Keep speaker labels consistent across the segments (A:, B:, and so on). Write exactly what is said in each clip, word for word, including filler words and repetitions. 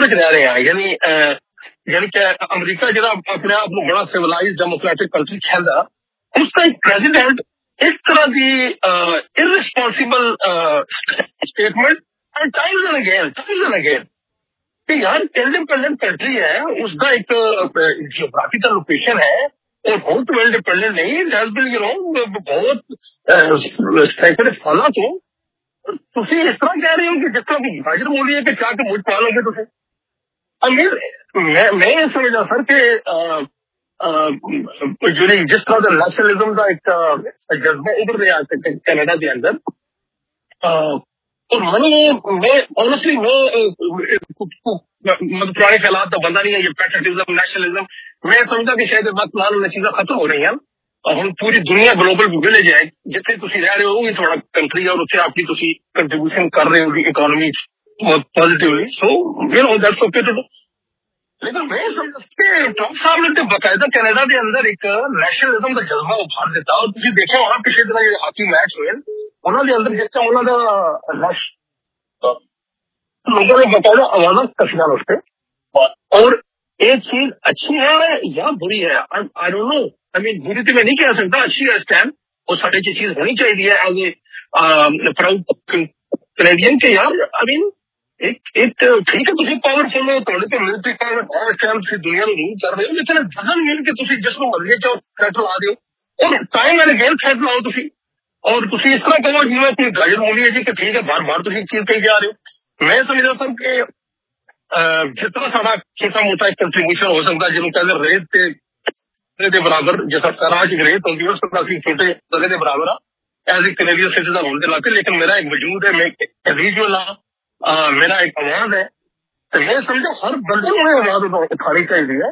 A: में रह रहे हैं, यानी यानी कि अमेरिका जो अपने आप को बड़ा सिविलाइज्ड डेमोक्रेटिक कंट्री कहता, उसका एक प्रेसिडेंट इस तरह की irresponsible statement and times and again times and again कि यार इंडिपेंडेंट कंट्री है, उसका एक जियोग्राफिकल लोकेशन है और बहुत वेल डिपेंडेंट नहीं, यू नो बहुत सैकड़े सालों तो तुम इस तरह कह रहे हो कि जिस तरह की गाजर बोली है कि चाह के मुझ पालोगे तुम। अमीर मैं मैं ये समझा सर कि जो जिस तरह का नेशनलिज्म का एक जज्बा उभर रहा है कनाडा के अंदर, और मैंने मैं ऑनेस्टली मैं मतलब पुराने ख्यालात का बंदा नहीं है, ये पैट्रियटिज्म नेशनलिज्म मैं समझा कि शायद वक्त नाल चीज़ां खत्म हो रही हैं। हम पूरी दुनिया ग्लोबल विलेज है, जिथे तुम रह रहे हो वो भी थोड़ा कंट्री है और उत्थे अपनी तुसी कंट्रीब्यूशन कर रहे हो economy positively, so you know that's okay to do. लेकिन मैं समझ के ट्रंप साहब ने तो बाकायदा कनाडा के अंदर एक नेशनलिज्म का जज्बा उभार दिता, और तुम देखिए वहां पिछले दिन जो हॉकी मैच हुए उन्होंने अंदर जिस तरह उन्होंने लोगों ने बाकायदा आवाज़ कसियां उस पर, और एक चीज अच्छी है या बुरी है I don't know, I mean बुरी तो मैं नहीं कह सकता, अच्छी है इस टाइम और साढ़े चीज होनी चाहिए एज ए प्राउड कैनेडियन के यार। आई मीन एक एक ठीक है तुम पावरफुल हो, थोड़े तो मिलिट्री पावर है इस टाइम तुम दुनिया में रूल कर रहे हो, लेकिन डजन मीन कि तुम जिसमें मर्जी चाहो थ्रेट ला रहे हो और टाइम एंड अगेन थ्रेट लाओ तुम, और तुम इस तरह कहो जिम्मे कोई गाजर बोली है जी कि ठीक है बार बार तुम एक चीज कही जा रहे हो। मैं समझता सर कि जितना सारा छोटा मोटा एक कंट्रीब्यूशन हो सकता है जिन्होंने कहते रेत के दरे के बराबर, जैसा सराज रेत होती है उस तरह से छोटे दरे के बराबर आ एज ए कैनेडियन सिटीजन होने लाते, लेकिन मेरा एक वजूद है, मैं इंडिविजुअल हाँ, मेरा एक आवाज है, तो मैं समझो हर बंदे को आवाज उठानी चाहिए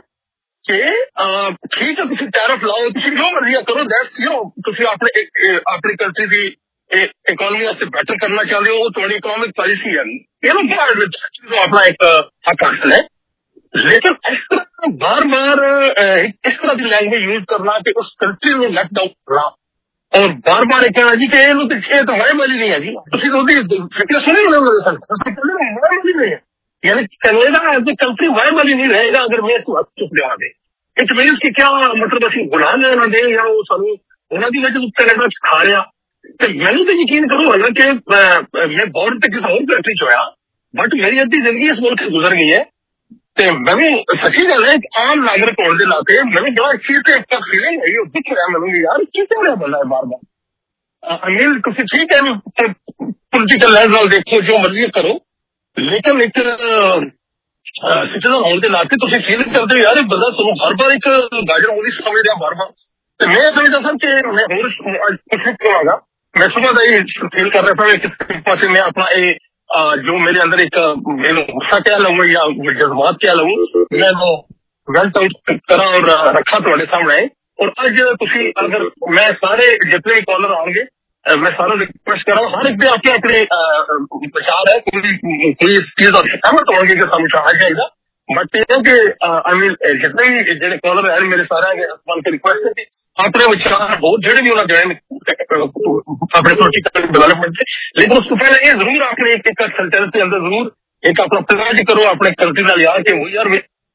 A: कि ठीक है तुम टैरिफ लाओ, तुम जो मर्जी करो, दैट्स यू नो तुम अपने अपनी कंट्री की इकोनॉमी वास्ते बेटर करना चाहते हो, वो तुम्हारी इकोनॉमिक पॉलिसी है, यू नो जो अपना एक हक हासिल है। लेकिन इस तरह बार बार इस तरह की लैंग्वेज यूज करना कि उस कंट्री में लेट डाउन करना और बार बार कहना जी कि ये तो हमारे वाली नहीं है जी, फिक्र सुनी वाली नहीं है, यानी कनाडा एज ए कंट्री वाई वाली नहीं रहेगा अगर मैं इसको चुप लिया दे। इट मीन्स कि क्या मतलब असं गुलाम ना दे या वो सानू उन्होंने वजह कनाडा खा रहा, तो मैंने तो यकीन करो हालांकि मैं बॉर्न तक किसी और कंट्री च होया, बट मेरी अद्धी जिंदगी इस मुल्क गुजर गई है, तो मैं भी सच्ची गल है आम नागरिक होने के नाते मैंने बड़ा चीज एक फीलिंग है दिख रहा मैंने यार की क्यों रहा बंदा है बार बार। अनिल तुम ठीक है पोलिटिकल लेवल देखो जो मर्जी करो, लेकिन एक सिटीजन होने के नाते तुम फीलिंग करते हो यार बंदा सुनो हर बार एक गाजर मोदी समझ रहा बार बार, तो मैं समझता सर कि मैं और कुछ करूँगा। मैं सुबह का ही फील कर रहा था किस पास मैं अपना ए जो मेरे अंदर एक गुस्सा क्या लूंगा या जज्बात क्या लूंगा मैं वो वेंट आउट करा और रखा थोड़े सामने। और अज तुसी अगर मैं सारे जितने कॉलर आएंगे मैं सारा रिक्वेस्ट कर रहा हूँ, हर एक अपने अपने विचार है, कोई कोई इस चीज सहमत होंगे कि सामू चाह जाएगा, बट ये कि आई मीन जितने भी जो कॉलर है मेरे सारे रिक्वेस्ट है कि अपने विचार बहुत जेडे भी होना चाहिए अपने पोलिटिकल डेवलपमेंट से, लेकिन उसको पहले ये जरूर आपने एक एक सेंटेंस के अंदर जरूर एक अपना प्लान करो अपने कंट्री का लिया कि वो यार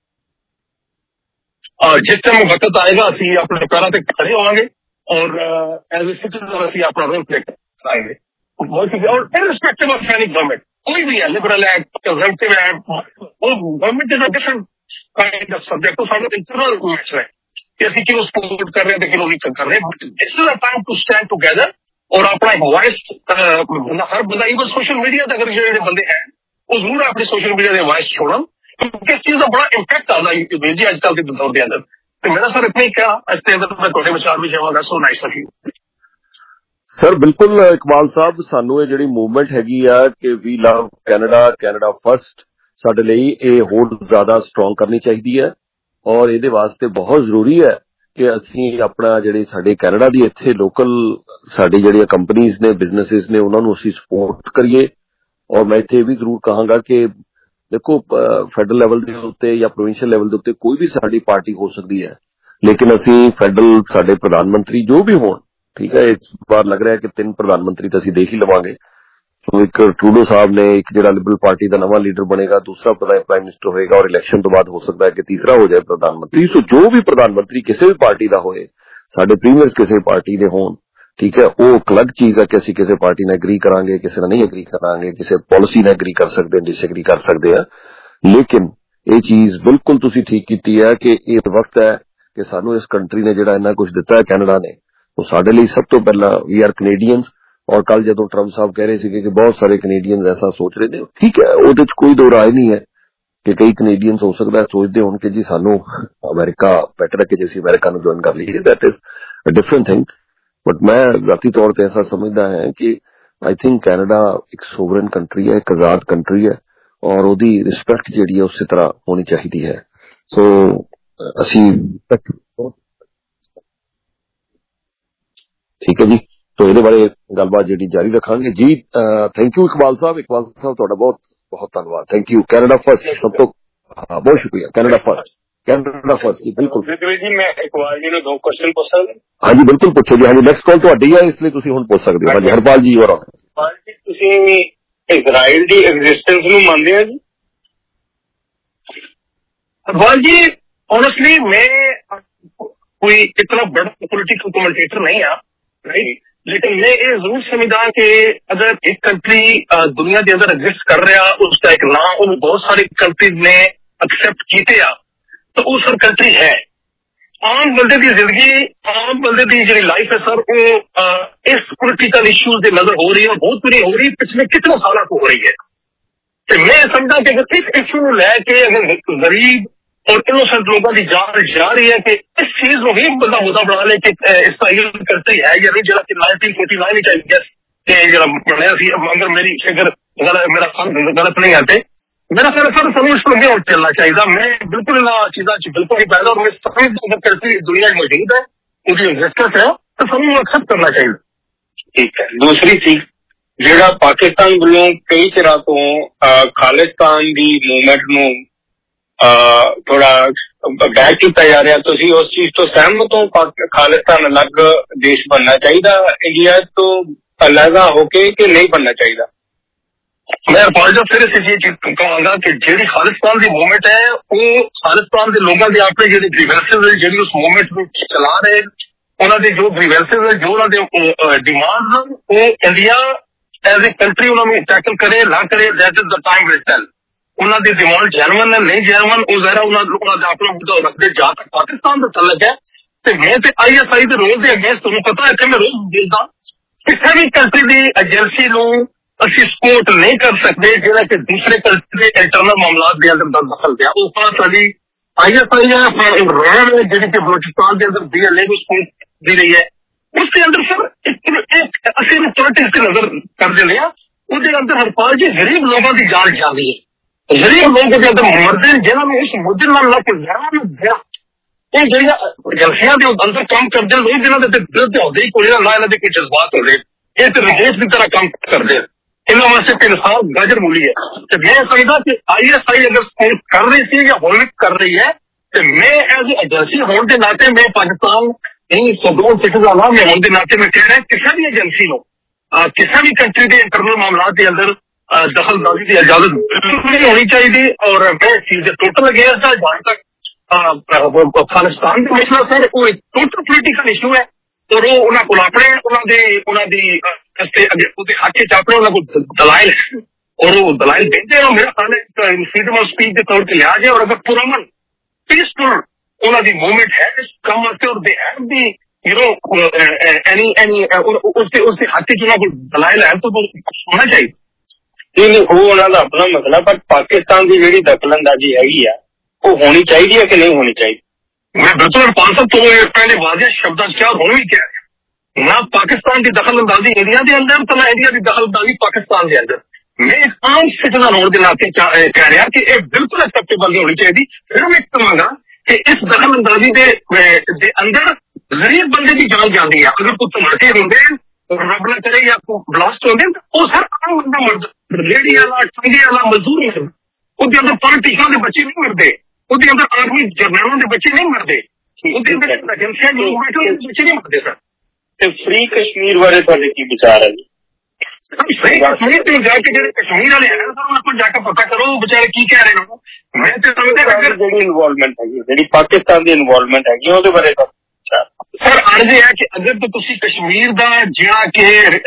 A: जिस टाइम वक्त आएगा असं अपने पैरों पर खड़े होंगे और एज ए सिटीजन असं अपना रोल प्ले कराएंगे, और इररिस्पेक्टिव ऑफ एनी गवर्नमेंट कोई भी है, लिबरल है कंजर्वेटिव है, वो government is a different kind of subject, तो सामने इंटरनल मैच है कि असं क्यों सपोर्ट कर रहे हैं लेकिन वो नहीं कर रहे हैं। This is a time to stand together और अपना एक वॉइस हर बंदा इवन सोशल मीडिया तक अगर जो बंदे हैं वो जरूर अपने सोशल मीडिया के वॉइस छोड़न, क्योंकि इस चीज का बड़ा इंपैक्ट आता है जी अजकल के दौर के अंदर। तो मेरा सर इतना ही क्या इसके अंदर मैं थोड़े विचार भी चाहूंगा। So nice of you
B: sir. बिल्कुल इकबाल साहब, सानू ये जिहड़ी मूवमेंट हैगी आ कि we love Canada Canada first साडे लई ये होर ज्यादा स्ट्रोंग करनी चाहिए है, और ये वास्ते बहुत जरूरी है कि असीं अपना जिहड़ी साडे कैनेडा दी इत्थे लोकल साडी जिहड़ियां कंपनीज ने बिजनेसिस ने उन्हां नूं असीं सपोर्ट करिए। और मैं इत्थे भी जरूर कहांगा कि देखो फैडरल लैवल के उत्ते या प्रोविंशियल लैवल के उत्ते कोई भी साडी पार्टी हो सकती है, लेकिन असीं फैडरल साडे प्रधानमंत्री जो भी होण, ठीक है, इस बार लग रहा है कि तीन प्रधानमंत्री तो असीं देख ही लवांगे, ਸੋ ਇੱਕ ਟਰੂਡੋ ਸਾਹਿਬ ਨੇ, ਇੱਕ ਜਿਹੜਾ ਲਿਬਰਲ ਪਾਰਟੀ ਦਾ ਨਵਾਂ ਲੀਡਰ ਬਣੇਗਾ, ਦੂਸਰਾ ਪ੍ਰਾਈਮ ਮਿਨਿਸਟਰ ਹੋਏਗਾ, ਔਰ ਇਲੈਕਸ਼ਨ ਤੋਂ ਬਾਅਦ ਹੋ ਸਕਦਾ ਹੈ ਕਿ ਤੀਸਰਾ ਹੋ ਜਾਏ ਪ੍ਰਧਾਨ ਮੰਤਰੀ। ਸੋ ਜੋ ਵੀ ਪ੍ਰਧਾਨ ਮੰਤਰੀ ਕਿਸੇ ਵੀ ਪਾਰਟੀ ਦਾ ਹੋਏ, ਸਾਡੇ ਪ੍ਰੀਮੀਅਰਸ ਕਿਸੇ ਪਾਰਟੀ ਦੇ ਹੋਣ, ਠੀਕ ਹੈ, ਉਹ ਇੱਕ ਅਲੱਗ ਚੀਜ਼ ਹੈ ਕਿ ਅਸੀਂ ਕਿਸੇ ਪਾਰਟੀ ਨਾਲ ਐਗਰੀ ਕਰਾਂਗੇ, ਕਿਸੇ ਨਾਲ ਨਹੀਂ ਐਗਰੀ ਕਰਾਂਗੇ, ਕਿਸੇ ਪਾਲਿਸੀ ਨਾਲ ਐਗਰੀ ਕਰ ਸਕਦੇ ਹਾਂ, ਡਿਸਐਗਰੀ ਕਰ ਸਕਦੇ ਆ। ਲੇਕਿਨ ਇਹ ਚੀਜ਼ ਬਿਲਕੁਲ ਤੁਸੀਂ ਠੀਕ ਕੀਤੀ ਹੈ ਕਿ ਇਹ ਵਕਤ ਹੈ ਕਿ ਸਾਨੂੰ ਇਸ ਕੰਟਰੀ ਨੇ ਜਿਹੜਾ ਇੰਨਾ ਕੁਝ ਦਿੱਤਾ ਹੈ ਕੈਨੇਡਾ ਨੇ, ਉਹ ਸਾਡੇ ਲਈ ਸਭ ਤੋਂ ਪਹਿਲਾਂ ਵੀ ਆਰ ਕੈਨੇਡੀਅਨਸ। ਔਰ ਕੱਲ ਜਦੋਂ ਟਰੰਪ ਸਾਹਿਬ ਕਹਿ ਰਹੇ ਸੀਗੇ ਕਿ ਬਹੁਤ ਸਾਰੇ ਕੈਨੇਡੀਅਨਸ ਐਸਾ ਸੋਚ ਰਹੇ ਨੇ, ਠੀਕ ਹੈ, ਉਹਦੇ ਚ ਕੋਈ ਦੋ ਰਾਏ ਨਹੀਂ ਹੈ ਕਿ ਕਈ ਕੈਨੇਡੀਅਨਸ ਹੋ ਸਕਦਾ ਸੋਚਦੇ ਹੋਣ ਕਿ ਜੀ ਸਾਨੂੰ ਅਮਰੀਕਾ ਬੈਟਰ ਹੈ ਕਿ ਜੇ ਅਸੀਂ ਅਮਰੀਕਾ ਨੂੰ ਜੁਆਇਨ ਕਰ ਲਈਏ, that is a different thing. But ਮੈਂ ਜ਼ਾਤੀ ਤੌਰ ਤੇ ਐਸਾ ਸਮਝਦਾ ਹੈ ਕਿ ਆਈ ਥਿੰਕ ਕੈਨੇਡਾ ਇੱਕ ਸੋਵਰਨ ਕੰਟਰੀ ਹੈ, ਇੱਕ ਆਜ਼ਾਦ ਕੰਟਰੀ ਹੈ, ਔਰ ਉਹਦੀ ਰਿਸਪੈਕਟ ਜਿਹੜੀ ਹੈ ਉਸੇ ਤਰ੍ਹਾਂ ਹੋਣੀ ਚਾਹੀਦੀ ਹੈ। ਸੋ ਅਸੀਂ ਠੀਕ ਹੈ ਜੀ, तो ਇਹਦੇ ਬਾਰੇ ਗੱਲਬਾਤ ਜਿਹੜੀ ਜਾਰੀ ਰੱਖਾਂਗੇ ਜੀ। ਥੈਂਕ ਯੂ ਇਕਬਾਲ ਸਾਹਿਬ। ਇਕਬਾਲ ਸਾਹਿਬ ਤੁਹਾਡਾ ਬਹੁਤ ਬਹੁਤ ਧੰਨਵਾਦ। Thank you. ਕੈਨੇਡਾ ਫਸਟ ਸਭ ਤੋਂ ਹਾਂ ਬਹੁਤ ਸ਼ੁਕਰੀਆ। ਕੈਨੇਡਾ ਫਸਟ, ਕੈਨੇਡਾ ਫਸਟ ਜੀ ਬਿਲਕੁਲ।
A: ਜੀ ਮੈਂ ਇਕਬਾਲ ਜੀ ਨੂੰ ਦੋ ਕੁਐਸਚਨ ਪੁੱਛ ਸਕਦਾ?
B: ਹਾਂਜੀ ਬਿਲਕੁਲ ਪੁੱਛੋ ਜੀ। ਹਾਂਜੀ ਨੈਕਸਟ ਕਾਲ ਤੁਹਾਡੀ ਹੈ, ਇਸ ਲਈ ਤੁਸੀਂ ਹੁਣ ਪੁੱਛ ਸਕਦੇ ਹੋ। ਹਾਂਜੀ ਹਰਪਾਲ ਜੀ ਹੋਰ
A: ਹਰਪਾਲ ਜੀ, ਤੁਸੀਂ ਇਜ਼ਰਾਈਲ ਦੀ ਐਗਜ਼ਿਸਟੈਂਸ ਨੂੰ ਮੰਨਦੇ ਹੋ ਜੀ? हरपाल जी ऑनेस्टली मैं कोई इतना बड़ा पॉलिटिकल कमेंटेटर नहीं हाँ, राइट, लेकिन मैं ये जरूर समझदा कि अगर एक कंट्री दुनिया के अंदर एग्जिस्ट कर रहा, उसका एक नाम और बहुत सारी कंट्रीज ने एक्सेप्ट किए आ, तो वो सर कंट्री है। आम बंदे की जिंदगी, आम बंदे की जी लाइफ है सर, वो इस पोलिटिकल इशूज की नजर हो रही है, बहुत पूरी हो रही, पिछले कितने सालों को हो रही है। तो मैं समझदा कि अगर इस इशू को लैके अगर गरीब और इनोसेंट लोगों की जान जा रही है कि इस चीज को ही बंदा मुद्दा बना ले कि इसराइल करते ही है या नहीं, जरा कि नाइनटीन फोर्टी नाइन ही चाहिए कि जरा बनया सी, अगर मेरी अगर मेरा सन गलत नहीं आते, मेरा सर सर समूह इस पर और चलना चाहिए। मैं बिल्कुल इन चीजा बिल्कुल नहीं पैदा, और मैं समझ अगर कंट्री दुनिया में मौजूद है, उनकी एग्जिस्टेंस है, तो समूह एक्सेप्ट करना चाहिए। ठीक है। दूसरी चीज ਜਿਹੜਾ ਪਾਕਿਸਤਾਨ ਵੱਲੋਂ ਕਈ ਚਿਰਾਂ ਤੋਂ ਖਾਲਿਸਤਾਨ ਦੀ ਮੂਵਮੈਂਟ ਨੂੰ ਥੋੜਾ ਬੈਕ ਕੀਤਾ ਜਾ ਰਿਹਾ, ਤੁਸੀਂ ਉਸ ਚੀਜ਼ ਤੋਂ ਸਹਿਮਤ ਹੋ? ਖਾਲਿਸਤਾਨ ਅਲੱਗ ਦੇਸ਼ ਬਣਨਾ ਚਾਹੀਦਾ ਇੰਡੀਆ ਤੋਂ ਅਲੱਗਾ ਹੋ ਕੇ ਕਿ ਨਹੀਂ ਬਣਨਾ ਚਾਹੀਦਾ? मैं हरपाल जी फिर इस चीज कहांगा कि ਜਿਹੜੀ ਖਾਲਿਸਤਾਨ ਦੀ ਮੂਵਮੈਂਟ ਹੈ, ਉਹ ਖਾਲਿਸਤਾਨ ਦੇ ਲੋਕਾਂ ਦੇ ਆਪਣੇ ਜਿਹੜੇ ਗ੍ਰੀਵੈਂਸਸ ਜਿਹੜੀ ਉਸ ਮੂਵਮੈਂਟ ਨੂੰ ਚਲਾ ਰਹੇ, ਉਹਨਾਂ ਦੇ ਜੋ ਗ੍ਰੀਵੈਂਸਸ ਜੋ ਉਹਨਾਂ ਦੇ ਡਿਮਾਂਡਸ ਹਨ, ਉਹ ਇੰਡੀਆ एज ए कंट्री उन्होंने टैकल करे ना करे, that is the time will tell. उन्होंने डिमांड जैनवन है नहीं जैनवन, वो जरा उन्होंने अपना मुद्दा रखते जहां तक पाकिस्तान का तलक है। तो मैं तो आई एस आई के रोल के अगेंस्ट तुम्हें पता है इतने मैं रोज बोलता किसी भी कंट्री की एजेंसी को असि सपोर्ट नहीं कर सकते जिहड़ा कि दूसरे कंट्री के इंटरनल मामलात के अंदर दखल दिया। वो पास साडी आई एस आई है, इमरान है जिहड़ी कि बलूचिस्तान के अंदर बी एल ए को सपोर्ट दी रही है, उसके अंदर सर एक असि पॉलिटिक्स की नजर कर देने उसके अंदर हरपाल जी गरीब लोगों की जान जाती है, गरीब लोगों के अंदर मरते जिन्होंने उस मुद्दे ना कोई लेना ये जड़िया एजेंसियां के अंदर काम करते लोग जिन्होंने दिल के होते ही कोई ना इन्होंने कोई जज्बात होते, ये तो रिपोर्ट की तरह काम करते, इन्होंने वास्ते इंसाफ गाजर मूली है। तो मैं समझदा कि आई एस आई अगर सपोर्ट कर रही थी या होने कर रही है, तो मैं एज एजेंसी होने के नाते मैं पाकिस्तान नहीं सदों सिटीजन हाँ, मैं होने के नाते मैं कह रहा किसी भी एजेंसी को किसी भी कंट्री के इंटरनल मामलों के अंदर दखलंदाजी की इजाजत बिल्कुल नहीं होनी चाहिए। और मैं इस चीज टोटल अगेंस्ट है। जहां तक खालिस्तान का मसला सर वो एक टोटल पोलिटिकल इशू है, और वो उन्होंने को अपने उन्होंने हक च अपने उन्होंने दलाइल है, और वो दलाइल देते हैं। मेरा ख्याल है फ्रीडम ऑफ स्पीच के तौर पर लिहाज है, और अगर पुरअमन पीसफुल उन्होंनी मूवमेंट है इस काम वास्ते, और they have the you know any any उसके उसके हक च उन्होंने दलाइल है, तो होना चाहिए। नहीं वो उन्होंने अपना मसला, पर पाकिस्तान की जी दखलंदाजी हैगी है वो होनी चाहिए है कि नहीं होनी चाहिए? मैं बिल्कुल पांच सौ तो पहले वाजिया शब्द क्या होना भी क्या है ना, पाकिस्तान की दखलंदाजी इंडिया के अंदर तो ना इंडिया की दखलंदाजी पाकिस्तान के अंदर। मैं एक आम सिटीजन होने के नाते कह रहा कि यह बिल्कुल एक्सेप्टेबल नहीं होनी चाहिए। सिर्फ एक कहूंगा कि इस दखलंदाजी के अंदर गरीब बंदे की जान जाती है। अगर कोई धमाके होंगे रब ना करे या ब्लास्ट होंगे तो वो सर आम बंदा मरद, रेहड़ी वाला ठंगे वाला मजदूर मरद, उसके अंदर पॉलिटिशियन के बच्चे नहीं मरते, उसके अंदर आर्मी जनरलों के बच्चे नहीं मरते, उसके अंदर एजेंसियां जो बैठे बच्चे नहीं मरते सर। फ्री कश्मीर बारे तुहाडे की विचार है जी? कश्मीर तो जाके जो कश्मीर वाले हैं सर उनको जाकर पता करो बेचारे की कह रहे हो। मैं तो समझदा अगर जेडी इन्वॉल्वमेंट है जेडी पाकिस्तान दी इन्वॉल्वमेंट है ਉਹਦੇ ਬਾਰੇ सर अर्ज है कि अगर तो तुसी कश्मीर दा जिहड़ा कि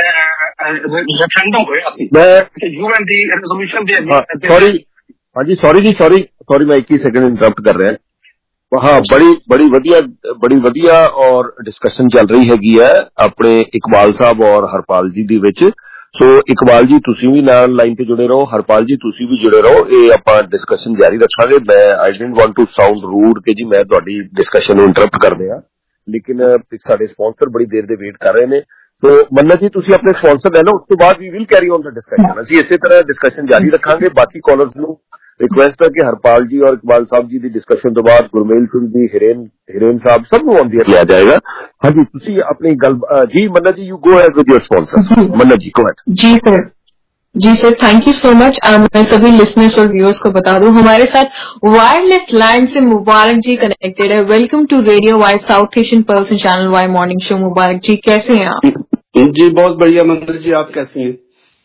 A: रेफरेंडम होया सी कि यूएन दी रेजोल्यूशन दे
B: सॉरी हाँ जी सॉरी जी सॉरी सॉरी मैं इक्कीस सेकंड इंटरप्ट कर रहा है। हाँ बड़ी बड़ी वधिया बड़ी वधिया और डिस्कशन चल रही हैगी है अपने इकबाल साहब और हरपाल जी दी विच। सो इकबाल जी तुसी भी नाल लाइन ते जुड़े रहो, हरपाल जी तुसी भी जुड़े रहो, ये आपां डिस्कशन जारी रखांगे। मैं I didn't want to sound rude कि जी मैं तुहाडी डिस्कशन नूं इंटरप्ट कर दिया, लेकिन साडे स्पॉन्सर बड़ी देर दे वेट कर रहे ने। तो मन्नत जी तुसी अपने स्पॉन्सर ले लो, उसके बाद we will carry on the discussion. असीं इसे तरह डिस्कशन जारी रखांगे। बाकी कॉलर्स नूं रिक्वेस्ट है कि हरपाल जी और इकबाल साहब जी की डिस्कशन तो बाद गुरमेल सिंह जी, हिरेन हिरेन साहब सब ऑन दी लिया जाएगा। हाँ जी तुसी अपनी गल जी मन्नत जी you go ahead with your sponsor. Mannat जी गो अहेड।
C: जी सर जी sir thank you so much. मैं सभी लिसनर्स और व्यूअर्स को बता दूं हमारे साथ वायरलेस लैंड से मुबारक जी कनेक्टेड है। Welcome to radio Y South Asian person channel Y morning show. Mubarak जी कैसे हैं आप?
D: जी बहुत बढ़िया मंदिर जी, आप कैसी हैं?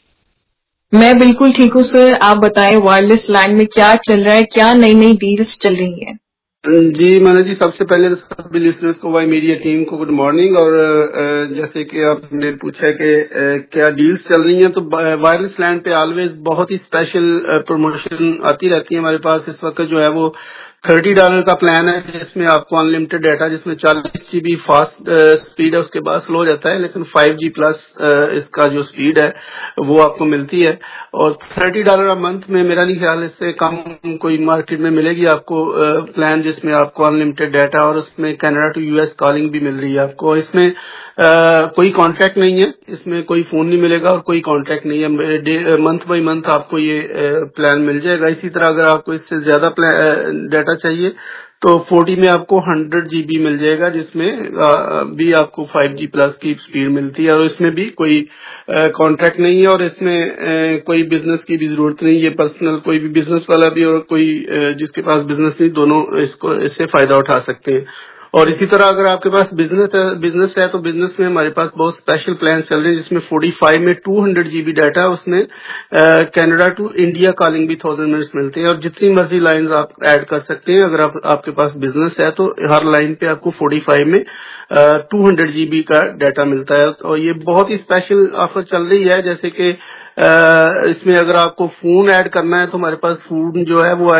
C: मैं बिल्कुल ठीक हूँ सर। आप बताएं वायरलेस लैंड में क्या चल रहा है, क्या नई नई डील्स चल रही हैं?
D: जी मनोज जी सबसे पहले तो सभी लिसनर्स को वाई मीडिया टीम को गुड मॉर्निंग। और जैसे कि आपने पूछा कि क्या डील्स चल रही हैं, तो वायरलेस लैंड पे ऑलवेज बहुत ही स्पेशल प्रमोशन आती रहती है हमारे पास। इस वक्त जो है वो थर्टी डॉलर का प्लान है जिसमें आपको अनलिमिटेड डाटा, जिसमें चालीस जीबी फास्ट स्पीड है, उसके बाद स्लो हो जाता है, लेकिन फाइव जी प्लस इसका जो स्पीड है वो आपको मिलती है। और थर्टी डॉलर मंथ में मेरा नहीं ख्याल इससे कम कोई मार्केट में मिलेगी आपको प्लान, जिसमें आपको अनलिमिटेड डाटा और उसमें कनाडा टू यूएस कॉलिंग भी मिल रही है आपको। इसमें Uh, कोई कॉन्ट्रैक्ट नहीं है, इसमें कोई फोन नहीं मिलेगा और कोई कॉन्ट्रैक्ट नहीं है। मंथ बाई मंथ आपको ये प्लान मिल जाएगा। इसी तरह अगर आपको इससे ज्यादा डाटा चाहिए तो फोर्टी में आपको हंड्रेड जीबी मिल जाएगा, जिसमें आ, भी आपको फाइव जी प्लस की स्पीड मिलती है और इसमें भी कोई कॉन्ट्रैक्ट नहीं है और इसमें आ, कोई बिजनेस की भी जरूरत नहीं है। पर्सनल कोई भी बिजनेस वाला भी और कोई आ, जिसके पास बिजनेस नहीं, दोनों इसको इससे फायदा उठा सकते हैं। और इसी तरह अगर आपके पास बिजनेस है बिजनेस है तो बिजनेस में हमारे पास बहुत स्पेशल प्लान चल रहे हैं, जिसमें फोर्टी फाइव में टू हंड्रेड जीबी डाटा है, उसमें कनाडा टू इंडिया कॉलिंग भी थाउजेंड मिनट्स मिलते हैं और जितनी मर्जी लाइंस आप ऐड कर सकते हैं। अगर आप आपके पास बिजनेस है तो हर लाइन पे आपको फोर्टी फाइव में टू हंड्रेड जीबी का डाटा मिलता है। और ये बहुत ही स्पेशल ऑफर चल रही है। जैसे कि इसमें अगर आपको फोन ऐड करना है तो हमारे पास फोन जो है वो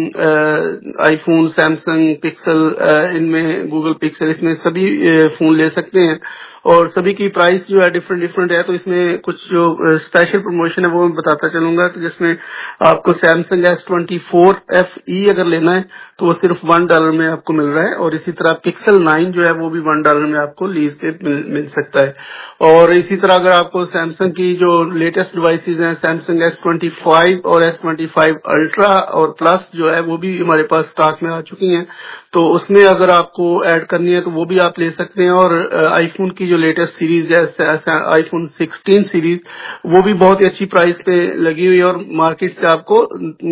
D: आईफोन आईफोन सैमसंग पिक्सल, इनमें गूगल पिक्सल, इसमें सभी फोन ले सकते हैं और सभी की प्राइस जो है डिफरेंट डिफरेंट है। तो इसमें कुछ जो स्पेशल प्रमोशन है वो मैं बताता चलूंगा। तो जिसमें आपको Samsung S twenty four F E अगर लेना है तो वो सिर्फ वन डॉलर में आपको मिल रहा है और इसी तरह पिक्सल नाइन जो है वो भी वन डॉलर में आपको लीज पे मिल, मिल सकता है। और इसी तरह अगर आपको सैमसंग की जो लेटेस्ट डिवाइसेज हैं, सैमसंग एस ट्वेंटी फाइव और एस ट्वेंटी फाइव अल्ट्रा और प्लस जो है वो भी हमारे पास स्टॉक में आ चुकी हैं, तो उसमें अगर आपको ऐड करनी है तो वो भी आप ले सकते हैं। और आईफोन की जो लेटेस्ट सीरीज है आईफोन सिक्सटीन सीरीज, वो भी बहुत ही अच्छी प्राइस पे लगी हुई है और मार्केट से आपको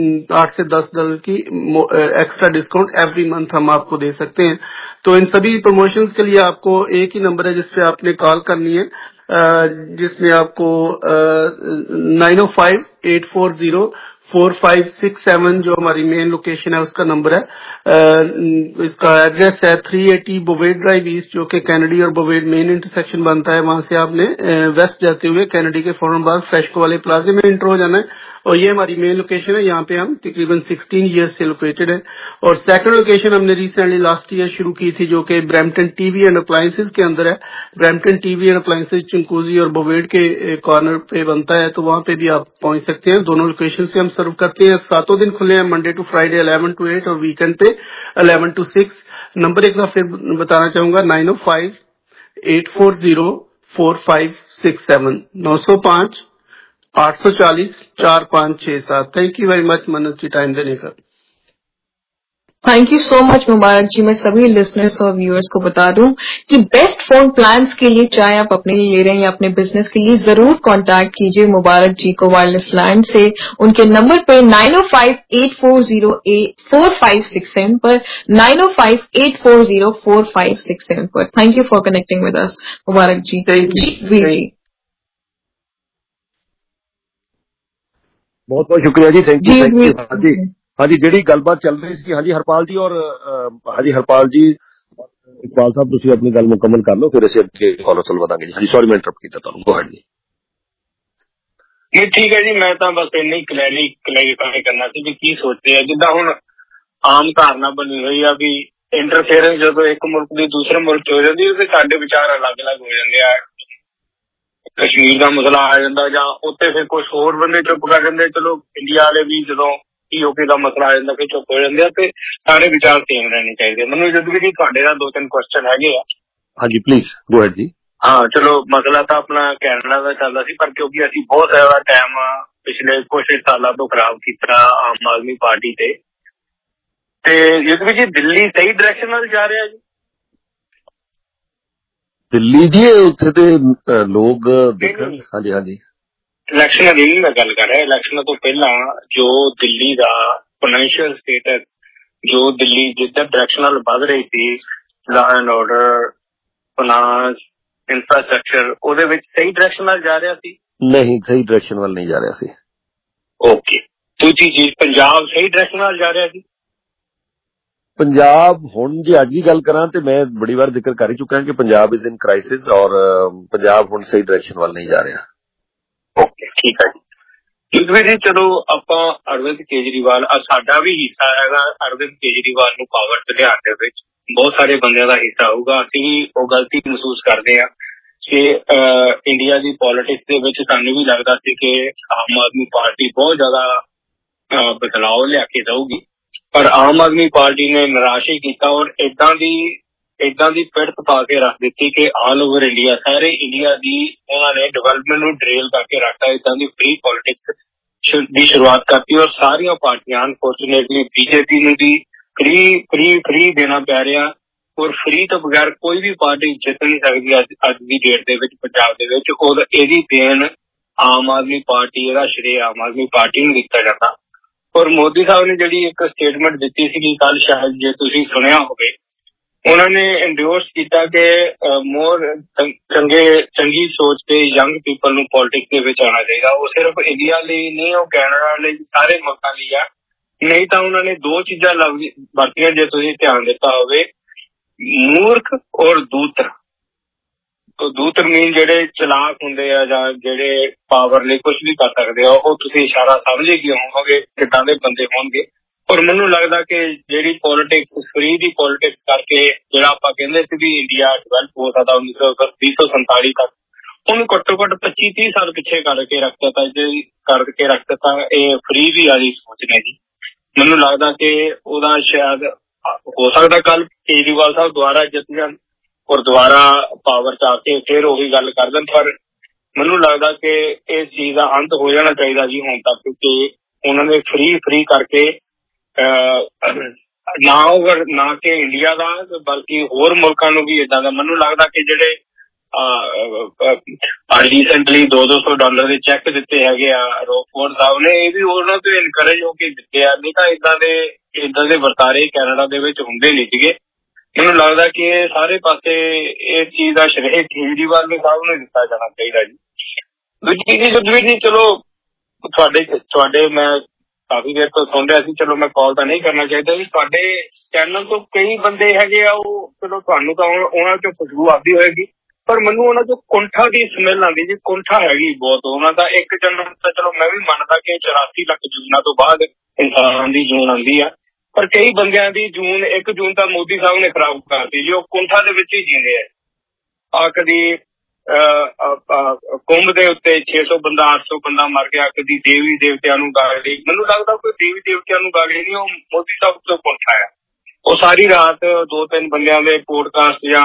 D: आठ से दस डॉलर की एक्स्ट्रा डिस्काउंट एवरी मंथ हम आपको दे सकते हैं। तो इन सभी प्रमोशंस के लिए आपको एक ही नंबर है जिसपे आपने कॉल करनी है, जिसमें आपको nine O five eight four zero four five six seven जो हमारी मेन लोकेशन है उसका नंबर है। इसका एड्रेस है three eighty Bovaird drive east, जो कि कैनेडी और बोवेड मेन इंटरसेक्शन बनता है। वहां से आपने वेस्ट जाते हुए कैनेडी के फौरन बाद फ्रेशको वाले प्लाजे में इंटर हो जाना है और ये हमारी मेन लोकेशन है। यहाँ पे हम तकरीबन सिक्सटीन ईयर्स से लोकेटेड है। और सेकंड लोकेशन हमने रिसेंटली लास्ट ईयर शुरू की थी, जो कि ब्रैम्पटन टीवी एंड अप्लायंसेज के अंदर है। Brampton TV and appliances Chinguacousy और बोवेड के कॉर्नर पे बनता है, तो वहां पे भी आप पहुंच सकते हैं। दोनों लोकेशन से हम सर्व करते हैं। सातों दिन खुले हैं, Monday to Friday eleven to eight और वीकेंड पे इलेवन टू सिक्स। नंबर एक बार फिर बताना चाहूंगा, nine O five eight four zero four five six seven, नौ सौ पांच आठ सौ चालीस चार पांच छह सात। Thank you very much Manoj जी टाइम देने का।
C: Thank you so much Mubarak जी। मैं सभी लिसनर्स और व्यूअर्स को बता दूं कि बेस्ट फोन प्लान्स के लिए चाहे आप अपने लिए ले रहे हैं या अपने बिजनेस के लिए, जरूर कांटेक्ट कीजिए मुबारक जी को वायरलेस लैंड से। उनके नंबर पे nine O five eight four zero four five six seven पर nine O five eight four zero four five six seven पर। Thank you for connecting with us Mubarak जी।
D: Thank you.
B: ਬਹੁਤ ਬਹੁਤ ਸ਼ੁਕਰੀਆ ਜੀ, ਥੈਂਕ ਯੂ ਥੈਂਕ ਯੂ। ਹਾਂਜੀ ਹਾਂਜੀ, ਜਿਹੜੀ ਗੱਲਬਾਤ ਚੱਲ ਰਹੀ ਸੀ, ਹਾਂਜੀ ਹਰਪਾਲ ਜੀ ਔਰ ਹਾਂਜੀ ਹਰਪਾਲ ਜੀ, ਇਕਬਾਲ ਸਾਹਿਬ ਤੁਸੀਂ ਆਪਣੀ ਗੱਲ ਮੁਕੰਮਲ ਕਰ ਲਓ, ਫਿਰ ਅਸੀਂ ਅੱਗੇ ਫੋਲੋ ਸਲ ਵਧਾਂਗੇ ਜੀ। ਹਾਂਜੀ ਸੌਰੀ ਮੈਂ ਇੰਟਰਪਟ ਕੀਤਾ ਤੁਹਾਨੂੰ, ਗੋ ਹੈਡ ਜੀ।
A: ਨਹੀਂ ਠੀਕ ਹੈ ਜੀ, ਮੈਂ ਤਾਂ ਬਸ ਇੰਨਾ ਹੀ ਕਲੈਰੀ ਕਲੈਰੀਫਾਈ ਕਰਨਾ ਸੀ ਵੀ ਕੀ ਸੋਚਦੇ ਆ। ਜਿੱਦਾਂ ਹੁਣ ਆਮ ਧਾਰਨਾ ਬਣੀ ਹੋਈ ਆ ਵੀ ਇੰਟਰਫੇਅਰੈਂਸ ਜਦੋਂ ਇੱਕ ਮੁਲਕ ਦੀ ਦੂਸਰੇ ਮੁਲਕ ਚ ਹੋ ਜਾਂਦੀ ਤੇ ਸਾਡੇ ਵਿਚਾਰ ਅਲੱਗ ਅਲੱਗ ਹੋ ਜਾਂਦੇ ਆ। ਕਸ਼ਮੀਰ ਦਾ ਮਸਲਾ ਆ ਜਾਂਦਾ ਜਾਂ ਉੱਥੇ ਫਿਰ ਕੁਛ ਹੋਰ ਬੰਦੇ ਚੁੱਪ ਕਰ ਜਾਂਦੇ, ਚਲੋ ਇੰਡੀਆ ਵਾਲੇ ਵੀ ਜਦੋਂ ਪੀਓਕੇ ਦਾ ਮਸਲਾ ਆ ਜਾਂਦਾ ਫਿਰ ਚੁੱਪ ਹੋ ਜਾਂਦੇ ਆ, ਤੇ ਸਾਰੇ ਵਿਚਾਰ ਸੇਮ ਰਹਿਣੇ ਚਾਹੀਦੇ। ਮੈਨੂੰ ਜਦੋਂ ਵੀ ਤੁਹਾਡੇ ਨਾਲ ਦੋ ਤਿੰਨ ਕੁਐਸਚਨ ਹੈਗੇ ਆ। ਹਾਂਜੀ
B: ਪਲੀਜ਼ ਗੋ ਹੈਡ ਜੀ।
A: ਹਾਂ ਚਲੋ, ਮਸਲਾ ਤਾਂ ਆਪਣਾ ਕੈਨੇਡਾ ਦਾ ਚੱਲਦਾ ਸੀ, ਪਰ ਕਿਉਂਕਿ ਅਸੀਂ ਬਹੁਤ ਜ਼ਿਆਦਾ ਟਾਈਮ ਪਿਛਲੇ ਕੁਛ ਸਾਲਾਂ ਤੋਂ ਖਰਾਬ ਕੀਤਾ ਆਮ ਆਦਮੀ ਪਾਰਟੀ ਤੇ, ਤੇ ਜਦੋਂ ਵੀ ਜੀ ਦਿੱਲੀ ਸਹੀ ਡਾਇਰੈਕਸ਼ਨ ਨਾਲ ਜਾ ਰਿਹਾ ਜੀ?
B: ਦਿੱਲੀ ਜੀ ਉੱਥੇ ਤੇ ਲੋਕ ਦੇਖਣ। ਹਾਂਜੀ ਹਾਂਜੀ,
A: ਇਲੈਕਸ਼ਨਾਂ ਦੀ ਨਹੀਂ ਮੈਂ ਗੱਲ ਕਰ ਰਿਹਾ, ਇਲੈਕਸ਼ਨਾਂ ਤੋਂ ਪਹਿਲਾਂ ਜੋ ਦਿੱਲੀ ਦਾ ਫਾਈਨੈਂਸ਼ੀਅਲ ਸਟੇਟਸ, ਜੋ ਦਿੱਲੀ ਜਿੱਦਾਂ ਡਾਇਰੈਕਸ਼ਨ ਨਾਲ ਵੱਧ ਰਹੀ ਸੀ, law and order, finance, infrastructure, ਉਹਦੇ ਵਿੱਚ ਸਹੀ ਡਾਇਰੈਕਸ਼ਨ ਨਾਲ ਜਾ ਰਿਹਾ ਸੀ?
B: ਨਹੀਂ, ਸਹੀ ਡਾਇਰੈਕਸ਼ਨ ਵੱਲ ਨਹੀਂ ਜਾ ਰਿਹਾ ਸੀ।
A: ਓਕੇ। ਦੂਜੀ ਚੀਜ਼, ਪੰਜਾਬ ਸਹੀ ਡਾਇਰੈਕਸ਼ਨ ਨਾਲ ਜਾ ਰਿਹਾ ਸੀ?
B: ਪੰਜਾਬ ਹੁਣ ਜੇ ਅੱਜ ਦੀ ਗੱਲ ਕਰਾਂ ਤੇ ਮੈਂ ਬੜੀ ਵਾਰ ਜ਼ਿਕਰ ਕਰ ਹੀ ਚੁੱਕਾ ਕਿ ਪੰਜਾਬ ਇਜ਼ ਇਨ ਕ੍ਰਾਈਸਿਸ, ਔਰ ਪੰਜਾਬ ਹੁਣ ਸਹੀ ਡਾਇਰੈਕਸ਼ਨ ਵੱਲ ਨਹੀਂ ਜਾ ਰਿਹਾ।
A: ਓਕੇ ਠੀਕ ਹੈ ਜੀ। ਜਿਵੇਂ ਜੀ ਚਲੋ ਆਪਾਂ ਅਰਵਿੰਦ ਕੇਜਰੀਵਾਲ, ਸਾਡਾ ਵੀ ਹਿੱਸਾ ਹੈਗਾ ਅਰਵਿੰਦ ਕੇਜਰੀਵਾਲ ਨੂੰ ਪਾਵਰ ਚ ਲਿਆਉਣ ਦੇ ਵਿੱਚ, ਬਹੁਤ ਸਾਰੇ ਬੰਦਿਆਂ ਦਾ ਹਿੱਸਾ ਹੋਊਗਾ। ਅਸੀਂ ਵੀ ਉਹ ਗਲਤੀ ਮਹਿਸੂਸ ਕਰਦੇ ਹਾਂ ਕਿ ਇੰਡੀਆ ਦੀ ਪੋਲਿਟਿਕਸ ਦੇ ਵਿੱਚ ਸਾਨੂੰ ਵੀ ਲੱਗਦਾ ਸੀ ਕਿ ਆਮ ਆਦਮੀ ਪਾਰਟੀ ਬਹੁਤ ਜ਼ਿਆਦਾ ਬਦਲਾਅ ਲਿਆ ਕੇ ਦਊਗੀ, ਪਰ ਆਮ ਆਦਮੀ ਪਾਰਟੀ ਨੇ ਨਿਰਾਸ਼ ਹੀ ਕੀਤਾ ਔਰ ਏਦਾਂ ਦੀ ਏਦਾਂ ਦੀ ਪਿੜਤ ਪਾ ਕੇ ਰੱਖ ਦਿੱਤੀ ਕਿ ਆਲ ਓਵਰ ਇੰਡੀਆ, ਸਾਰੇ ਇੰਡੀਆ ਦੀ ਉਹਨਾਂ ਨੇ ਡਿਵੈਲਪਮੈਂਟ ਨੂੰ ਡਰੇਲ ਕਰਕੇ ਰੱਖਤਾ। ਏਦਾਂ ਦੀ ਫ੍ਰੀ ਪੋਲਿਟਿਕਸ ਦੀ ਸ਼ੁਰੂਆਤ ਕਰਤੀ ਔਰ ਸਾਰੀਆਂ ਪਾਰਟੀਆਂ, ਅਨਫੋਰਚੂਨੇਟਲੀ ਬੀਜੇਪੀ ਨੂੰ ਵੀ ਫ੍ਰੀ ਫ੍ਰੀ ਫ੍ਰੀ ਦੇਣਾ ਪੈ ਰਿਹਾ, ਔਰ ਫ੍ਰੀ ਤੋਂ ਬਗੈਰ ਕੋਈ ਵੀ ਪਾਰਟੀ ਜਿੱਤ ਨਹੀਂ ਸਕਦੀ ਅੱਜ ਅੱਜ ਦੀ ਡੇਟ ਦੇ ਵਿੱਚ ਪੰਜਾਬ ਦੇ ਵਿੱਚ। ਔਰ ਇਹਦੀ ਦੇਣ ਆਮ ਆਦਮੀ ਪਾਰਟੀ, ਇਹਦਾ ਸ਼੍ਰੇਅ ਆਮ ਆਦਮੀ ਪਾਰਟੀ ਨੂੰ ਦਿੱਤਾ ਜਾਂਦਾ। ਔਰ ਮੋਦੀ ਸਾਹਿਬ ਨੇ ਜਿਹੜੀ ਇੱਕ ਸਟੇਟਮੈਂਟ ਦਿੱਤੀ ਸੀ ਕੱਲ, ਸ਼ਾਇਦ ਜੇ ਤੁਸੀਂ ਸੁਣਿਆ ਹੋਵੇ, ਉਹਨਾਂ ਨੇ ਇੰਡੋਰਸ ਕੀਤਾ ਕਿ ਮੋਰ ਚੰਗੇ ਚੰਗੀ ਸੋਚ ਦੇ ਯੰਗ ਪੀਪਲ ਨੂੰ ਪੋਲਿਟਿਕਸ ਦੇ ਵਿੱਚ ਆਉਣਾ ਚਾਹੀਦਾ। ਉਹ ਸਿਰਫ ਇੰਡੀਆ ਲਈ ਨਹੀਂ, ਉਹ ਕੈਨੇਡਾ ਲਈ, ਸਾਰੇ ਮੁਲਕਾਂ ਲਈ ਆ। ਨਹੀਂ ਤਾਂ ਉਹਨਾਂ ਨੇ ਦੋ ਚੀਜ਼ਾਂ ਲਫ਼ਜ਼ ਵਰਤੀਆਂ, ਜੇ ਤੁਸੀਂ ਧਿਆਨ ਦਿੱਤਾ ਹੋਵੇ, ਮੂਰਖ ਔਰ ਦੂਤਰ। ਦੂਤਰ ਮੀਨ ਜਿਹੜੇ ਚਲਾਕ ਹੁੰਦੇ ਆ ਜਾਂ ਜਿਹੜੇ ਪਾਵਰ ਲਈ ਕੁਝ ਵੀ ਕਰ ਸਕਦੇ ਆ, ਉਹ ਤੁਸੀਂ ਇਸ਼ਾਰਾ ਸਮਝੇ ਕੀ ਹੋਵੋਗੇ ਕਿੱਦਾਂ ਦੇ ਬੰਦੇ ਹੋਣਗੇ। ਔਰ ਮੈਨੂੰ ਲੱਗਦਾ ਕਿ ਜਿਹੜੀ ਪੋਲਿਟਿਕਸ, ਫ੍ਰੀ ਦੀ ਪੋਲਿਟਿਕਸ ਕਰਕੇ ਜਿਹੜਾ ਆਪਾਂ ਕਹਿੰਦੇ ਸੀ ਵੀ ਇੰਡੀਆ ਡਿਵੈਲਪ ਹੋ ਸਕਦਾ ਉੱਨੀ ਸੌ ਵੀਹ ਸੌ ਸੰਤਾਲੀ ਤੱਕ, ਉਹਨੂੰ ਘੱਟੋ ਘੱਟ ਪੱਚੀ ਤੀਹ ਸਾਲ ਪਿੱਛੇ ਕਰਕੇ ਰੱਖ ਦਿੱਤਾ ਜੇ ਕਰਕੇ ਰੱਖ ਦਿੱਤਾ। ਇਹ ਫ੍ਰੀ ਦੀ ਵਾਲੀ ਸੋਚ ਨੇ ਜੀ। ਮੈਨੂੰ ਲੱਗਦਾ ਕਿ ਉਹਦਾ ਸ਼ਾਇਦ ਹੋ ਸਕਦਾ ਕੱਲ ਕੇਜਰੀਵਾਲ ਸਾਹਿਬ ਦੁਬਾਰਾ ਜਿੱਤ ਜਾਣ ਔਰ ਦੁਬਾਰਾ ਪਾਵਰ ਚ ਆ ਕੇ ਫਿਰ ਉਹੀ ਗੱਲ ਕਰ ਦੇਣ, ਪਰ ਮੈਨੂੰ ਲੱਗਦਾ ਕਿ ਇਸ ਚੀਜ਼ ਦਾ ਅੰਤ ਹੋ ਜਾਣਾ ਚਾਹੀਦਾ ਜੀ ਹੁਣ ਤੱਕ, ਕਿਉਂਕਿ ਉਹਨਾਂ ਨੇ ਫ੍ਰੀ ਫ੍ਰੀ ਕਰਕੇ ਨਾ ਉਹ ਨਾ ਕਿ ਇੰਡੀਆ ਦਾ ਬਲਕਿ ਹੋਰ ਮੁਲਕਾਂ ਨੂੰ ਵੀ ਏਦਾਂ ਦਾ। ਮੈਨੂੰ ਲੱਗਦਾ ਕਿ ਜਿਹੜੇ ਰੀਸੈਂਟਲੀ ਦੋ ਦੋ ਸੌ ਡਾਲਰ ਦੇ ਚੈੱਕ ਦਿੱਤੇ ਹੈਗੇ ਆ ਰੋਕਫੋਰਡ ਸਾਹਿਬ ਨੇ, ਇਹ ਵੀ ਉਹਨਾਂ ਤੋਂ ਇਨਕਰੇਜ ਹੋ ਕੇ ਦਿੱਤੇ ਆ, ਨਹੀਂ ਤਾਂ ਏਦਾਂ ਦੇ ਏਦਾਂ ਦੇ ਵਰਤਾਰੇ ਕੈਨੇਡਾ ਦੇ ਵਿੱਚ ਹੁੰਦੇ ਨਹੀਂ ਸੀਗੇ। ਮੈਨੂੰ ਲੱਗਦਾ ਕਿ ਇਹ ਸਾਰੇ ਪਾਸੇ ਇਸ ਚੀਜ਼ ਦਾ ਸ਼੍ਰੇਅ ਕੇਜਰੀਵਾਲ ਸਾਹਿਬ ਨੂੰ ਦਿੱਤਾ ਜਾਣਾ ਚਾਹੀਦਾ ਜੀ। ਦੂਜੀ ਚੀਜ਼ ਜਦਵੀਰ ਜੀ, ਚਲੋ ਤੁਹਾਡੇ ਤੁਹਾਡੇ ਮੈਂ ਕਾਫੀ ਦੇਰ ਤੋਂ ਸੁਣ ਰਿਹਾ ਸੀ, ਚਲੋ ਮੈਂ ਕਾਲ ਤਾਂ ਨਹੀਂ ਕਰਨਾ ਚਾਹੀਦਾ ਜੀ, ਤੁਹਾਡੇ ਚੈਨਲ ਤੋਂ ਕਈ ਬੰਦੇ ਹੈਗੇ ਆ, ਉਹ ਚਲੋ ਤੁਹਾਨੂੰ ਤਾਂ ਉਹਨਾਂ ਚੋਂ ਖੁਸ਼ਬੂ ਆਉਂਦੀ ਹੋਏਗੀ, ਪਰ ਮੈਨੂੰ ਉਹਨਾਂ ਚੋਂ ਕੁੰਠਾ ਦੀ ਸਮੈਲ ਆਉਂਦੀ ਜੀ। ਕੁੰਠਾ ਹੈਗੀ ਬਹੁਤ ਉਹਨਾਂ ਦਾ। ਇੱਕ ਜਨਮ ਤਾਂ ਚਲੋ ਮੈਂ ਵੀ ਮੰਨਦਾ ਕਿ ਚੁਰਾਸੀ ਲੱਖ ਜੂਨਾਂ ਤੋਂ ਬਾਅਦ ਇਨਸਾਨ ਦੀ ਜੂਨ ਆਉਂਦੀ ਆ, ਪਰ ਕਈ ਬੰਦਿਆਂ ਦੀ ਜੂਨ ਇੱਕ ਜੂਨ ਤਾਂ ਮੋਦੀ ਸਾਹਿਬ ਨੇ ਖਰਾਬ ਕਰਤੀ ਜੀ। ਉਹ ਕੁੰਠਾ ਦੇ ਵਿੱਚ ਹੀ ਜੀਂਦੇ ਆ। ਆ ਕਦੀ ਕੁੰਭ ਦੇ ਉੱਤੇ ਛੇ ਸੌ ਬੰਦਾ ਅੱਠ ਸੌ ਬੰਦਾ ਮਰ ਗਿਆ, ਕਦੀ ਦੇਵੀ ਦੇਵਤਿਆਂ ਨੂੰ ਗਾਲੀ। ਮੈਨੂੰ ਲੱਗਦਾ ਕੋਈ ਦੇਵੀ ਦੇਵਤਿਆਂ ਨੂੰ ਗਾਲੀ ਨਹੀਂ, ਉਹ ਮੋਦੀ ਸਾਹਿਬ ਤੋਂ ਕੁੰਠਾ ਆ। ਉਹ ਸਾਰੀ ਰਾਤ ਦੋ ਤਿੰਨ ਬੰਦਿਆਂ ਦੇ ਪੋਡਕਾਸਟ ਜਾਂ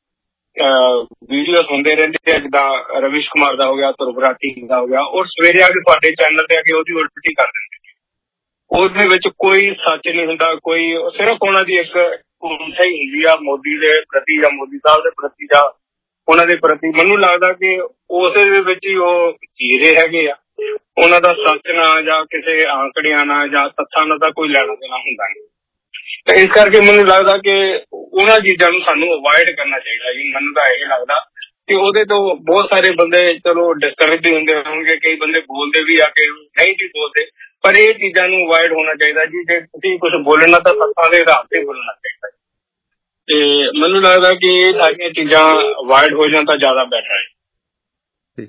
A: ਵੀਡੀਓ ਸੁਣਦੇ ਰਹਿੰਦੇ ਆ, ਜਿੱਦਾਂ ਰਵਿਸ਼ ਕੁਮਾਰ ਦਾ ਹੋ ਗਿਆ, ਧਰੁਵਰਾਠੀ ਦਾ ਹੋ ਗਿਆ, ਔਰ ਸਵੇਰੇ ਆ ਕੇ ਤੁਹਾਡੇ ਚੈਨਲ ਤੇ ਆ ਕੇ ਉਹਦੀ ਉਲਟੀ ਕਰ ਦਿੰਦੇ। ਉਹਦੇ ਵਿੱਚ ਕੋਈ ਸੱਚ ਨਹੀਂ ਹੁੰਦਾ, ਕੋਈ ਸਿਰਫ ਉਹਨਾਂ ਦੀ ਇੱਕ ਕੁੰਠਾ ਹੀ ਹੁੰਦੀ ਆ ਮੋਦੀ ਦੇ ਪ੍ਰਤੀ ਜਾਂ ਮੋਦੀ ਸਾਹਿਬ ਦੇ ਪ੍ਰਤੀ ਜਾਂ ਉਹਨਾਂ ਦੇ ਪ੍ਰਤੀ। ਮੈਨੂੰ ਲੱਗਦਾ ਕਿ ਉਸੇ ਦੇ ਵਿੱਚ ਹੀ ਉਹ ਜੀ ਰਹੇ ਹੈਗੇ ਆ। ਉਹਨਾਂ ਦਾ ਸੱਚ ਨਾਲ ਜਾਂ ਕਿਸੇ ਆંકੜਿਆਂ ਨਾਲ ਜਾਂ ਤੱਥਾਂ ਨਾਲ ਤਾਂ ਕੋਈ ਲੈਣਾ ਦੇਣਾ ਹੁੰਦਾ ਨਹੀਂ। ਤੇ ਇਸ ਕਰਕੇ ਮੈਨੂੰ ਲੱਗਦਾ ਕਿ ਉਹਨਾਂ ਚੀਜ਼ਾਂ ਨੂੰ ਸਾਨੂੰ ਅਵੋਇਡ ਕਰਨਾ ਚਾਹੀਦਾ ਜੀ। ਮੈਨੂੰ ਤਾਂ ਇਹ ਲੱਗਦਾ ਤੇ ਉਹਦੇ ਤੋਂ ਬਹੁਤ ਸਾਰੇ ਬੰਦੇ ਚਲੋ ਡਿਸਕਰੇਜ ਵੀ ਹੁੰਦੇ ਹੋਣਗੇ, ਕਈ ਬੰਦੇ ਬੋਲਦੇ ਵੀ ਆ ਕੇ ਨਹੀਂ ਵੀ ਬੋਲਦੇ, ਪਰ ਇਹ ਚੀਜ਼ਾਂ ਨੂੰ ਅਵਾਇਡ ਹੋਣਾ ਚਾਹੀਦਾ ਜੀ। ਜੇ ਤੁਸੀਂ ਕੁਝ ਬੋਲਣਾ ਤਾਂ ਤੱਥਾਂ ਦੇ ਆਧਾਰ ਤੇ ਬੋਲਣਾ ਚਾਹੀਦਾ। ਤੇ ਮੈਨੂੰ ਲੱਗਦਾ ਕਿ ਇਹ ਸਾਰੀਆਂ ਚੀਜ਼ਾਂ ਅਵਾਇਡ ਹੋ ਜਾਣ ਤਾਂ ਜ਼ਿਆਦਾ ਬੈਟਰ ਹੈ।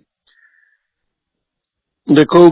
B: ਦੇਖੋ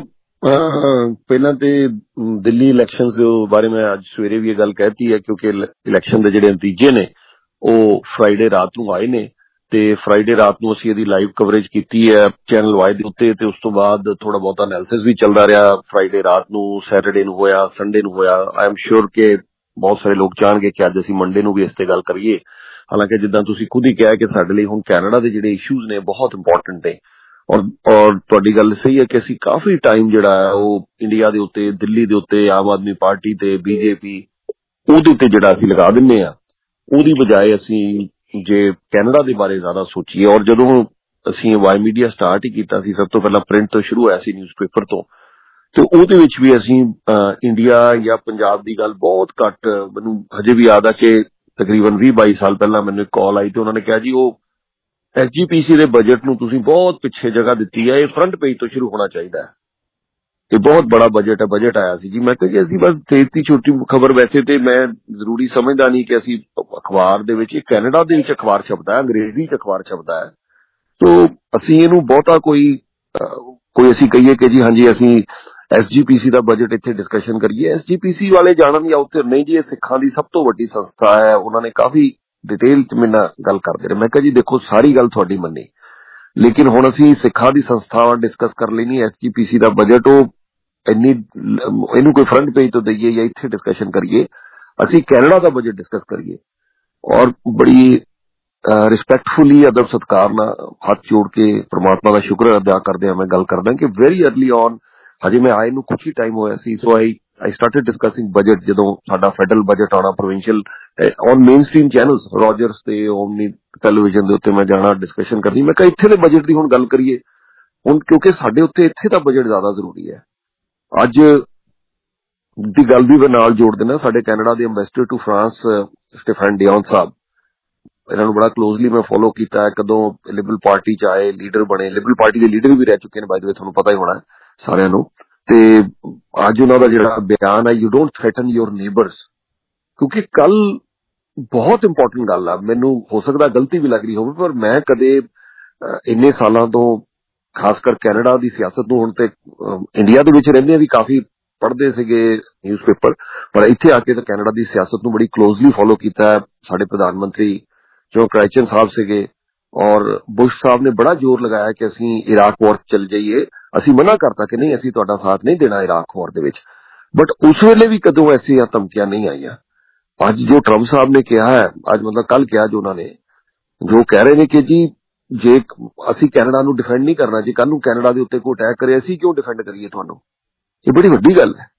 B: ਪਹਿਲਾਂ ਤੇ ਦਿੱਲੀ ਇਲੈਕਸ਼ਨਸ ਦੇ ਬਾਰੇ ਮੈਂ ਅੱਜ ਸਵੇਰੇ ਵੀ ਇਹ ਗੱਲ ਕਹਿਤੀ ਹੈ, ਕਿਉਂਕਿ ਇਲੈਕਸ਼ਨ ਦੇ ਜਿਹੜੇ ਨਤੀਜੇ ਨੇ ਉਹ ਫਰਾਈਡੇ ਰਾਤ ਨੂੰ ਆਏ ਨੇ ਤੇ ਫਰਾਈਡੇ ਰਾਤ ਨੂੰ ਅਸੀਂ ਇਹਦੀ ਲਾਈਵ ਕਵਰੇਜ ਕੀਤੀ ਹੈ ਚੈਨਲ ਵਾਈ ਦੇ ਉੱਤੇ, ਤੇ ਉਸ ਤੋਂ ਬਾਅਦ ਥੋੜਾ ਬਹੁਤਾ ਐਨਾਲਿਸਿਸ ਵੀ ਚੱਲਦਾ ਰਿਹਾ। ਫਰਾਈਡੇ ਰਾਤ ਨੂੰ, ਸੈਟਰਡੇ ਨੂੰ ਹੋਇਆ, ਸੰਡੇ ਨੂੰ ਹੋਇਆ। ਆਈ ਐਮ ਸ਼ੋਰ ਕਿ ਬਹੁਤ ਸਾਰੇ ਲੋਕ ਚਾਹਣਗੇ ਕਿ ਅੱਜ ਅਸੀਂ ਮੰਡੇ ਨੂੰ ਵੀ ਇਸ ਤੇ ਗੱਲ ਕਰੀਏ। ਹਾਲਾਂਕਿ ਜਿੱਦਾਂ ਤੁਸੀਂ ਖੁਦ ਹੀ ਕਿਹਾ ਕਿ ਸਾਡੇ ਲਈ ਹੁਣ ਕੈਨੇਡਾ ਦੇ ਜਿਹੜੇ ਇਸ਼ੂਜ਼ ਨੇ ਬਹੁਤ ਇੰਪੋਰਟੈਂਟ ਨੇ, ਔਰ ਔਰ ਤੁਹਾਡੀ ਗੱਲ ਸਹੀ ਹੈ ਕਿ ਅਸੀਂ ਕਾਫੀ ਟਾਈਮ ਜਿਹੜਾ ਹੈ ਉਹ ਇੰਡੀਆ ਦੇ ਉੱਤੇ, ਦਿੱਲੀ ਦੇ ਉੱਤੇ, ਆਮ ਆਦਮੀ ਪਾਰਟੀ ਤੇ ਬੀਜੇਪੀ ਉਹਦੇ ਉੱਤੇ ਜਿਹੜਾ ਅਸੀਂ ਲਗਾ ਦਿੰਦੇ ਆ, ਉਹਦੀ ਬਜਾਏ ਅਸੀਂ ਜੇ ਕੈਨੇਡਾ ਦੇ ਬਾਰੇ ਜ਼ਿਆਦਾ ਸੋਚੀਏ। ਔਰ ਜਦੋਂ ਅਸੀਂ ਵਾਈ ਮੀਡੀਆ ਸਟਾਰਟ ਹੀ ਕੀਤਾ ਸੀ, ਸਭ ਤੋਂ ਪਹਿਲਾਂ ਪ੍ਰਿੰਟ ਤੋਂ ਸ਼ੁਰੂ ਹੋਇਆ ਸੀ, ਨਿਊਜ਼ਪੇਪਰ ਤੋਂ, ਤੇ ਉਹਦੇ ਵਿੱਚ ਵੀ ਅਸੀਂ ਇੰਡੀਆ ਜਾਂ ਪੰਜਾਬ ਦੀ ਗੱਲ ਬਹੁਤ ਘੱਟ, ਮੈਨੂੰ ਹਜੇ ਵੀ ਯਾਦ ਆ ਕਿ ਤਕਰੀਬਨ ਵੀਹ ਬਾਈ ਸਾਲ ਪਹਿਲਾਂ ਮੈਨੂੰ ਇੱਕ ਕਾਲ ਆਈ ਤੇ ਉਹਨਾਂ ਨੇ ਕਿਹਾ ਜੀ ਉਹ ਐਸ ਜੀ ਪੀ ਸੀ ਦੇ ਬਜਟ ਨੂੰ ਤੁਸੀਂ ਬਹੁਤ ਪਿੱਛੇ ਜਗ੍ਹਾ ਦਿੱਤੀ ਹੈ, ਇਹ ਫਰੰਟ ਪੇਜ ਤੋਂ ਸ਼ੁਰੂ ਹੋਣਾ ਚਾਹੀਦਾ ਹੈ, ਇਹ ਬਹੁਤ ਬੜਾ ਬਜਟ ਹੈ। ਬਜਟ ਆਇਆ ਸੀ ਜੀ। ਮੈਂ ਕਿਹਾ ਜੀ ਅਸੀਂ ਬਸ ਤੇਤੀ ਛੋਟੀ ਖਬਰ, ਵੈਸੇ ਤੇ ਮੈਂ ਜ਼ਰੂਰੀ ਸਮਝਦਾ ਨਹੀਂ ਕਿ ਅਸੀਂ ਅਖਬਾਰ ਦੇ ਵਿੱਚ, ਕੈਨੇਡਾ ਦੇ ਵਿੱਚ ਅਖਬਾਰ ਛਪਦਾ ਹੈ, ਅੰਗਰੇਜ਼ੀ ਚ ਅਖਬਾਰ ਛਪਦਾ ਹੈ, ਤੋ ਅਸੀਂ ਇਹਨੂੰ ਬਹੁਤਾ ਕੋਈ ਕੋਈ ਅਸੀਂ ਕਹੀਏ ਕਿ ਜੀ ਹਾਂਜੀ ਅਸੀਂ ਐਸ ਜੀ ਪੀ ਸੀ ਦਾ ਬਜਟ ਇੱਥੇ ਡਿਸਕਸ਼ਨ ਕਰੀਏ। ਐਸ ਜੀ ਪੀ ਸੀ ਵਾਲੇ ਜਾਣਨ ਜਾਂ ਉੱਥੇ ਨਹੀਂ ਜੀ, ਇਹ ਸਿੱਖਾਂ ਦੀ ਸਭ ਤੋਂ ਵੱਡੀ ਸੰਸਥਾ ਹੈ। ਉਹਨਾਂ ਨੇ ਕਾਫੀ ਡਿਟੇਲ ਚ ਮੇਰੇ ਨਾਲ ਗੱਲ ਕਰਦੇ ਰਹੇ। ਮੈਂ ਕਿਹਾ ਜੀ ਦੇਖੋ ਸਾਰੀ ਗੱਲ ਤੁਹਾਡੀ ਮੰਨੀ, ਲੇਕਿਨ ਹੁਣ ਅਸੀਂ ਸਿੱਖਾਂ ਦੀ ਸੰਸਥਾ ਡਿਸਕਸ ਕਰ ਲੈਣੀ, ਐਸ ਜੀ ਪੀ ਸੀ ਦਾ ਬਜਟ ਉਹ ਇੰਨੀ ਇਹਨੂੰ ਕੋਈ ਫਰੰਟ ਪੇਜ ਤੋਂ ਦਈਏ ਜਾਂ ਇੱਥੇ ਡਿਸਕਸ਼ਨ ਕਰੀਏ, ਅਸੀਂ ਕੈਨੇਡਾ ਦਾ ਬਜਟ ਡਿਸਕਸ ਕਰੀਏ। ਔਰ ਬੜੀ ਰਿਸਪੈਕਟਫੁਲੀ, ਅਦਬ ਸਤਿਕਾਰ ਨਾਲ ਹੱਥ ਜੋੜ ਕੇ ਪ੍ਰਮਾਤਮਾ ਦਾ ਸ਼ੁਕਰ ਅਦਾ ਕਰਦੇ ਹਾਂ ਮੈਂ ਗੱਲ ਕਰਦਾ ਕਿ ਵੈਰੀ ਅਰਲੀ ਔਨ, ਹਜੇ ਮੈਂ ਆਏ ਨੂੰ ਕੁਛ ਹੀ ਟਾਈਮ ਹੋਇਆ ਸੀ, so I I started discussing budget. ਜਦੋਂ ਸਾਡਾ ਫੈਡਰਲ ਬਜਟ ਆਉਣਾ provincial on mainstream channels, Rogers ਤੇ ਓਮਨੀ ਟੈਲੀਵਿਜ਼ਨ ਦੇ ਉੱਤੇ ਮੈਂ ਜਾਣਾ, ਡਿਸਕਸ਼ਨ ਕਰਨੀ। ਮੈਂ ਕਿਹਾ ਇੱਥੇ ਦੇ ਬਜਟ ਦੀ ਹੁਣ ਗੱਲ ਕਰੀਏ ਹੁਣ, ਕਿਉਂਕਿ ਸਾਡੇ ਉੱਤੇ ਇੱਥੇ ਦਾ ਬਜਟ ਜ਼ਿਆਦਾ ਜ਼ਰੂਰੀ ਹੈ। ਅੱਜ ਦੀ ਗੱਲ ਵੀ ਮੈਂ ਨਾਲ ਜੋੜ ਦੇਣਾ, ਸਾਡੇ ਕੈਨੇਡਾ ਦੇ ambassador to France Stephen Dion ਸਾਹਿਬ, ਇਹਨਾਂ ਨੂੰ ਬੜਾ ਕਲੋਜ਼ਲੀ ਮੈਂ ਫੋਲੋ ਕੀਤਾ ਹੈ। ਕਦੋਂ ਲਿਬਰਲ ਪਾਰਟੀ ਚ ਆਏ, ਲੀਡਰ ਬਣੇ, ਲਿਬਰਲ ਪਾਰਟੀ ਦੇ ਲੀਡਰ ਵੀ ਰਹਿ ਚੁੱਕੇ ਨੇ ਬਾਈ ਦ ਵੇ, ਤੁਹਾਨੂੰ ਪਤਾ ਹੀ ਹੋਣਾ ਸਾਰਿਆਂ ਨੂੰ। ਤੇ ਅੱਜ ਉਹਨਾਂ ਦਾ ਜਿਹੜਾ ਬਿਆਨ ਹੈ, you don't threaten your neighbours, ਕਿਉਂਕਿ ਕੱਲ ਬਹੁਤ ਇੰਪੋਰਟੈਂਟ ਗੱਲ ਆ, ਮੈਨੂੰ ਹੋ ਸਕਦਾ ਗਲਤੀ ਵੀ ਲੱਗ ਰਹੀ ਹੋਵੇ, ਪਰ ਮੈਂ ਕਦੇ ਇੰਨੇ ਸਾਲਾਂ ਤੋਂ ਖਾਸ ਕਰ ਕੈਨੇਡਾ ਦੀ ਸਿਆਸਤ ਨੂੰ, ਹੁਣ ਤੇ ਇੰਡੀਆ ਦੇ ਵਿੱਚ ਰਹਿੰਦੇ ਵੀ ਕਾਫੀ ਪੜ੍ਹਦੇ ਸੀਗੇ ਨਿਊਜ਼ਪੇਪਰ, ਪਰ ਇੱਥੇ ਆ ਕੇ ਤਾਂ ਕੈਨੇਡਾ ਦੀ ਸਿਆਸਤ ਨੂੰ ਬੜੀ ਕਲੋਜ਼ਲੀ ਫੋਲੋ ਕੀਤਾ ਹੈ। ਸਾਡੇ ਪ੍ਰਧਾਨ ਮੰਤਰੀ ਜੋ ਕ੍ਰਾਈਚਨ ਸਾਹਿਬ ਸੀਗੇ ਔਰ ਬੁਸ਼ ਸਾਹਿਬ ਨੇ ਬੜਾ ਜ਼ੋਰ ਲਗਾਇਆ ਕਿ ਅਸੀਂ ਇਰਾਕ ਵਾਰ ਚੱਲ ਜਾਈਏ। ਅਸੀਂ ਮਨਾ ਕਰਤਾ ਕਿ ਨਹੀਂ, ਅਸੀਂ ਤੁਹਾਡਾ ਸਾਥ ਨਹੀਂ ਦੇਣਾ ਇਰਾਕ ਵਾਰ ਦੇ ਵਿੱਚ, ਬਟ ਉਸ ਵੇਲੇ ਵੀ ਕਦੋਂ ਐਸੀਆਂ ਧਮਕੀਆਂ ਨਹੀਂ ਆਈਆਂ। ਅੱਜ ਜੋ ਟਰੰਪ ਸਾਹਿਬ ਨੇ ਕਿਹਾ ਹੈ, ਅੱਜ ਮਤਲਬ ਕੱਲ ਕਿਹਾ ਜੋ ਉਹਨਾਂ ਨੇ, ਜੋ ਕਹਿ ਰਹੇ ਨੇ ਕਿ ਜੀ ਜੇ ਅਸੀਂ ਕੈਨੇਡਾ ਨੂੰ ਡਿਫੈਂਡ ਨਹੀਂ ਕਰਨਾ, ਜੇ ਕੱਲ ਨੂੰ ਕੈਨੇਡਾ ਦੇ ਉੱਤੇ ਕੋਈ ਅਟੈਕ ਕਰੇ ਅਸੀਂ ਕਿਉਂ ਡਿਫੈਂਡ ਕਰੀਏ ਤੁਹਾਨੂੰ, ਇਹ ਬੜੀ ਵੱਡੀ ਗੱਲ ਹੈ।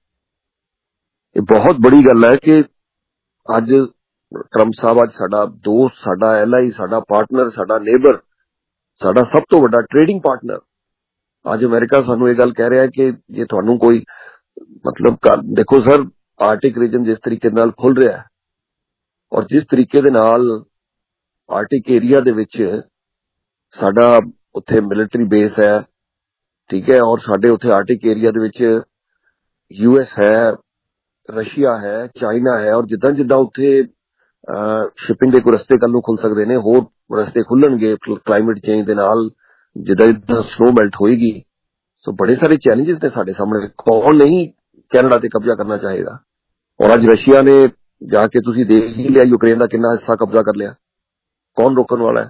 B: ਇਹ ਬਹੁਤ ਬੜੀ ਗੱਲ ਹੈ ਕਿ ਅੱਜ ਟਰੰਪ ਸਾਹਿਬ ਅੱਜ ਸਾਡਾ ਦੋਸਤ, ਸਾਡਾ ਐਲਾਈ, ਸਾਡਾ ਪਾਰਟਨਰ, ਸਾਡਾ ਨੇਬਰ, ਸਾਡਾ ਸਭ ਤੋਂ ਵੱਡਾ ਟ੍ਰੇਡਿੰਗ ਪਾਰਟਨਰ, ਅੱਜ ਅਮਰੀਕਾ ਸਾਨੂੰ ਇਹ ਗੱਲ ਕਹਿ ਰਿਹਾ ਕਿ ਜੇ ਤੁਹਾਨੂੰ ਕੋਈ ਮਤਲਬ, ਦੇਖੋ ਸਰ ਆਰਟਿਕ ਰੀਜਨ ਜਿਸ ਤਰੀਕੇ ਨਾਲ ਖੁੱਲ ਰਿਹਾ ਹੈ ਔਰ ਜਿਸ ਤਰੀਕੇ ਦੇ ਨਾਲ ਆਰਟਿਕ ਏਰੀਆ ਦੇ ਵਿੱਚ ਸਾਡਾ ਉੱਥੇ ਮਿਲਟਰੀ ਬੇਸ ਹੈ, ਠੀਕ ਹੈ, ਔਰ ਸਾਡੇ ਉੱਥੇ ਆਰਟਿਕ ਏਰੀਆ ਦੇ ਵਿੱਚ ਯੂ ਐਸ ਹੈ, ਰਸ਼ੀਆ ਹੈ, ਚਾਈਨਾ ਹੈ, ਔਰ ਜਿੱਦਾਂ ਜਿੱਦਾਂ ਉੱਥੇ ਸ਼ਿਪਿੰਗ ਦੇ ਕੋਈ ਰਸਤੇ ਕੱਲ ਨੂੰ ਖੁੱਲ ਸਕਦੇ ਨੇ, ਹੋਰ ਰਸਤੇ ਖੁੱਲਣਗੇ ਕਲਾਈਮੇਟ ਚੇਂਜ ਦੇ ਨਾਲ, ਜਿੱਦਾਂ ਜਿੱਦਾਂ ਸਨੋ ਮੈਲਟ ਹੋਏਗੀ, ਸੋ ਬੜੇ ਸਾਰੇ ਚੈਲੰਜਸ ਨੇ ਸਾਡੇ ਸਾਹਮਣੇ। ਕੌਣ ਨਹੀਂ ਕੈਨੇਡਾ ਤੇ ਕਬਜ਼ਾ ਕਰਨਾ ਚਾਹੇਗਾ, ਔਰ ਅੱਜ ਰਸ਼ੀਆ ਨੇ ਜਾ ਕੇ ਤੁਸੀਂ ਦੇਖ ਹੀ ਲਿਆ ਯੂਕਰੇਨ ਦਾ ਕਿੰਨਾ ਹਿੱਸਾ ਕਬਜ਼ਾ ਕਰ ਲਿਆ, ਕੌਣ ਰੋਕਣ ਵਾਲਾ ਹੈ।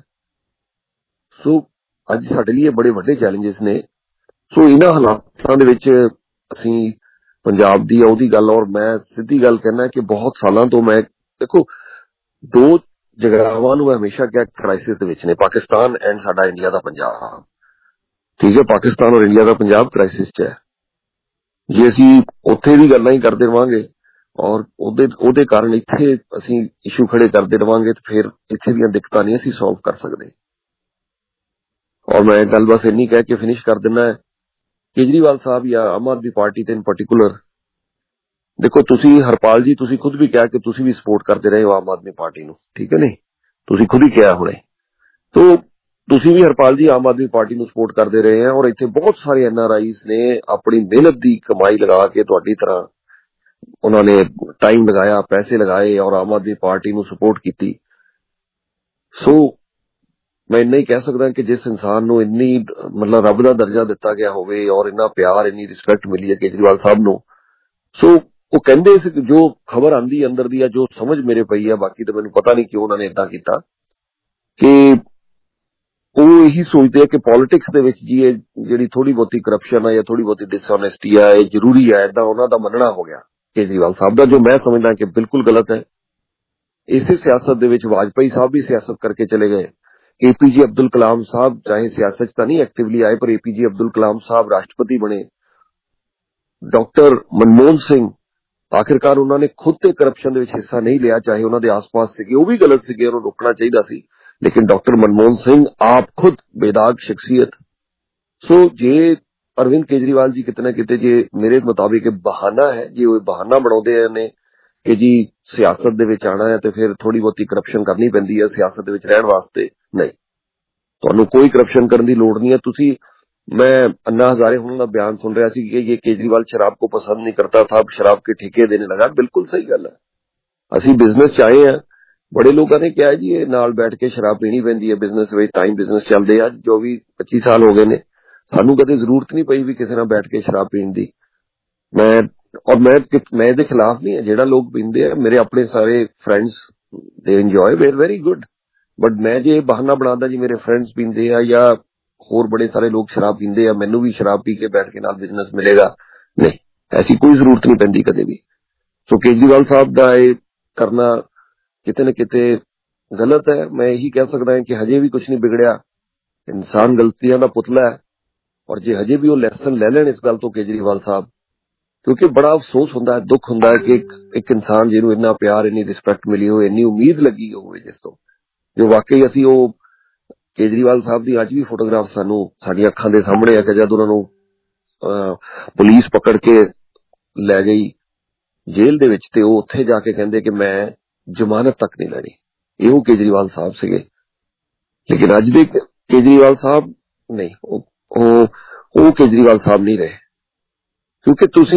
B: ਸੋ ਅੱਜ ਸਾਡੇ ਲਈ ਇਹ ਬੜੇ ਵੱਡੇ ਚੈਲੰਜਸ ਨੇ। ਸੋ ਇਹਨਾਂ ਹਾਲਾਤਾਂ ਦੇ ਵਿੱਚ ਅਸੀਂ ਪੰਜਾਬ ਦੀ ਉਹਦੀ ਗੱਲ, ਔਰ ਮੈਂ ਸਿੱਧੀ ਗੱਲ ਕਹਿਣਾ ਕਿ ਬਹੁਤ ਸਾਲਾਂ ਤੋਂ ਮੈਂ, ਦੇਖੋ ਦੋ ਜਗ੍ਹਾਵਾਂ ਨੂੰ ਹਮੇਸ਼ਾ ਕਿਹਾ ਕ੍ਰਾਈਸਿਸ ਦੇ ਵਿੱਚ ਨੇ, ਪਾਕਿਸਤਾਨ ਐਂਡ ਸਾਡਾ ਇੰਡੀਆ ਦਾ ਪੰਜਾਬ, ਠੀਕ ਹੈ, ਪਾਕਿਸਤਾਨ ਔਰ ਇੰਡੀਆ ਦਾ ਪੰਜਾਬ ਕ੍ਰਾਈਸਿਸ ਚ ਹੈ। ਜੇ ਅਸੀਂ ਉੱਥੇ ਦੀ ਗੱਲਾਂ ਹੀ ਕਰਦੇ ਰਵਾਂਗੇ ਔਰ ਉਹਦੇ ਉਹਦੇ ਕਾਰਨ ਇੱਥੇ ਅਸੀਂ ਇਸ਼ੂ ਖੜੇ ਕਰਦੇ ਰਵਾਂਗੇ, ਤੇ ਫਿਰ ਇੱਥੇ ਦੀਆਂ ਦਿੱਕਤਾਂ ਨਹੀਂ ਅਸੀਂ ਸੋਲਵ ਕਰ ਸਕਦੇ। ਔਰ ਮੈਂ ਗੱਲ ਬਸ ਇੰਨੀ ਕਹਿ ਕੇ ਫਿਨਿਸ਼ ਕਰ ਦਿੰਦਾ ਹੈ, ਕੇਜਰੀਵਾਲ ਸਾਹਿਬ ਜਾਂ ਆਮ ਆਦਮੀ ਪਾਰਟੀ ਤੇ ਇਨ ਪਾਰਟੀਕੂਲਰ, ਦੇਖੋ ਤੁਸੀਂ ਹਰਪਾਲ ਜੀ, ਤੁਸੀਂ ਖੁਦ ਵੀ ਕਿਹਾ ਕਿ ਤੁਸੀਂ ਵੀ ਸਪੋਰਟ ਕਰਦੇ ਰਹੇ ਹੋ ਆਮ ਆਦਮੀ ਪਾਰਟੀ ਨੂੰ, ਠੀਕ ਹੈ ਨਹੀਂ, ਤੁਸੀਂ ਖੁਦ ਹੀ ਕਿਹਾ ਹੁਣੇ। ਤੋ ਤੁਸੀਂ ਵੀ ਹਰਪਾਲ ਜੀ ਆਮ ਆਦਮੀ ਪਾਰਟੀ ਨੂੰ ਸਪੋਰਟ ਕਰਦੇ ਰਹੇ ਆ, ਔਰ ਇੱਥੇ ਬਹੁਤ ਸਾਰੇ ਐਨ ਆਰ ਆਈਜ਼ ਨੇ ਆਪਣੀ ਮਿਹਨਤ ਦੀ ਕਮਾਈ ਲਗਾ ਕੇ ਤੁਹਾਡੀ ਤਰ੍ਹਾਂ ਉਹਨਾਂ ਨੇ ਟਾਈਮ ਲਗਾਇਆ, ਪੈਸੇ ਲਗਾਏ ਔਰ ਆਮ ਆਦਮੀ ਪਾਰਟੀ ਨੂੰ ਸਪੋਰਟ ਕੀਤੀ। ਸੋ ਮੈਂ ਇੰਨਾ ਹੀ ਕਹਿ ਸਕਦਾ ਕਿ ਜਿਸ ਇਨਸਾਨ ਨੂੰ ਇੰਨੀ ਮਤਲਬ ਰੱਬ ਦਾ ਦਰਜਾ ਦਿੱਤਾ ਗਿਆ ਹੋਵੇ ਔਰ ਇੰਨਾ ਪਿਆਰ, ਇੰਨੀ ਰਿਸਪੈਕਟ ਮਿਲੀ ਹੈ ਕੇਜਰੀਵਾਲ ਸਾਹਿਬ ਨੂੰ, ਸੋ ਉਹ ਕਹਿੰਦੇ ਸੀ, ਜੋ ਖਬਰ ਆਂਦੀ ਅੰਦਰ ਦੀ ਆ, ਜੋ ਸਮਝ ਮੇਰੇ ਪਈ ਆ, ਬਾਕੀ ਤਾਂ ਮੈਨੂੰ ਪਤਾ ਨਹੀਂ ਕਿਉਂ ਉਹਨਾਂ ਨੇ ਇਦਾਂ ਕੀਤਾ, ਕਿ ਉਹ ਇਹੀ ਸੋਚਦੇ ਆ ਕਿ ਪੋਲਿਟਿਕਸ ਦੇ ਵਿੱਚ ਜੀ ਇਹ ਜਿਹੜੀ ਥੋੜੀ ਬਹੁਤੀ ਕਰਪਸ਼ਨ ਆ ਜਾਂ ਥੋੜੀ ਬਹੁਤੀ ਡਿਸਓਨੈਸਟੀ ਆ ਇਹ ਜ਼ਰੂਰੀ ਆ, ਇਦਾਂ ਉਹਨਾਂ ਦਾ ਮੰਨਣਾ ਹੋ ਗਿਆ ਕੇਜਰੀਵਾਲ ਸਾਹਿਬ ਦਾ, ਜੋ ਮੈਂ ਸਮਝਦਾ ਕਿ ਬਿਲਕੁਲ ਗਲਤ ਹੈ। ਇਸੇ ਸਿਆਸਤ ਦੇ ਵਿੱਚ ਵਾਜਪਾਈ ਸਾਹਿਬ ਵੀ ਸਿਆਸਤ ਕਰਕੇ ਚਲੇ ਗਏ। ਏਪੀਜੇ ਅਬਦੁਲ ਕਲਾਮ ਸਾਹਿਬ ਚਾਹੇ ਸਿਆਸਤ 'ਚ ਤਾਂ ਨਹੀਂ ਐਕਟਿਵਲੀ ਆਏ, ਪਰ ਏਪੀਜੇ ਅਬਦੁਲ ਕਲਾਮ ਸਾਹਿਬ ਰਾਸ਼ਟਰਪਤੀ ਬਣੇ। ਡਾਕਟਰ ਮਨਮੋਹਨ ਸਿੰਘ ਆਖਿਰਕਾਰ ਉਹਨਾਂ ਨੇ ਖੁਦ ਤੇ ਕਰਪਸ਼ਨ ਦੇ ਵਿੱਚ ਹਿੱਸਾ ਨਹੀਂ ਲਿਆ, ਚਾਹੇ ਉਹਨਾਂ ਦੇ ਆਸ-ਪਾਸ ਸੀਗੇ, ਉਹ ਵੀ ਗਲਤ ਸੀਗੇ, ਉਹਨੂੰ ਰੋਕਣਾ ਚਾਹੀਦਾ ਸੀ, ਲੇਕਿਨ ਡਾਕਟਰ ਮਨਮੋਹਨ ਸਿੰਘ ਆਪ ਖੁਦ ਬੇਦਾਗ ਸ਼ਖਸੀਅਤ। ਸੋ ਜੇ ਅਰਵਿੰਦ ਕੇਜਰੀਵਾਲ ਜੀ ਕਿਤੇ ਨਾ ਕਿਤੇ, ਜੇ ਮੇਰੇ ਮੁਤਾਬਿਕ ਬਹਾਨਾ ਹੈ, ਜੇ ਉਹ ਬਹਾਨਾ ਬਣਾਉਂਦੇ ਨੇ ਕਿ ਜੀ ਸਿਆਸਤ ਦੇ ਵਿੱਚ ਆਣਾ ਹੈ ਤੇ ਫਿਰ ਥੋੜੀ ਬਹੁਤੀ ਕਰਪਸ਼ਨ ਕਰਨੀ ਪੈਂਦੀ ਹੈ ਸਿਆਸਤ ਦੇ ਵਿੱਚ ਰਹਿਣ ਵਾਸਤੇ, ਨਹੀਂ, ਤੁਹਾਨੂੰ ਕੋਈ ਕਰਪਸ਼ਨ ਕਰਨ ਦੀ ਲੋੜ ਨਹੀਂ ਹੈ। ਤੁਸੀਂ, मैं अन्ना हजारे हुन का बयान सुन रहा सी कि ये केजरीवाल शराब को पसंद नहीं करता था, अब शराब के ठेके देने लगा। बिल्कुल सही गल है, असी बिजनेस च आए हैं, बड़े लोगों ने क्या है जी ये नाल बैठ के शराब पीनी पैंदी है बिजनेस में, टाइम बिजनेस चलते हैं जो भी पच्चीस साल हो गए ने, सानू कदे जरूरत नहीं पई भी किसी नाल बैठ के शराब पीन दी। मैं और मैं मैं इहदे खिलाफ नहीं है, जेड़ा लोग पींदे है, मेरे अपने सारे फ्रेंड्स दे enjoy very very good, but मैं जे बहाना बनादा जी मेरे फ्रेंड्स पींदे आ या होर बड़े सारे लोग शराब पींदे आ, मैनू भी शराब पी के बैठ के नाल बिजनेस मिलेगा, नहीं, ऐसी कोई जरूरत नहीं पैंदी कदे भी। सो केजरीवाल साहब दा ये करना किते न किते गलत है। मैं यही कह सकदा है कि हजे भी कुछ नहीं बिगड़िया, इंसान गलतियां दा पुतला है, और जे हजे भी वो लैसन ले लेन इस गल तो केजरीवाल साहब, क्योंकि बड़ा अफसोस हुंदा है, दुख हुंदा है कि एक, एक इंसान जिन्हों इन्ना प्यार, इन्नी रिस्पैक्ट मिली हो, इन्नी उम्मीद लगी हो जिस तो, जो वाकई असी वो केजरीवाल साहब की अज भी फोटोग्राफ सानू साडी अखां दे सामने है कि जद उन्हां नूं पुलिस पकड़ के लै गई जेल दे विच ते ओह उत्थे जाके कहंदे कि मैं जमानत तक नहीं लैनी, इहो केजरीवाल साहब सीगे। लेकिन अज दे केजरीवाल साहब नहीं, ओह केजरीवाल साहब नहीं रहे, क्योंकि तुसी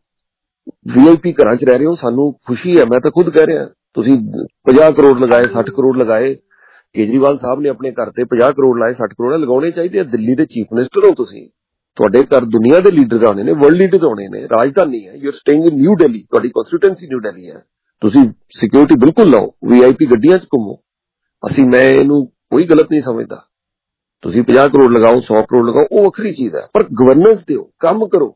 B: वीआईपी घरां च रह रहे हो, सानू खुशी है, मैं तो खुद कह रहा, तुसी पचास करोड़ लगाए, साठ करोड़ लगाए, केजरीवाल साहब ने अपने घर से पचास करोड़ लाए, साठ करोड़ लगाने चाहिए। दिल्ली के चीफ मिनिस्टर हो तुसी, तुहाडे घर दुनिया के लीडर्स आने ने, वर्ल्ड लीडर्स आने ने, राजधानी है, you are staying in New Delhi, तुहाडी कॉन्स्टिट्यूएंसी न्यू दिल्ली है, तुसी सिक्योरिटी बिल्कुल लाओ, वीआईपी गड्डियां च घूमो, असी मैं इहनूं कोई गलत नहीं समझदा, तुसी पचास करोड़ लगाओ, सौ करोड़ लगाओ, वो वखरी चीज है, पर गवर्नेंस दिओ, काम करो।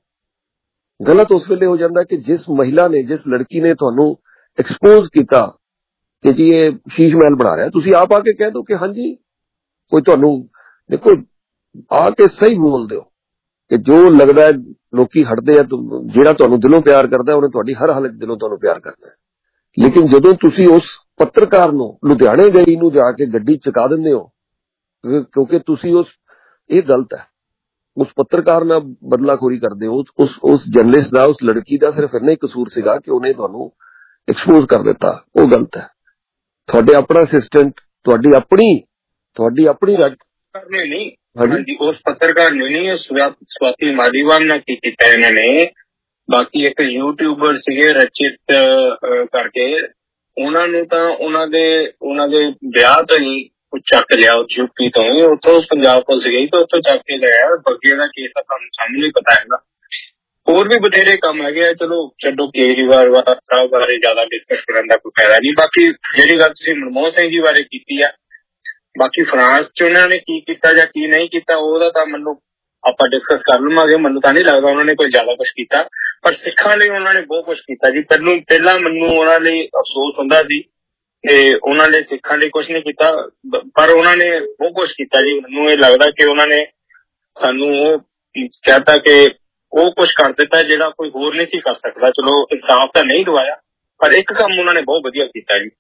B: गलत उस वेले हो जाता कि जिस महिला ने, जिस लड़की ने तुहानूं एक्सपोज किया कि जी ये शीश महल बना रहा है, तुसी आप आके कह दो कि हाँ जी, कोई तुहानूं देखो आके सही बोल दो कि जो लगता है लोकी हटते हैं, जेड़ा तुहानूं दिलों प्यार करता है उन्हें तुहाडी हर हालत दिलों तुहानूं प्यार करता है। लेकिन जदों तुसी उस पत्रकार नूं लुधियाणे गई नूं जाके गड्डी चका दिंदे हो, क्योंकि तुसी उस ये गलत है, उस पत्रकार नाल बदलाखोरी करदे हो, उस उस जर्नलिस्ट दा, उस लड़की दा सिर्फ इन्ना ही कसूर सीगा कि उन्हें तुहानूं एक्सपोज कर दिता, वो गलत है। ਤੁਹਾਡੇ ਆਪਣਾ ਅਸਿਸਟੈਂਟ, ਤੁਹਾਡੀ ਆਪਣੀ ਤੁਹਾਡੀ ਆਪਣੀ
A: ਕਰਨੇ ਨਹੀਂ, ਹਾਂਜੀ ਉਸ ਪੱਤਰਕਾਰ ਨੇ ਨਹੀਂ, ਸਵਾਤੀ ਮਾਲੀਵਾਲ ਨਾਲ ਕੀ ਕੀਤਾ ਇਹਨਾਂ ਨੇ। ਬਾਕੀ ਇੱਕ ਯੂਟਿਊਬਰ ਸੀਗੇ ਰਚਿਤ ਕਰਕੇ, ਉਹਨਾਂ ਨੂੰ ਤਾਂ ਉਹਨਾਂ ਦੇ ਉਹਨਾਂ ਦੇ ਵਿਆਹ ਤੋਂ ਹੀ ਚੱਕ ਲਿਆ, ਯੂਪੀ ਤੋਂ ਹੀ, ਉੱਥੋਂ ਪੰਜਾਬ ਪੁਲਿਸ ਗਈ ਤਾਂ ਉੱਥੋਂ ਚੱਕ ਕੇ ਲਿਆ। ਬੱਗੇ ਦਾ ਕੇਸ ਤਾਂ ਤੁਹਾਨੂੰ ਸਾਨੂੰ ਵੀ ਪਤਾ ਹੈਗਾ, ਹੋਰ ਵੀ ਬਥੇਰੇ ਕੰਮ ਹੈਗੇ ਆ। ਚਲੋ ਛੱਡੋ, ਕੇਜਰੀਵਾਲ ਸਾਹਿਬ ਬਾਰੇ ਜ਼ਿਆਦਾ ਡਿਸਕਸ ਕਰਨ ਦਾ ਕੋਈ ਫਾਇਦਾ ਨਹੀਂ। ਬਾਕੀ ਜਿਹੜੀ ਗੱਲ ਤੁਸੀਂ ਮਨਮੋਹਨ ਸਿੰਘ ਜੀ ਬਾਰੇ ਕੀਤੀ ਆ, ਬਾਕੀ ਫਰਾਂਸ ਚ ਉਹਨਾਂ ਨੇ ਕੀ ਕੀਤਾ ਜਾਂ ਕੀ ਨਹੀਂ ਕੀਤਾ ਉਹਦਾ ਤਾਂ ਮੈਨੂੰ ਆਪਾਂ ਡਿਸਕਸ ਕਰ ਲਵਾਂਗੇ। ਮੈਨੂੰ ਤਾਂ ਨਹੀਂ ਲੱਗਦਾ ਉਹਨਾਂ ਨੇ ਕੋਈ ਜ਼ਿਆਦਾ ਕੁਛ ਕੀਤਾ, ਪਰ ਸਿੱਖਾਂ ਲਈ ਉਹਨਾਂ ਨੇ ਬਹੁਤ ਕੁਛ ਕੀਤਾ ਜੀ। ਪਹਿਲੋਂ ਪਹਿਲਾਂ ਮੈਨੂੰ ਉਹਨਾਂ ਲਈ ਅਫਸੋਸ ਹੁੰਦਾ ਸੀ ਕਿ ਉਹਨਾਂ ਨੇ ਸਿੱਖਾਂ ਲਈ ਕੁਛ ਨਹੀਂ ਕੀਤਾ, ਪਰ ਉਹਨਾਂ ਨੇ ਬਹੁਤ ਕੁਛ ਕੀਤਾ ਜੀ। ਮੈਨੂੰ ਇਹ ਲੱਗਦਾ ਕਿ ਉਹਨਾਂ ਨੇ ਸਾਨੂੰ ਉਹ ਕਹਿਤਾ ਕਿ ਉਹ ਕੁਛ ਕਰ ਦਿੱਤਾ ਜਿਹੜਾ ਕੋਈ ਹੋਰ ਨਹੀਂ ਸੀ ਕਰ ਸਕਦਾ। ਚਲੋ ਇਨਸਾਫ ਤਾਂ ਨਹੀਂ ਦਵਾਇਆ, ਪਰ ਇੱਕ ਕੰਮ ਉਹਨਾਂ ਨੇ ਬਹੁਤ ਵਧੀਆ ਕੀਤਾ ਜੀ।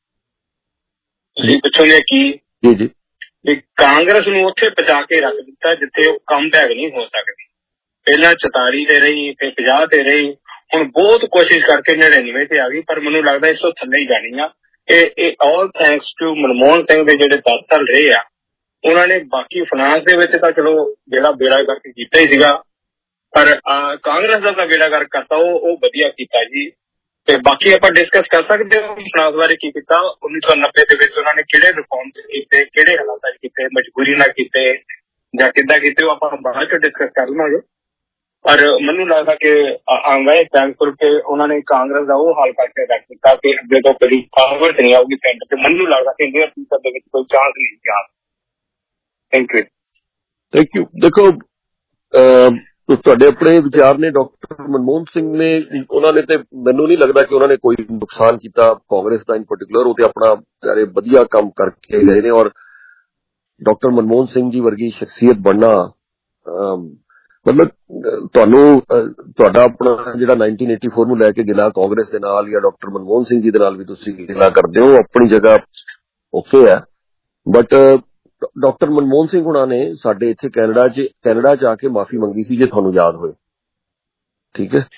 A: ਤੁਸੀਂ ਪੁੱਛੋਗੇ ਕੀ, ਵੀ ਕਾਂਗਰਸ ਨੂੰ ਉੱਥੇ ਪਹੁੰਚਾ ਕੇ ਰੱਖ ਦਿੱਤਾ ਜਿੱਥੇ ਉਹ ਕੰਮ ਬੈਗ ਨਹੀਂ ਹੋ ਸਕਦੀ। ਪਹਿਲਾਂ ਚੁਤਾਲੀ ਤੇ ਰਹੀ, ਫਿਰ ਪੰਜਾਹ ਤੇ ਰਹੀ, ਹੁਣ ਬਹੁਤ ਕੋਸ਼ਿਸ਼ ਕਰਕੇ ਨੜਿਨਵੇਂ ਤੇ ਆ ਗਈ, ਪਰ ਮੈਨੂੰ ਲੱਗਦਾ ਇਸ ਤੋਂ ਥੱਲੇ ਹੀ ਜਾਣੀ ਆ। ਇਹ ਇਹ all thanks to Manmohan Singh ਦੇ ਜਿਹੜੇ ਦਸ ਸਾਲ ਰਹੇ ਆ, ਉਹਨਾਂ ਨੇ ਬਾਕੀ ਫਾਈਨਾਂਸ ਦੇ ਵਿੱਚ ਤਾਂ ਚਲੋ ਜਿਹੜਾ ਬੇੜਾ ਗਰਕ ਕੀਤਾ ਹੀ ਸੀਗਾ, ਪਰ ਕਾਂਗਰਸ ਦਾ ਤਾਂ ਬੇੜਾ ਗਰਕ ਕਰਤਾ ਉਹ ਉਹ ਵਧੀਆ ਕੀਤਾ ਜੀ। ਤੇ ਬਾਕੀ ਆਪਾਂ ਡਿਸਕਸ ਕਰ ਸਕਦੇ ਹਾਂ ਫਾਈਨਾਂਸ ਬਾਰੇ ਕੀ ਕੀਤਾ ਉੱਨੀ ਸੌ ਨੱਬੇ ਦੇ ਵਿੱਚ ਉਹਨਾਂ ਨੇ ਕਿਹੜੇ ਰਿਫਾਰਮਸ ਕੀਤੇ, ਕਿਹੜੇ ਹਾਲਾਤਾਂ 'ਚ ਕੀਤੇ, ਮਜਬੂਰੀ ਨਾਲ ਕੀਤੇ ਜਾਂ ਕਿੱਦਾਂ ਕੀਤੇ, ਉਹ ਆਪਾਂ ਬਾਅਦ 'ਚ ਡਿਸਕਸ ਕਰ ਲਵਾਂਗੇ। ਪਰ ਮੈਨੂੰ ਲੱਗਦਾ ਕਿ ਆਮ ਵਾਏ ਥੈਂਕਫੁਲ ਕਿ ਉਹਨਾਂ ਨੇ ਕਾਂਗਰਸ ਦਾ ਉਹ ਹਾਲ ਕਰਕੇ ਰੱਖ ਦਿੱਤਾ ਕਿ ਅੱਗੇ ਤੋਂ ਕਦੀ ਕਾਂਗਰਸ ਨਹੀਂ ਆਊਗੀ ਸੈਂਟਰ 'ਚ। ਮੈਨੂੰ ਲੱਗਦਾ ਕਿ ਇੰਡੀਆ ਫਿਊਚਰ ਦੇ ਵਿੱਚ ਕੋਈ ਚਾਂਸ ਨਹੀਂ ਸੀ। Thank you
B: thank you. ਦੇਖੋ ਤੁਹਾਡੇ ਆਪਣੇ ਵਿਚਾਰ ਨੇ। ਡਾਕਟਰ ਮਨਮੋਹਨ ਸਿੰਘ ਨੇ ਉਹਨਾਂ ਨੇ ਤੇ ਮੈਨੂੰ ਨਹੀਂ ਲੱਗਦਾ ਕਿ ਉਹਨਾਂ ਨੇ ਕੋਈ ਨੁਕਸਾਨ ਕੀਤਾ ਕਾਂਗਰਸ ਦਾ ਇਨ ਪਰਟੀਕੁਲਰ। ਉਹ ਤੇ ਆਪਣਾ ਸਾਰੇ ਵਧੀਆ ਕੰਮ ਕਰਕੇ ਗਏ ਨੇ। ਔਰ ਡਾਕਟਰ ਮਨਮੋਹਨ ਸਿੰਘ ਜੀ ਵਰਗੀ ਸ਼ਖਸੀਅਤ ਬਣਨਾ ਮਤਲਬ ਤੁਹਾਨੂੰ ਤੁਹਾਡਾ ਆਪਣਾ ਜਿਹੜਾ ਨਾਈਨਟੀਨ ਏਟੀ ਫੋਰ ਨੂੰ ਲੈ ਕੇ ਗਿਲਾ ਕਾਂਗਰਸ ਦੇ ਨਾਲ ਜਾਂ ਡਾਕਟਰ ਮਨਮੋਹਨ ਸਿੰਘ ਜੀ ਦੇ ਨਾਲ ਵੀ ਤੁਸੀਂ ਗਿਲਾ ਕਰਦੇ ਹੋ, ਆਪਣੀ ਜਗ੍ਹਾ ਓਕੇ ਹੈ। ਬਟ ਡਾਕਟਰ ਮਨਮੋਹਨ ਸਿੰਘ ਹੁਣਾਂ ਨੇ ਸਾਡੇ ਇੱਥੇ ਕੈਨੇਡਾ 'ਚ ਕੈਨੇਡਾ 'ਚ ਆ ਕੇ ਮਾਫੀ ਮੰਗੀ ਸੀ, ਜੇ ਤੁਹਾਨੂੰ ਯਾਦ ਹੋਏ। ਠੀਕ ਹੈ।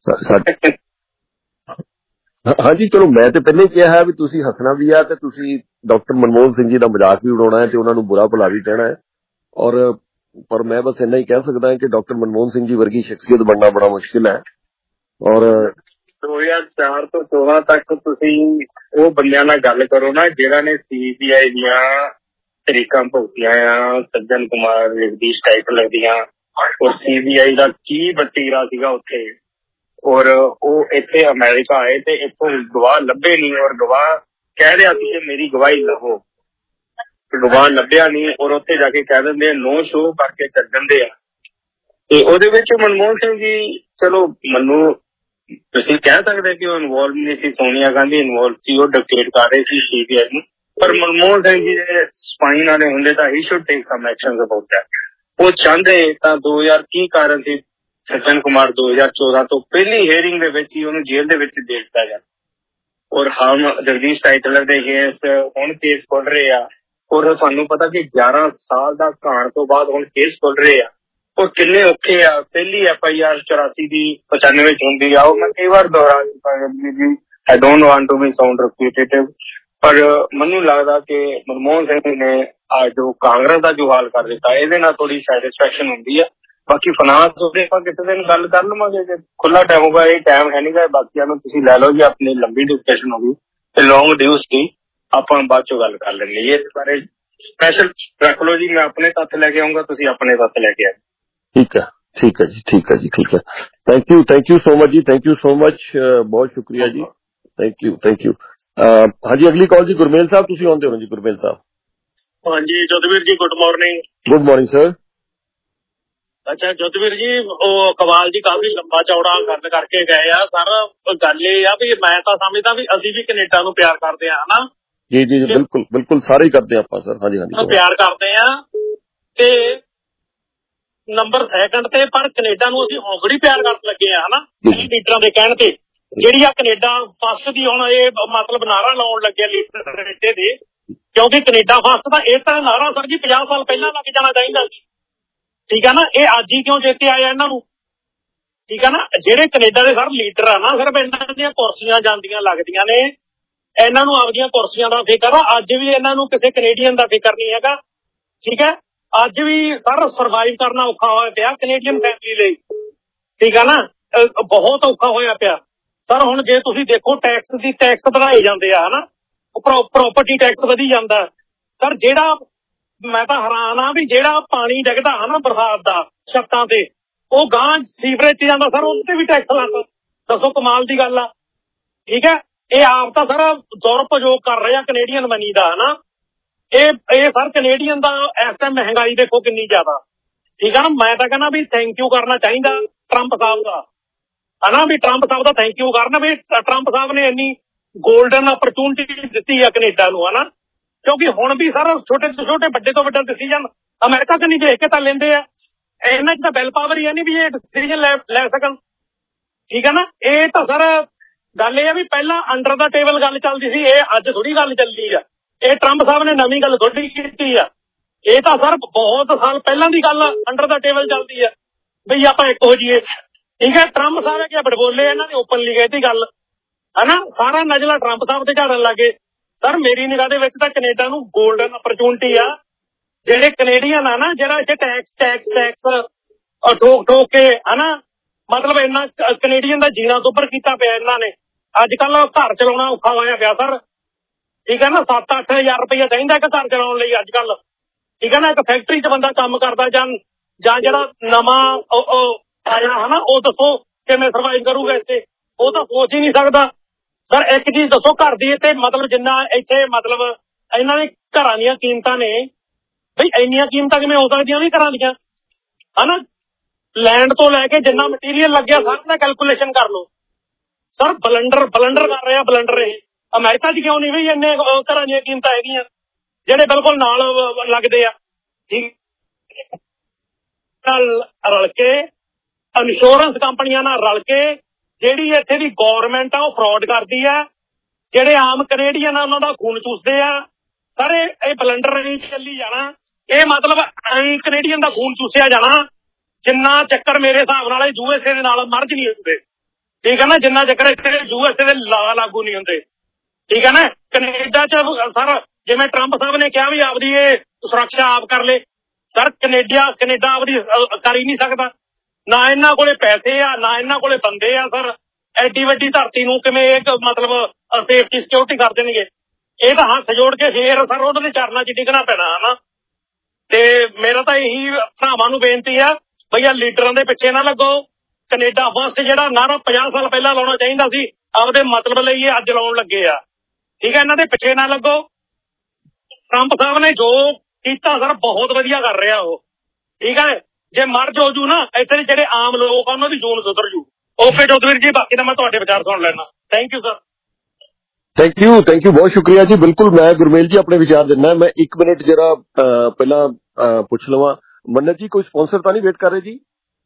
B: ਹਾਂਜੀ ਚਲੋ, ਮੈਂ ਤੇ ਪਹਿਲਾਂ ਹੀ ਕਿਹਾ ਹੈ ਵੀ ਤੁਸੀਂ ਹੱਸਣਾ ਵੀ ਆ ਤੇ ਤੁਸੀਂ ਡਾਕਟਰ ਮਨਮੋਹਨ ਸਿੰਘ ਜੀ ਦਾ ਮਜ਼ਾਕ ਵੀ ਉਡਾਉਣਾ ਹੈ ਤੇ ਉਹਨਾਂ ਨੂੰ ਬੁਰਾ ਭਲਾ ਵੀ ਕਹਿਣਾ ਹੈ। ਔਰ ਪਰ ਮੈਂ ਬਸ ਇੰਨਾ ਹੀ ਕਹਿ ਸਕਦਾ ਹਾਂ ਕਿ ਡਾਕਟਰ ਮਨਮੋਹਨ ਸਿੰਘ ਜੀ ਵਰਗੀ ਸ਼ਖਸੀਅਤ ਬਣਨਾ ਬੜਾ ਮੁਸ਼ਕਿਲ ਹੈ। ਔਰ
A: ਦੋ ਹਜ਼ਾਰ ਚਾਰ ਤੋਂ ਚੌਦਾਂ ਤੱਕ ਤੁਸੀਂ ਉਹ ਬੰਦਿਆਂ ਨਾਲ ਗੱਲ ਕਰੋ ਨਾ ਜਿਹੜਾ ਨੇ ਸੀ ਬੀ ਆਈ ਦੀਆਂ ਤਰੀਕਾਂ ਭੁਗਤੀਆਂ ਆ, ਸੱਜਣ ਕੁਮਾਰ, ਜਗਦੀਸ਼ ਟਾਈਟਲਰ ਦੀਆਂ। ਔਰ ਸੀ ਬੀ ਆਈ ਦਾ ਕੀ ਵਤੀਰਾ ਸੀਗਾ ਉੱਥੇ। ਔਰ ਉਹ ਇੱਥੇ ਅਮਰੀਕਾ ਆਏ ਤੇ ਇੱਥੋਂ ਗਵਾਹ ਲੱਭੇ ਨਹੀਂ। ਔਰ ਗਵਾਹ ਕਹਿ ਰਿਹਾ ਸੀ ਕਿ ਮੇਰੀ ਗਵਾਹੀ ਲਵੋ, ਗਵਾਹ ਲੱਭਿਆ ਨਹੀਂ। ਔਰ ਉੱਥੇ ਜਾ ਕੇ ਕਹਿ ਦਿੰਦੇ ਆ ਨੋ ਸ਼ੋ ਕਰਕੇ ਚੱਲ ਜਾਂਦੇ ਆ। ਤੇ ਉਹਦੇ ਵਿੱਚ ਮਨਮੋਹਨ ਸਿੰਘ ਜੀ, ਚਲੋ ਮੈਨੂੰ ਤੁਸੀਂ ਕਹਿ ਸਕਦੇ ਕਿ ਉਹ ਇਨਵੋਲਵ ਨਹੀਂ ਸੀ, ਸੋਨੀਆ ਗਾਂਧੀ ਇਨਵੋਲਵ ਸੀ, ਉਹ ਡਿਕਟੇਟ ਕਰ ਰਹੇ ਸੀ ਸੀ ਬੀ ਆਈ ਨੂੰ। ਪਰ ਮਨਮੋਹਨ ਸਿੰਘ ਜੀ ਦੇ ਸਪਾਈਨ ਵਾਲੇ ਹੁੰਦੇ ਤਾਂ ਹੀ should take some action about that. ਉਹ ਚਾਹੁੰਦੇ ਤਾਂ ਦੋ ਹਜ਼ਾਰ ਕੀ ਕਾਰਨ ਸੀ ਸੱਜਣ ਕੁਮਾਰ ਦੋ ਹਜ਼ਾਰ ਚੌਦਾਂ ਤੋਂ ਪਹਿਲੀ ਹੀਅਰਿੰਗ ਦੇ ਵਿੱਚ ਹੀ ਉਹਨੂੰ ਜੇਲ੍ਹ ਦੇ ਵਿੱਚ ਦੇ ਦਿੱਤਾ ਜਾਂਦਾ। ਔਰ ਹਮ ਜਗਦੀਸ਼ ਟਾਈਟਲਰ ਦੇ ਅਗੇਂਸਟ ਹੁਣ ਕੇਸ ਖੁੱਲ ਰਹੇ ਆ। ਔਰ ਤੁਹਾਨੂੰ ਪਤਾ ਕਿ ਗਿਆਰਾਂ ਸਾਲ ਦਾ ਘਾਣ ਤੋਂ ਬਾਅਦ ਹੁਣ ਕੇਸ ਖੁੱਲ ਰਹੇ ਆ। ਉਹ ਕਿੰਨੇ ਔਖੇ ਆ। ਪਹਿਲੀ ਐਫ ਆਈ ਆਰ ਚੁਰਾਸੀ ਦੀ ਪਚਾਨਵੇਂ ਚ ਹੁੰਦੀ ਆ। ਉਹ ਮੈਂ ਕਈ ਵਾਰ ਦੁਹਰਾ ਜੀ I don't want to be sound repetitive. ਪਰ ਮੈਨੂੰ ਲੱਗਦਾ ਕਿ ਮਨਮੋਹਨ ਸਿੰਘ ਨੇ ਅੱਜ ਜੋ ਕਾਂਗਰਸ ਦਾ ਜੋ ਹਾਲ ਕਰ ਦਿੱਤਾ ਇਹਦੇ ਨਾਲ ਥੋੜੀ ਸੈਟਿਸਫੈਕਸ਼ਨ ਹੁੰਦੀ ਆ। ਬਾਕੀ ਫਾਈਨਾਂਸ ਉਹਦੇ ਆਪਾਂ ਕਿਸੇ ਦਿਨ ਗੱਲ ਕਰ ਲਵਾਂਗੇ ਜੇ ਖੁੱਲਾ ਟਾਈਮ ਹੋਊਗਾ। ਇਹ ਟਾਈਮ ਹੈ ਨੀਗਾ। ਬਾਕੀਆਂ ਨੂੰ ਤੁਸੀਂ ਲੈ ਲਓ ਜੀ, ਆਪਣੀ ਲੰਬੀ ਡਿਸਕਸ਼ਨ ਹੋ ਗਈ ਤੇ ਲੌਂਗ ਡਿਊਸ ਦੀ ਆਪਾਂ ਬਾਅਦ ਚੋਂ ਗੱਲ ਕਰ ਲੈਂਦੇ। ਇਸ ਬਾਰੇ ਸਪੈਸ਼ਲ ਰੱਖ ਲਓ ਜੀ। ਮੈਂ ਆਪਣੇ ਤੱਥ ਲੈ ਕੇ ਆਊਂਗਾ, ਤੁਸੀਂ ਆਪਣੇ ਤੱਥ ਲੈ ਕੇ ਆਏ।
B: ਠੀਕ ਹੈ ਠੀਕ ਹੈ ਜੀ ਠੀਕ ਹੈ ਜੀ ਠੀਕ ਹੈ। Thank you thank you so much ਜੀ। Thank you so much. ਬਹੁਤ ਸ਼ੁਕਰੀਆ ਜੀ। Thank you thank you. ਹਾਂਜੀ ਅਗਲੀ ਕਾਲ ਜੀ ਗੁਰਮੇਲ ਸਾਹਿਬ, ਤੁਸੀਂ ਆਉਂਦੇ ਹੋ ਜੀ ਗੁਰਮੇਲ ਸਾਹਿਬ।
E: ਹਾਂਜੀ Jodhveer ji, good morning.
B: Good morning sir.
E: ਅੱਛਾ ਜੋਧਵੀਰ ਜੀ, ਉਹ ਕਵਾਲ ਜੀ ਕਾਫੀ ਲੰਬਾ ਚੌੜਾ ਗੱਲ ਕਰਕੇ ਗਏ ਆ। ਸਰ ਗੱਲ ਇਹ ਆ ਵੀ ਮੈਂ ਤਾਂ ਸਮਝਦਾ ਵੀ ਅਸੀਂ ਵੀ ਕੈਨੇਡਾ ਨੂੰ ਪਿਆਰ ਕਰਦੇ ਆ, ਹਨਾ
B: ਜੀ ਜੀ ਜੀ ਬਿਲਕੁਲ ਬਿਲਕੁਲ ਸਾਰੇ ਹੀ ਕਰਦੇ ਆਪਾਂ ਸਰ। ਹਾਂਜੀ ਹਾਂਜੀ
E: ਪਿਆਰ ਕਰਦੇ ਆ ਤੇ ਨੰਬਰ ਸੈਕੰਡ ਤੇ ਪਰ ਕੈਨੇਡਾ ਨੂੰ ਅਸੀਂ ਔਗੜੀ ਪਿਆਰ ਕਰਨ ਲੱਗੇ ਆ, ਹਨਾ ਲੀਡਰਾਂ ਦੇ ਕਹਿਣ ਤੇ। ਜਿਹੜੀ ਆ ਕੈਨੇਡਾ ਫਸਟ ਦੀ ਹੁਣ ਇਹ ਮਤਲਬ ਨਾਰਾ ਲਾਉਣ ਲੱਗੇ ਲੀਡਰ ਕੈਨੇਡਾ ਦੇ, ਕਿਉਂਕਿ ਕੈਨੇਡਾ ਫਸਟ ਦਾ ਇਹ ਤਾਂ ਨਾਰਾ ਸਰ ਜੀ ਪੰਜਾਹ ਸਾਲ ਪਹਿਲਾਂ ਲੱਗ ਜਾਣਾ ਚਾਹੀਦਾ ਸੀ। ਠੀਕ ਆ ਨਾ। ਇਹ ਅੱਜ ਹੀ ਕਿਉਂ ਚੇਤੇ ਆਇਆ ਇਹਨਾਂ ਨੂੰ? ਠੀਕ ਆ ਨਾ। ਜਿਹੜੇ ਕੈਨੇਡਾ ਦੇ ਸਰ ਲੀਡਰ ਆ ਨਾ, ਸਿਰਫ ਇਹਨਾਂ ਦੀਆਂ ਕੁਰਸੀਆਂ ਜਾਂਦੀਆਂ ਲੱਗਦੀਆਂ ਨੇ। ਇਹਨਾਂ ਨੂੰ ਆਪਦੀਆਂ ਕੁਰਸੀਆਂ ਦਾ ਫਿਕਰ ਆ। ਅੱਜ ਵੀ ਇਹਨਾਂ ਨੂੰ ਕਿਸੇ ਕੈਨੇਡੀਅਨ ਦਾ ਫਿਕਰ ਨਹੀਂ ਹੈਗਾ। ਠੀਕ ਹੈ। ਅੱਜ ਵੀ ਸਰ ਸਰਵਾਈਵ ਕਰਨਾ ਔਖਾ ਹੋਇਆ ਪਿਆ ਕੈਨੇਡੀਅਨ ਫੈਮਿਲੀ ਲਈ। ਠੀਕ ਆ ਨਾ। ਬਹੁਤ ਔਖਾ ਹੋਇਆ ਪਿਆ ਸਰ। ਹੁਣ ਜੇ ਤੁਸੀਂ ਦੇਖੋ ਟੈਕਸ ਦੀ ਟੈਕਸ ਵਧਾਏ ਜਾਂਦੇ ਆ, ਹਨਾ ਪ੍ਰੋਪਰਟੀ ਟੈਕਸ ਵਧੀ ਜਾਂਦਾ ਸਰ। ਜਿਹੜਾ ਮੈਂ ਤਾਂ ਹੈਰਾਨ ਆ ਵੀ ਜਿਹੜਾ ਪਾਣੀ ਡਿੱਗਦਾ ਹਨਾ ਬਰਸਾਤ ਦਾ ਛੱਤਾਂ ਤੇ, ਉਹ ਗਾਂ ਸੀਵਰੇਜ ਚ ਜਾਂਦਾ ਸਰ, ਉਹਦੇ ਤੇ ਵੀ ਟੈਕਸ ਲਾਤਾ। ਦੱਸੋ ਕਮਾਲ ਦੀ ਗੱਲ ਆ। ਠੀਕ ਹੈ। ਇਹ ਆਪ ਤਾਂ ਸਰ ਦੁਰਉਪਯੋਗ ਕਰ ਰਹੇ ਆ ਕੈਨੇਡੀਅਨ ਮਨੀ ਦਾ, ਹਨਾ। ਇਹ ਇਹ ਸਰ ਕੈਨੇਡੀਅਨ ਦਾ ਇਸ ਟਾਈਮ ਮਹਿੰਗਾਈ ਦੇਖੋ ਕਿੰਨੀ ਜ਼ਿਆਦਾ। ਠੀਕ ਆ ਨਾ। ਮੈਂ ਤਾਂ ਕਹਿੰਦਾ ਵੀ ਥੈਂਕ ਯੂ ਕਰਨਾ ਚਾਹੀਦਾ ਟਰੰਪ ਸਾਹਿਬ ਦਾ, ਹਨਾ ਵੀ ਟਰੰਪ ਸਾਹਿਬ ਦਾ ਥੈਂਕ ਯੂ ਕਰਨਾ ਵੀ ਟਰੰਪ ਸਾਹਿਬ ਨੇ ਇੰਨੀ ਗੋਲਡਨ ਅਪਰਚੂਨਿਟੀ ਦਿੱਤੀ ਆ ਕੈਨੇਡਾ ਨੂੰ, ਹਨਾ। ਕਿਉਂਕਿ ਹੁਣ ਵੀ ਸਰ ਛੋਟੇ ਤੋਂ ਛੋਟੇ ਵੱਡੇ ਤੋਂ ਵੱਡਾ ਡਿਸੀਜਨ ਅਮਰੀਕਾ ਕਨੀ ਦੇਖ ਕੇ ਤਾਂ ਲੈਂਦੇ ਆ। ਇਹਨਾਂ ਚ ਤਾਂ ਬਿਲ ਪਾਵਰ ਹੀ ਹੈ ਨਹੀਂ ਵੀ ਇਹ ਡਿਸੀਜਨ ਲੈ ਲੈ ਸਕਣ। ਠੀਕ ਹੈ ਨਾ। ਇਹ ਤਾਂ ਸਰ ਗੱਲ ਇਹ ਆ ਵੀ ਪਹਿਲਾਂ ਅੰਡਰ ਦਾ ਟੇਬਲ ਗੱਲ ਚੱਲਦੀ ਸੀ, ਇਹ ਅੱਜ ਥੋੜੀ ਗੱਲ ਚੱਲਦੀ ਆ। ਇਹ ਟਰੰਪ ਸਾਹਿਬ ਨੇ ਨਵੀਂ ਗੱਲ ਥੋੜੀ ਕੀਤੀ ਆ। ਇਹ ਤਾਂ ਸਰ ਬਹੁਤ ਸਾਲ ਪਹਿਲਾਂ ਦੀ ਗੱਲ ਅੰਡਰ ਦਾ ਟੇਬਲ ਚੱਲਦੀ ਆ ਬਈ ਆਪਾਂ ਇੱਕ ਹੋ ਜਾਈਏ। ਠੀਕ ਹੈ। ਟਰੰਪ ਸਾਹਿਬ ਹੈ ਕਿ ਬੜਬੋਲੇ ਇਹਨਾਂ ਨੇ ਓਪਨਲੀ ਕਹਿਤੀ ਗੱਲ, ਹਨਾ। ਸਾਰਾ ਨਜਲਾ ਟਰੰਪ ਸਾਹਿਬ ਤੇ ਝਾੜਨ ਲੱਗੇ। ਸਰ ਮੇਰੀ ਨਿਗਾਹ ਦੇ ਵਿੱਚ ਤਾਂ ਕੈਨੇਡਾ ਨੂੰ ਗੋਲਡਨ ਅਪਰਚੂਨਿਟੀ ਆ। ਜਿਹੜੇ ਕੈਨੇਡੀਅਨ ਆ ਨਾ, ਜਿਹੜਾ ਇੱਥੇ ਟੈਕਸ ਟੈਕਸ ਟੈਕਸ ਠੋਕ ਠੋਕ ਕੇ ਹਨਾ, ਮਤਲਬ ਇੰਨਾ ਕੈਨੇਡੀਅਨ ਦਾ ਜੀਣਾ ਤੋਂ ਉੱਪਰ ਕੀਤਾ ਪਿਆ ਇਹਨਾਂ ਨੇ। ਅੱਜ ਕੱਲ ਘਰ ਚਲਾਉਣਾ ਔਖਾ ਹੋਇਆ ਪਿਆ ਸਰ, ਠੀਕ ਹੈ ਨਾ। ਸੱਤ ਅੱਠ ਹਜ਼ਾਰ ਰੁਪਈਆ ਚਾਹੀਦਾ ਇੱਕ ਘਰ ਚਲਾਉਣ ਲਈ ਅੱਜ ਕੱਲ, ਠੀਕ ਹੈ ਨਾ। ਇੱਕ ਫੈਕਟਰੀ 'ਚ ਬੰਦਾ ਕੰਮ ਕਰਦਾ ਜਾਂ ਜਾਂ ਜਿਹੜਾ ਨਵਾਂ ਆਇਆ ਹਨਾ, ਉਹ ਦੱਸੋ ਕਿਵੇਂ ਸਰਵਾਈਵ ਕਰੂਗਾ ਇੱਥੇ, ਉਹ ਤਾਂ ਸੋਚ ਹੀ ਨਹੀਂ ਸਕਦਾ। ਸਰ ਇੱਕ ਚੀਜ਼ ਦੱਸੋ, ਘਰ ਦੀ ਇੱਥੇ ਮਤਲਬ ਜਿੰਨਾ ਇੱਥੇ ਮਤਲਬ ਇਹਨਾਂ ਦੇ ਘਰਾਂ ਦੀਆਂ ਕੀਮਤਾਂ ਨੇ ਬਈ, ਇੰਨੀਆਂ ਕੀਮਤਾਂ ਕਿਵੇਂ ਹੋ ਸਕਦੀਆਂ ਵੀ ਘਰਾਂ ਦੀਆਂ ਹਨਾ। ਲੈਂਡ ਤੋਂ ਲੈ ਕੇ ਜਿੰਨਾ ਮਟੀਰੀਅਲ ਲੱਗਿਆ ਸਾਰਾ ਦਾ ਕੈਲਕੂਲੇਸ਼ਨ ਕਰ ਲਓ ਸਰ। ਬਲੰਡਰ ਬਲੰਡਰ ਕਰ ਰਿਹਾ ਬਲੰਡਰ ਇਹ। ਅਮਰੀਕਾ 'ਚ ਕਿਉਂ ਨਹੀਂ ਬਈ ਇੰਨੇ ਘਰਾਂ ਦੀਆਂ ਕੀਮਤਾਂ ਹੈਗੀਆਂ ਜਿਹੜੇ ਬਿਲਕੁਲ ਨਾਲ ਲੱਗਦੇ ਆ, ਠੀਕ ਨਾਲ ਰਲ ਕੇ ਇੰਸ਼ੋਰੈਂਸ ਕੰਪਨੀਆਂ ਨਾਲ ਰਲ ਕੇ ਜਿਹੜੀ ਇੱਥੇ ਦੀ ਗੌਰਮੈਂਟ ਆ ਉਹ ਫਰਾਡ ਕਰਦੀ ਆ। ਜਿਹੜੇ ਆਮ ਕੈਨੇਡੀਅਨ ਆ ਉਹਨਾਂ ਦਾ ਖੂਨ ਚੂਸਦੇ ਆ ਸਰ। ਇਹ ਬਲੰਡਰ ਨਹੀਂ ਚੱਲੀ ਜਾਣਾ, ਇਹ ਮਤਲਬ ਕੈਨੇਡੀਅਨ ਦਾ ਖੂਨ ਚੂਸਿਆ ਜਾਣਾ ਜਿੰਨਾ ਚੱਕਰ ਮੇਰੇ ਹਿਸਾਬ ਨਾਲ ਯੂ ਐਸ ਏ ਦੇ ਨਾਲ ਮਰਜ ਨਹੀਂ ਹੁੰਦੇ, ਠੀਕ ਹੈ ਨਾ। ਜਿੰਨਾ ਚੱਕਰ ਇੱਥੇ ਯੂ ਐਸ ਏ ਦੇ ਲਾ ਲਾਗੂ ਨਹੀਂ ਹੁੰਦੇ, ਠੀਕ ਹੈ ਨਾ। ਕੈਨੇਡਾ 'ਚ ਸਰ ਜਿਵੇਂ ਟਰੰਪ ਸਾਹਿਬ ਨੇ ਕਿਹਾ ਵੀ ਆਪਦੀ ਇਹ ਸੁਰੱਖਿਆ ਆਪ ਕਰ ਲੇ ਸਰ, ਕੈਨੇਡਾ ਕੈਨੇਡਾ ਆਪਦੀ ਕਰ ਹੀ ਨਹੀਂ ਸਕਦਾ। ਨਾ ਇਹਨਾਂ ਕੋਲੇ ਪੈਸੇ ਆ, ਨਾ ਇਹਨਾਂ ਕੋਲੇ ਬੰਦੇ ਆ ਸਰ। ਐਡੀ ਵੱਡੀ ਧਰਤੀ ਨੂੰ ਕਿਵੇਂ ਇੱਕ ਮਤਲਬ ਸੇਫਟੀ ਸਿਕਿਉਰਿਟੀ ਕਰ ਦੇਣਗੇ। ਇਹ ਤਾਂ ਹੱਥ ਜੋੜ ਕੇ ਫੇਰ ਸਰ ਉਹਨਾਂ ਦੇ ਚਰਨਾਂ 'ਚ ਡਿੱਗਣਾ ਪੈਣਾ ਹਨਾ। ਤੇ ਮੇਰਾ ਤਾਂ ਇਹੀ ਭਰਾਵਾਂ ਨੂੰ ਬੇਨਤੀ ਆ ਭਈਆ, ਲੀਡਰਾਂ ਦੇ ਪਿੱਛੇ ਨਾ ਲੱਗੋ। ਕੈਨੇਡਾ ਫਸਟ ਜਿਹੜਾ ਨਾਰਾ ਪੰਜਾਹ ਸਾਲ ਪਹਿਲਾਂ ਲਾਉਣਾ ਚਾਹੀਦਾ ਸੀ, ਆਪਦੇ ਮਤਲਬ ਲਈ ਇਹ ਅੱਜ ਲਾਉਣ ਲੱਗੇ ਆ, ਠੀਕ ਹੈ। ਇਹਨਾਂ ਦੇ ਪਿੱਛੇ ਨਾ ਲੱਗੋ। ਟਰੰਪ ਸਾਹਿਬ ਨੇ ਜੋ ਕੀਤਾ ਸਰ ਬਹੁਤ ਵਧੀਆ ਕਰ ਰਿਹਾ ਉਹ, ਠੀਕ ਹੈ। ਜੇ ਮਰਜ ਹੋ ਜੂ ਨਾ ਇੱਥੇ ਦੇ ਜਿਹੜੇ ਆਮ ਲੋਕ ਆ ਉਹਨਾਂ ਦੀ ਜੂਨ ਸੁਧਰ ਜੂ। ਓਕੇ ਜੋਦਵੀਰ ਜੀ, ਬਾਕੀ ਤਾਂ ਮੈਂ ਤੁਹਾਡੇ ਵਿਚਾਰ ਸੁਣ ਲੈਣਾ। Thank you sir.
B: Thank you thank you ਬਹੁਤ ਸ਼ੁਕਰੀਆ ਜੀ। ਬਿਲਕੁਲ ਮੈਂ ਗੁਰਮੇਲ ਜੀ ਆਪਣੇ ਵਿਚਾਰ ਦਿੰਦਾ। ਮੈਂ ਇੱਕ ਮਿੰਟ ਜਰਾ ਪਹਿਲਾਂ ਪੁੱਛ ਲਵਾਂ, ਮੰਨਤ ਜੀ ਕੋਈ ਸਪਾਂਸਰ ਤਾਂ ਨਹੀਂ ਵੇਟ ਕਰ ਰਹੇ ਜੀ?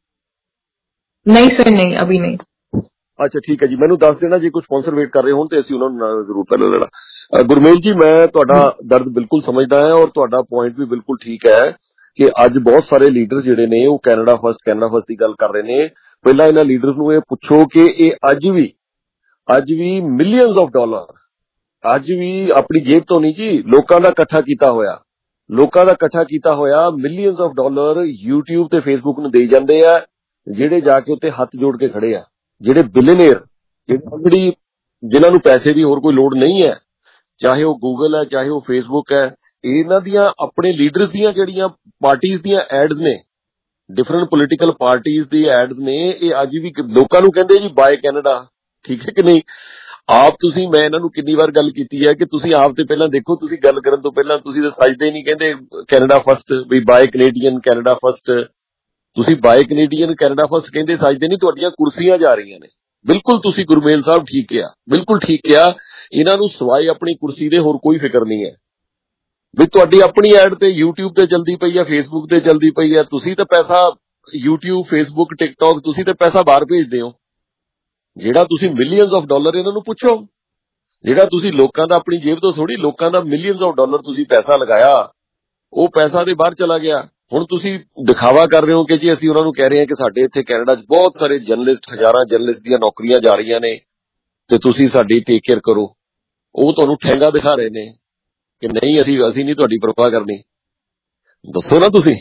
C: ਨਹੀਂ ਸਰ, ਨਹੀਂ ਅਭੀ ਨਹੀਂ।
B: ਅੱਛਾ ਠੀਕ ਹੈ ਜੀ, ਮੈਨੂੰ ਦੱਸ ਦੇਣਾ ਜੇ ਕੋਈ ਸਪਾਂਸਰ ਵੇਟ ਕਰ ਰਹੇ ਹੋਣ ਤੇ ਅਸੀਂ ਉਹਨਾਂ ਨੂੰ ਜ਼ਰੂਰ ਪਹਿਲਾਂ ਲੈਣਾ। ਗੁਰਮੇਲ ਜੀ ਮੈਂ ਤੁਹਾਡਾ ਦਰਦ ਬਿਲਕੁਲ ਸਮਝਦਾ ਹਾਂ ਔਰ ਤੁਹਾਡਾ ਪੁਆਇੰਟ ਵੀ ਬਿਲਕੁਲ ਠੀਕ ਹੈ ਕਿ ਅੱਜ ਬਹੁਤ ਸਾਰੇ ਲੀਡਰ ਜਿਹੜੇ ਨੇ ਉਹ ਕੈਨੇਡਾ ਫਸਟ ਕੈਨੇਡਾ ਫਸਟ ਦੀ ਗੱਲ ਕਰ ਰਹੇ ਨੇ। ਪਹਿਲਾਂ ਇਹਨਾਂ ਲੀਡਰਸ ਨੂੰ ਇਹ ਪੁੱਛੋ ਕਿ ਇਹ ਅੱਜ ਵੀ ਅੱਜ ਵੀ ਮਿਲੀਅਨਸ ਆਫ ਡਾਲਰ ਅੱਜ ਵੀ ਆਪਣੀ ਜੇਬ ਤੋਂ ਨਹੀਂ ਜੀ, ਲੋਕਾਂ ਦਾ ਇਕੱਠਾ ਕੀਤਾ ਹੋਇਆ ਲੋਕਾਂ ਦਾ ਇਕੱਠਾ ਕੀਤਾ ਹੋਇਆ ਮਿਲੀਅਨਸ ਆਫ ਡਾਲਰ YouTube ਤੇ Facebook ਨੂੰ ਦੇਈ ਜਾਂਦੇ ਆ, ਜਿਹੜੇ ਜਾ ਕੇ ਉੱਤੇ ਹੱਥ ਜੋੜ ਕੇ ਖੜੇ ਆ, ਜਿਹੜੇ ਬਿਲੀਅਨੇਅਰ, ਜਿਹੜੀ ਜਿਨ੍ਹਾਂ ਨੂੰ ਪੈਸੇ ਦੀ ਹੋਰ ਕੋਈ ਲੋੜ ਨਹੀਂ ਹੈ, ਚਾਹੇ ਉਹ ਗੂਗਲ ਹੈ ਚਾਹੇ ਉਹ ਫੇਸਬੁੱਕ ਹੈ। ਇਹਨਾਂ ਦੀਆਂ ਆਪਣੇ ਲੀਡਰਸ ਦੀਆਂ ਜਿਹੜੀਆਂ ਪਾਰਟੀਜ਼ ਦੀਆਂ ਐਡਸ ਨੇ, ਡਿਫਰੈਂਟ ਪੋਲੀਟੀਕਲ ਪਾਰਟੀਜ਼ ਦੀ ਐਡਸ ਨੇ, ਇਹ ਅੱਜ ਵੀ ਲੋਕਾਂ ਨੂੰ ਕਹਿੰਦੇ ਜੀ ਬਾਏ ਕੈਨੇਡਾ, ਠੀਕ ਹੈ ਕਿ ਨਹੀਂ। ਆਪ ਤੁਸੀਂ ਮੈਂ ਇਹਨਾਂ ਨੂੰ ਕਿੰਨੀ ਵਾਰ ਗੱਲ ਕੀਤੀ ਹੈ ਕਿ ਤੁਸੀਂ ਆਪ ਤੇ ਪਹਿਲਾਂ ਦੇਖੋ, ਤੁਸੀਂ ਗੱਲ ਕਰਨ ਤੋਂ ਪਹਿਲਾਂ ਤੁਸੀਂ ਤਾਂ ਸੱਜਦੇ ਨਹੀਂ ਕਹਿੰਦੇ Canada first, we buy Canadian Canada first. ਤੁਸੀਂ ਬਾਏ ਕੈਨੇਡੀਅਨ ਕੈਨੇਡਾ ਫਸਟ ਕਹਿੰਦੇ ਸੱਜਦੇ ਨਹੀਂ, ਤੁਹਾਡੀਆਂ ਕੁਰਸੀਆਂ ਜਾ ਰਹੀਆਂ ਨੇ। ਬਿਲਕੁਲ ਤੁਸੀਂ ਗੁਰਮੇਲ ਸਾਹਿਬ ਠੀਕ ਕਿਹਾ, ਬਿਲਕੁਲ ਠੀਕ ਕਿਹਾ। ਇਹਨਾਂ ਨੂੰ ਸਵਾਏ ਆਪਣੀ ਕੁਰਸੀ ਦੇ ਹੋਰ ਕੋਈ ਫਿਕਰ ਨਹੀਂ ਹੈ। ਵੀ ਤੁਹਾਡੀ ਆਪਣੀ ਐਡ ਤੇ YouTube ਤੇ ਚਲਦੀ ਪਈ ਆ, ਫੇਸਬੁੱਕ ਤੇ ਚਲਦੀ ਪਈ ਆ, ਤੁਸੀਂ ਤਾਂ ਪੈਸਾ YouTube ਫੇਸਬੁੱਕ ਟਿਕਟੌਕ ਤੁਸੀਂ ਤਾਂ ਪੈਸਾ ਬਾਹਰ ਭੇਜਦੇ ਹੋ। ਜਿਹੜਾ ਤੁਸੀਂ ਮਿਲੀਅਨਸ ਆਫ ਡਾਲਰ ਇਹਨਾਂ ਨੂੰ ਪੁੱਛੋ, ਜਿਹੜਾ ਤੁਸੀਂ ਲੋਕਾਂ ਦਾ ਆਪਣੀ ਜੇਬ ਤੋਂ ਥੋੜੀ, ਲੋਕਾਂ ਦਾ ਮਿਲੀਅਨਸ ਆਫ ਡਾਲਰ ਤੁਸੀਂ ਪੈਸਾ ਲਗਾਇਆ, ਉਹ ਪੈਸਾ ਦੇ ਬਾਹਰ ਚਲਾ ਗਿਆ। ਹੁਣ ਤੁਸੀਂ ਦਿਖਾਵਾ ਕਰ ਰਹੇ ਹੋ ਕਿ ਜੀ ਅਸੀਂ ਉਹਨਾਂ ਨੂੰ ਕਹਿ ਰਹੇ ਹਾਂ ਕਿ ਸਾਡੇ ਇੱਥੇ ਕੈਨੇਡਾ 'ਚ ਬਹੁਤ ਸਾਰੇ ਜਰਨਲਿਸਟ, ਹਜ਼ਾਰਾਂ ਜਰਨਲਿਸਟ ਦੀਆਂ ਨੌਕਰੀਆਂ ਜਾ ਰਹੀਆਂ ਨੇ ਤੇ ਤੁਸੀਂ ਸਾਡੀ ਟੇਕ ਕੇਅਰ ਕਰੋ। ਉਹ ਤੁਹਾਨੂੰ ਠੈਂਗਾ ਦਿਖਾ ਰਹੇ ਨੇ ਕਿ ਨਹੀਂ ਅਸੀਂ ਅਸੀਂ ਨਹੀਂ ਤੁਹਾਡੀ ਪਰਵਾਹ ਕਰਨੀ। ਦੱਸੋ ਨਾ ਤੁਸੀਂ।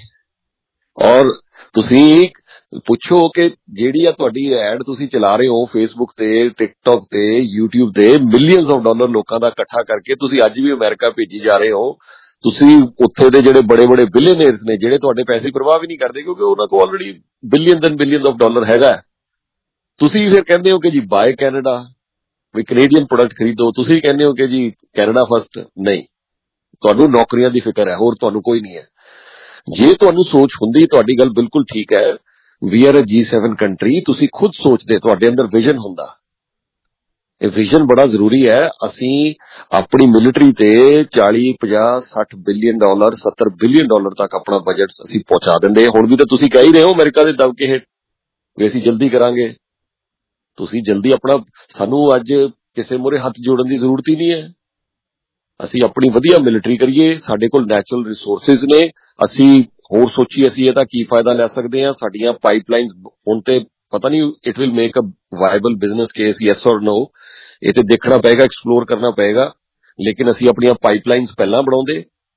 B: ਔਰ ਤੁਸੀਂ ਪੁੱਛੋ ਕਿ ਜਿਹੜੀ ਆ ਤੁਹਾਡੀ ਐਡ ਤੁਸੀਂ ਚਲਾ ਰਹੇ ਹੋ ਫੇਸਬੁੱਕ ਤੇ, ਟਿਕਟੌਕ ਤੇ, YouTube ਤੇ, ਮਿਲੀਅਨਸ ਆਫ ਡਾਲਰ ਲੋਕਾਂ ਦਾ ਇਕੱਠਾ ਕਰਕੇ ਤੁਸੀਂ ਅੱਜ ਵੀ ਅਮਰੀਕਾ ਭੇਜੀ ਜਾ ਰਹੇ ਹੋ। ਤੁਸੀਂ ਉੱਥੇ ਦੇ ਜਿਹੜੇ ਬੜੇ ਬੜੇ ਬਿਲੀਅਨੇਅਰਸ ਨੇ, ਜਿਹੜੇ ਤੁਹਾਡੇ ਪੈਸੇ ਦੀ ਪਰਵਾਹ ਵੀ ਨਹੀਂ ਕਰਦੇ ਕਿਉਂਕਿ ਉਹਨਾਂ ਕੋਲ already billions and billions of dollar ਹੈਗਾ, ਤੁਸੀਂ ਫਿਰ ਕਹਿੰਦੇ ਹੋ ਕਿ ਜੀ ਬਾਏ ਕੈਨੇਡਾ, ਵੀ ਕੈਨੇਡੀਅਨ ਪ੍ਰੋਡਕਟ ਖਰੀਦੋ। ਤੁਸੀਂ ਕਹਿੰਦੇ ਹੋ ਕਿ ਜੀ ਕੈਨੇਡਾ ਫਸਟ। ਨਹੀਂ, ਤੁਹਾਨੂੰ ਨੌਕਰੀਆਂ ਦੀ ਫਿਕਰ ਹੈ, ਹੋਰ ਤੁਹਾਨੂੰ ਕੋਈ ਨਹੀਂ ਹੈ। ਜੇ ਤੁਹਾਨੂੰ ਸੋਚ ਹੁੰਦੀ, ਤੁਹਾਡੀ ਗੱਲ ਬਿਲਕੁਲ ਠੀਕ ਹੈ, ਵੀ are a G seven country, ਤੁਸੀਂ ਖੁਦ ਸੋਚਦੇ, ਤੁਹਾਡੇ ਅੰਦਰ ਵਿਜ਼ਨ ਹੁੰਦਾ। ਇਹ ਵਿਜ਼ਨ ਬੜਾ ਜ਼ਰੂਰੀ ਹੈ। ਅਸੀਂ ਆਪਣੀ ਮਿਲਟਰੀ ਤੇ ਚਾਲੀ ਪੰਜਾਹ ਸੱਠ ਬਿਲੀਅਨ ਡਾਲਰ ਸੱਤਰ ਬਿਲੀਅਨ ਡਾਲਰ ਤੱਕ ਆਪਣਾ ਬਜਟ ਅਸੀਂ ਪਹੁੰਚਾ ਦਿੰਦੇ। ਹੁਣ ਵੀ ਤਾਂ ਤੁਸੀਂ ਕਹਿ ਹੀ ਰਹੇ ਹੋ ਅਮਰੀਕਾ ਦੇ ਦਬਕੇ ਹੇਠ ਵੀ ਅਸੀਂ ਜਲਦੀ ਕਰਾਂਗੇ। ਤੁਸੀਂ ਜਲਦੀ ਆਪਣਾ, ਸਾਨੂੰ ਅੱਜ ਕਿਸੇ ਮੂਹਰੇ ਹੱਥ ਜੋੜਨ ਦੀ ਜ਼ਰੂਰਤ ਹੀ ਨਹੀਂ ਹੈ। ਅਸੀਂ ਆਪਣੀ ਵਧੀਆ ਮਿਲਟਰੀ ਕਰੀਏ, ਸਾਡੇ ਕੋਲ ਨੈਚੁਰਲ ਰਿਸੋਰਸਿਸ ਨੇ, ਅਸੀਂ ਹੋਰ ਸੋਚੀਏ ਅਸੀਂ ਇਹਦਾ ਕੀ ਫਾਇਦਾ ਲੈ ਸਕਦੇ ਹਾਂ। ਸਾਡੀਆਂ ਪਾਈਪਲਾਈਨਸ ਹੁਣ ਤੇ ਪਤਾ ਨਹੀਂ it will make a viable business case, yes or no, ਇਹ ਤੇ ਦੇਖਣਾ ਪਏਗਾ, ਐਕਸਪਲੋਰ ਕਰਨਾ ਪਏਗਾ। ਲੇਕਿਨ ਅਸੀਂ ਆਪਣੀਆਂ ਪਾਈਪਲਾਈਨਸ ਪਹਿਲਾਂ ਬਣਾਉਂਦੇ,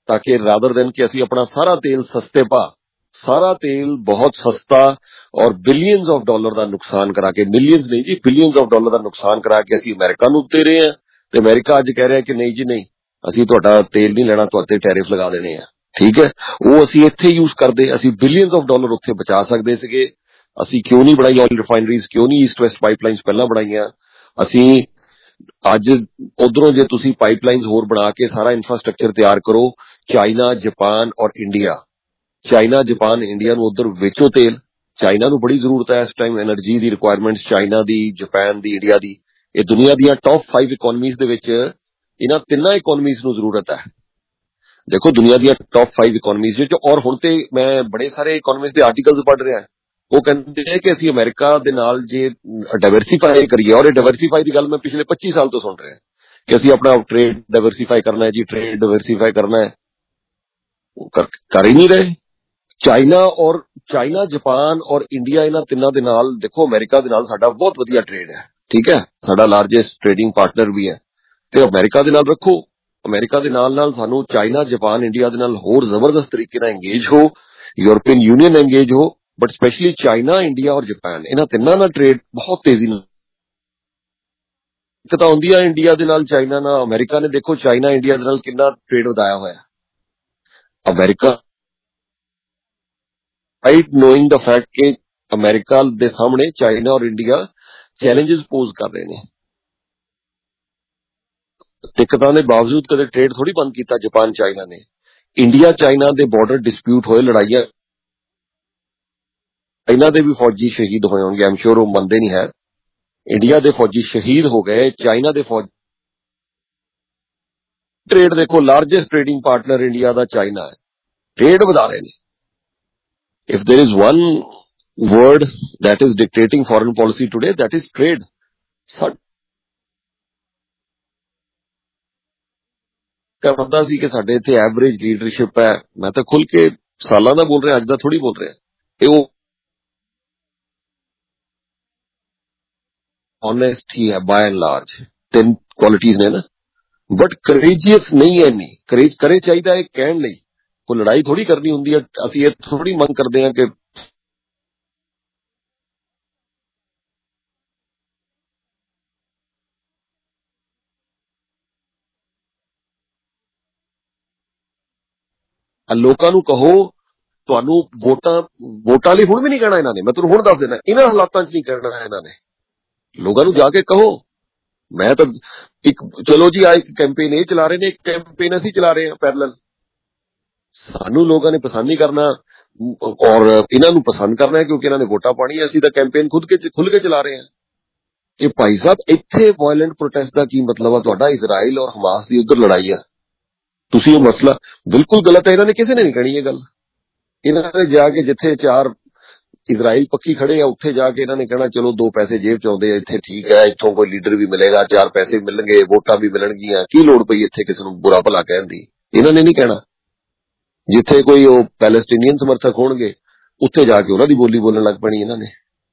B: ਤਾਂ ਕਿ ਰਾਦਰ ਦੇਨ ਕਿ ਅਸੀਂ ਆਪਣਾ ਸਾਰਾ ਤੇਲ ਸਸਤੇ ਭਾਅ, ਸਾਰਾ ਤੇਲ ਬਹੁਤ ਸਸਤਾ ਔਰ ਬਿਲੀਅਨਸ ਆਫ ਡਾਲਰ ਦਾ ਨੁਕਸਾਨ ਕਰਾ ਕੇ, ਮਿਲੀਅਨਸ ਨਹੀਂ ਜੀ ਬਿਲੀਅਨਸ ਆਫ ਡਾਲਰ ਦਾ ਨੁਕਸਾਨ ਕਰਾ ਕੇ ਅਸੀਂ ਅਮਰੀਕਾ ਨੂੰ ਦੇ ਰਹੇ ਹਾਂ, ਤੇ ਅਮਰੀਕਾ ਅੱਜ ਕਹਿ ਰਿਹਾ ਕਿ ਨਹੀਂ ਜੀ ਨਹੀਂ, ਅਸੀਂ ਤੁਹਾਡਾ ਤੇਲ ਨਹੀਂ ਲੈਣਾ, ਤੁਹਾਡੇ ਟੈਰਿਫ ਲਗਾ ਦੇਣੇ ਆ। ਠੀਕ ਹੈ, ਉਹ ਅਸੀਂ ਇੱਥੇ ਯੂਜ਼ ਕਰਦੇ, ਅਸੀਂ ਬਿਲੀਅਨਸ ਆਫ ਡਾਲਰ ਉੱਥੇ ਬਚਾ ਸਕਦੇ ਸੀਗੇ। ਅਸੀਂ ਕਿਉਂ ਨਹੀਂ ਬਣਾਈ ਆਇਲ ਰਿਫਾਈਨਰੀਜ਼, ਕਿਉਂ ਨਹੀਂ ਈਸਟ ਵੈਸਟ ਪਾਈਪਲਾਈਨਸ ਪਹਿਲਾਂ ਬਣਾਈਆਂ? ਅਸੀਂ ਅੱਜ ਉਧਰੋਂ ਜੇ ਤੁਸੀਂ ਪਾਈਪਲਾਈਨਸ ਹੋਰ ਬਣਾ ਕੇ ਸਾਰਾ ਇਨਫਰਾਸਟ੍ਰਕਚਰ ਤਿਆਰ ਕਰੋ, ਚਾਈਨਾ, ਜਾਪਾਨ ਔਰ ਇੰਡੀਆ, ਚਾਈਨਾ, ਜਾਪਾਨ, ਇੰਡੀਆ ਨੂੰ ਉਧਰ ਵੇਚੋ ਤੇਲ। ਚਾਈਨਾ ਨੂੰ ਬੜੀ ਜ਼ਰੂਰਤ ਹੈ ਇਸ ਟਾਈਮ એનર્ਜੀ ਦੀ, ਰਿਕੁਆਇਰਮੈਂਟਸ ਚਾਈਨਾ ਦੀ, ਜਾਪਾਨ ਦੀ, ਇੰਡੀਆ ਦੀ। ਇਹ ਦੁਨੀਆ ਦੀਆਂ ਟੌਪ ਫਾਈਵ ਇਕੋਨਮੀਜ਼ ਦੇ ਵਿੱਚ ਇਹਨਾਂ ਤਿੰਨਾਂ ਇਕੋਨਮੀਜ਼ ਨੂੰ ਜ਼ਰੂਰਤ ਹੈ। ਦੇਖੋ ਦੁਨੀਆ ਦੀਆਂ ਟੌਪ ਫਾਈਵ ਇਕੋਨਮੀਜ਼ ਵਿੱਚ, ਔਰ ਹੁਣ ਤੇ ਮੈਂ ਬੜੇ ਸਾਰੇ ਇਕੋਨਮਿਸਟ ਦੇ ਆਰਟੀਕਲਸ ਪੜ੍ਹ ਰਿਹਾ, ਉਹ ਕਹਿੰਦੇ ਨੇ ਕਿ ਅਸੀਂ ਅਮਰੀਕਾ ਦੇ ਨਾਲ ਜੇ ਡਾਇਵਰਸੀਫਾਈ ਕਰੀਏ, ਔਰ ਇਹ ਡਾਇਵਰਸੀਫਾਈ ਦੀ ਗੱਲ ਮੈਂ ਪਿਛਲੇ ਪੱਚੀ ਸਾਲ ਤੋਂ ਸੁਣ ਰਿਹਾ ਕਿ ਅਸੀਂ ਆਪਣਾ ਟ੍ਰੇਡ ਡਾਇਵਰਸੀਫਾਈ ਕਰਨਾ ਹੈ ਜੀ, ਟ੍ਰੇਡ ਡਾਇਵਰਸੀਫਾਈ ਕਰਨਾ ਹੈ, ਉਹ ਕਰ ਹੀ ਨਹੀਂ ਰਹੇ। ਚਾਈਨਾ ਔਰ ਚਾਈਨਾ, ਜਾਪਾਨ ਔਰ ਇੰਡੀਆ, ਇਹਨਾਂ ਤਿੰਨਾਂ ਦੇ ਨਾਲ ਦੇਖੋ ਅਮਰੀਕਾ ਦੇ ਨਾਲ ਸਾਡਾ ਬਹੁਤ ਵਧੀਆ ਟ੍ਰੇਡ ਹੈ। ਠੀਕ ਹੈ, ਸਾਡਾ ਲਾਰਜੈਸਟ ਟ੍ਰੇਡਿੰਗ ਪਾਰਟਨਰ ਵੀ ਹੈ, ਤੇ ਅਮਰੀਕਾ ਦੇ ਨਾਲ ਰੱਖੋ। ਅਮਰੀਕਾ ਦੇ ਨਾਲ ਨਾਲ ਸਾਨੂੰ ਚਾਈਨਾ, ਜਾਪਾਨ, ਇੰਡੀਆ ਦੇ ਨਾਲ ਹੋਰ ਜ਼ਬਰਦਸਤ ਤਰੀਕੇ ਨਾਲ ਇੰਗੇਜ ਹੋ, ਯੂਰਪੀਅਨ ਯੂਨੀਅਨ ਇੰਗੇਜ ਹੋ, ਬਟ ਸਪੈਸ਼ਲੀ ਚਾਈਨਾ, ਇੰਡੀਆ ਔਰ ਜਾਪਾਨ, ਇਹਨਾਂ ਤਿੰਨਾਂ ਨਾਲ ਟ੍ਰੇਡ ਬਹੁਤ ਤੇਜ਼ੀ ਨਾਲ। ਇੱਕ ਤਾਂ ਹੁੰਦੀ ਆ ਇੰਡੀਆ ਦੇ ਨਾਲ ਚਾਈਨਾ ਨਾਲ, ਅਮਰੀਕਾ ਨੇ ਦੇਖੋ ਚਾਈਨਾ, ਇੰਡੀਆ ਦੇ ਨਾਲ ਕਿੰਨਾ ਟ੍ਰੇਡ ਵਧਾਇਆ ਹੋਇਆ। America right knowing the fact ਕਿ ਅਮਰੀਕਾ ਦੇ ਸਾਹਮਣੇ ਚਾਈਨਾ ਔਰ ਇੰਡੀਆ ਚੈਲੰਜਸ ਪੋਜ਼ ਕਰ ਰਹੇ ਨੇ, ਦਿੱਕਤਾਂ ਦੇ ਬਾਵਜੂਦ ਕਦੇ ਟ੍ਰੇਡ ਥੋੜੀ ਬੰਦ ਕੀਤਾ ਜਾਪਾਨ, ਚਾਈਨਾ ਨੇ। ਇੰਡੀਆ ਚਾਈਨਾ ਦੇ ਬਾਰਡਰ ਡਿਸਪਿਊਟ ਹੋਏ, ਲੜਾਈਆਂ, ਚਾਈਨਾ ਦੇ ਵੀ ਫੌਜੀ ਸ਼ਹੀਦ ਹੋਏ ਹੋਣਗੇ, ਆਮ ਸ਼ੋਰ ਉਹ ਮੰਨਦੇ ਨਹੀਂ ਹੈ। ਇੰਡੀਆ ਦੇ ਫੌਜੀ ਸ਼ਹੀਦ ਹੋ ਗਏ, ਚਾਈਨਾ ਦੇ ਫੌਜ। ਟ੍ਰੇਡ ਦੇਖੋ, ਲਾਰਜੈਸਟ ਟ੍ਰੇਡਿੰਗ ਪਾਰਟਨਰ ਇੰਡੀਆ ਦਾ ਚਾਈਨਾ ਹੈ, ਟ੍ਰੇਡ ਵਧਾ ਰਹੇ ਨੇ। If there is one word that is dictating foreign policy today, that is trade. ਕਹਿੰਦਾ ਸੀ ਕਿ ਸਾਡੇ ਇੱਥੇ ਐਵਰੇਜ ਲੀਡਰਸ਼ਿਪ ਹੈ, ਮੈਂ ਤਾਂ ਖੁੱਲ ਕੇ ਸਾਲਾਂ ਦਾ ਬੋਲ ਰਿਹਾ, ਅੱਜ ਦਾ ਥੋੜੀ ਬੋਲ ਰਿਹਾ। ਇਹ ਉਹ ਓਨੈਸਟ ਹੀ ਹੈ ਬਾय ਐਂਡ ਲਾਰਜ, ਤਿੰਨ ਕੁਆਲਿਟੀਜ਼ ਨੇ ਨਾ, ਬਟ ਕਰੇਜੀਅਸ ਨਹੀਂ ਹੈ ਇੰਨੀ। ਕਰੇਜ ਕਰੇ ਚਾਹੀਦਾ ਹੈ ਕਹਿਣ ਲਈ, ਕੋਈ ਲੜਾਈ ਥੋੜੀ ਕਰਨੀ ਹੁੰਦੀ ਹੈ। ਅਸੀਂ ਇਹ ਥੋੜੀ ਮੰਗ ਕਰਦੇ ਹਾਂ ਕਿ ਲੋਕਾਂ ਨੂੰ ਕਹੋ ਤੁਹਾਨੂੰ ਵੋਟਾਂ ਵੋਟਾਂ ਲਈ ਹੁਣ ਵੀ ਨਹੀਂ ਕਹਿਣਾ ਇਹਨਾਂ ਨੇ, ਮੈਂ ਤੁਹਾਨੂੰ ਹੁਣ ਦੱਸ ਦੇਣਾ, ਇਹਨਾਂ ਹਾਲਾਤਾਂ 'ਚ ਨਹੀਂ ਕਹਿਣਾ ਇਹਨਾਂ ਨੇ। ਲੋਕਾਂ ਨੂੰ ਜਾ ਕੇ ਕਹੋ। ਮੈਂ ਤਾਂ ਇੱਕ ਚਲੋ ਜੀ ਆ ਇੱਕ ਕੈਂਪੇਨ ਇਹ ਚਲਾ ਰਹੇ ਨੇ, ਇੱਕ ਕੈਂਪੇਨ ਅਸੀਂ ਚਲਾ ਰਹੇ ਹਾਂ ਪੈਰਲਲ। ਸਾਨੂੰ ਲੋਕਾਂ ਨੇ ਪਸੰਦ ਨਹੀਂ ਕਰਨਾ ਔਰ ਇਹਨਾਂ ਨੂੰ ਪਸੰਦ ਕਰਨਾ ਹੈ ਕਿਉਂਕਿ ਇਹਨਾਂ ਨੇ ਵੋਟਾਂ ਪਾਉਣੀਆਂ। ਅਸੀਂ ਤਾਂ ਕੈਂਪੇਨ ਖੁਦ ਕੇ ਖੁੱਲ ਕੇ ਚਲਾ ਰਹੇ ਹਾਂ। ਇਹ ਭਾਈ ਸਾਹਿਬ ਇੱਥੇ ਵਾਇਲੈਂਟ ਪ੍ਰੋਟੈਸਟ ਦਾ ਕੀ ਮਤਲਬ ਆ ਤੁਹਾਡਾ? ਇਜ਼ਰਾਈਲ ਔਰ ਹਮਾਸ ਦੀ ਉੱਧਰ ਲੜਾਈ ਆ, ਤੁਸੀਂ ਉਹ ਮਸਲਾ ਬਿਲਕੁਲ ਗਲਤ ਹੈ। ਇਹਨਾਂ ਨੇ ਕਿਸੇ ਨੇ ਨਹੀਂ ਕਹਿਣੀ ਇਹ ਗੱਲ। ਇਹਨਾਂ ਨੇ ਜਾ ਕੇ ਜਿੱਥੇ ਚਾਰ ਇਜ਼ਰਾਈਲ ਪੱਖੀ ਖੜੇ ਆ ਉੱਥੇ ਜਾ ਕੇ ਇਹਨਾਂ ਨੇ ਕਹਿਣਾ ਚਲੋ ਦੋ ਪੈਸੇ ਜੇਬ ਚ ਆਉਂਦੇ ਆ, ਇੱਥੇ ਠੀਕ ਹੈ, ਇੱਥੋਂ ਕੋਈ ਲੀਡਰ ਵੀ ਮਿਲੇਗਾ, ਚਾਰ ਪੈਸੇ ਮਿਲਣਗੇ, ਵੋਟਾਂ ਵੀ ਮਿਲਣਗੀਆਂ, ਕੀ ਲੋੜ ਪਈ ਇੱਥੇ ਕਿਸੇ ਨੂੰ ਬੁਰਾ ਭਲਾ ਕਹਿਣ ਦੀ? ਇਹਨਾਂ ਨੇ ਨਹੀਂ ਕਹਿਣਾ। ਜਿੱਥੇ ਕੋਈ ਉਹ ਪੈਲਸਟੀਨੀਅਨ ਸਮਰਥਕ ਹੋਣਗੇ ਉੱਥੇ ਜਾ ਕੇ ਉਹਨਾਂ ਦੀ ਬੋਲੀ ਬੋਲਣ ਲੱਗ ਪੈਣੀ ਇਹਨਾਂ ਨੇ।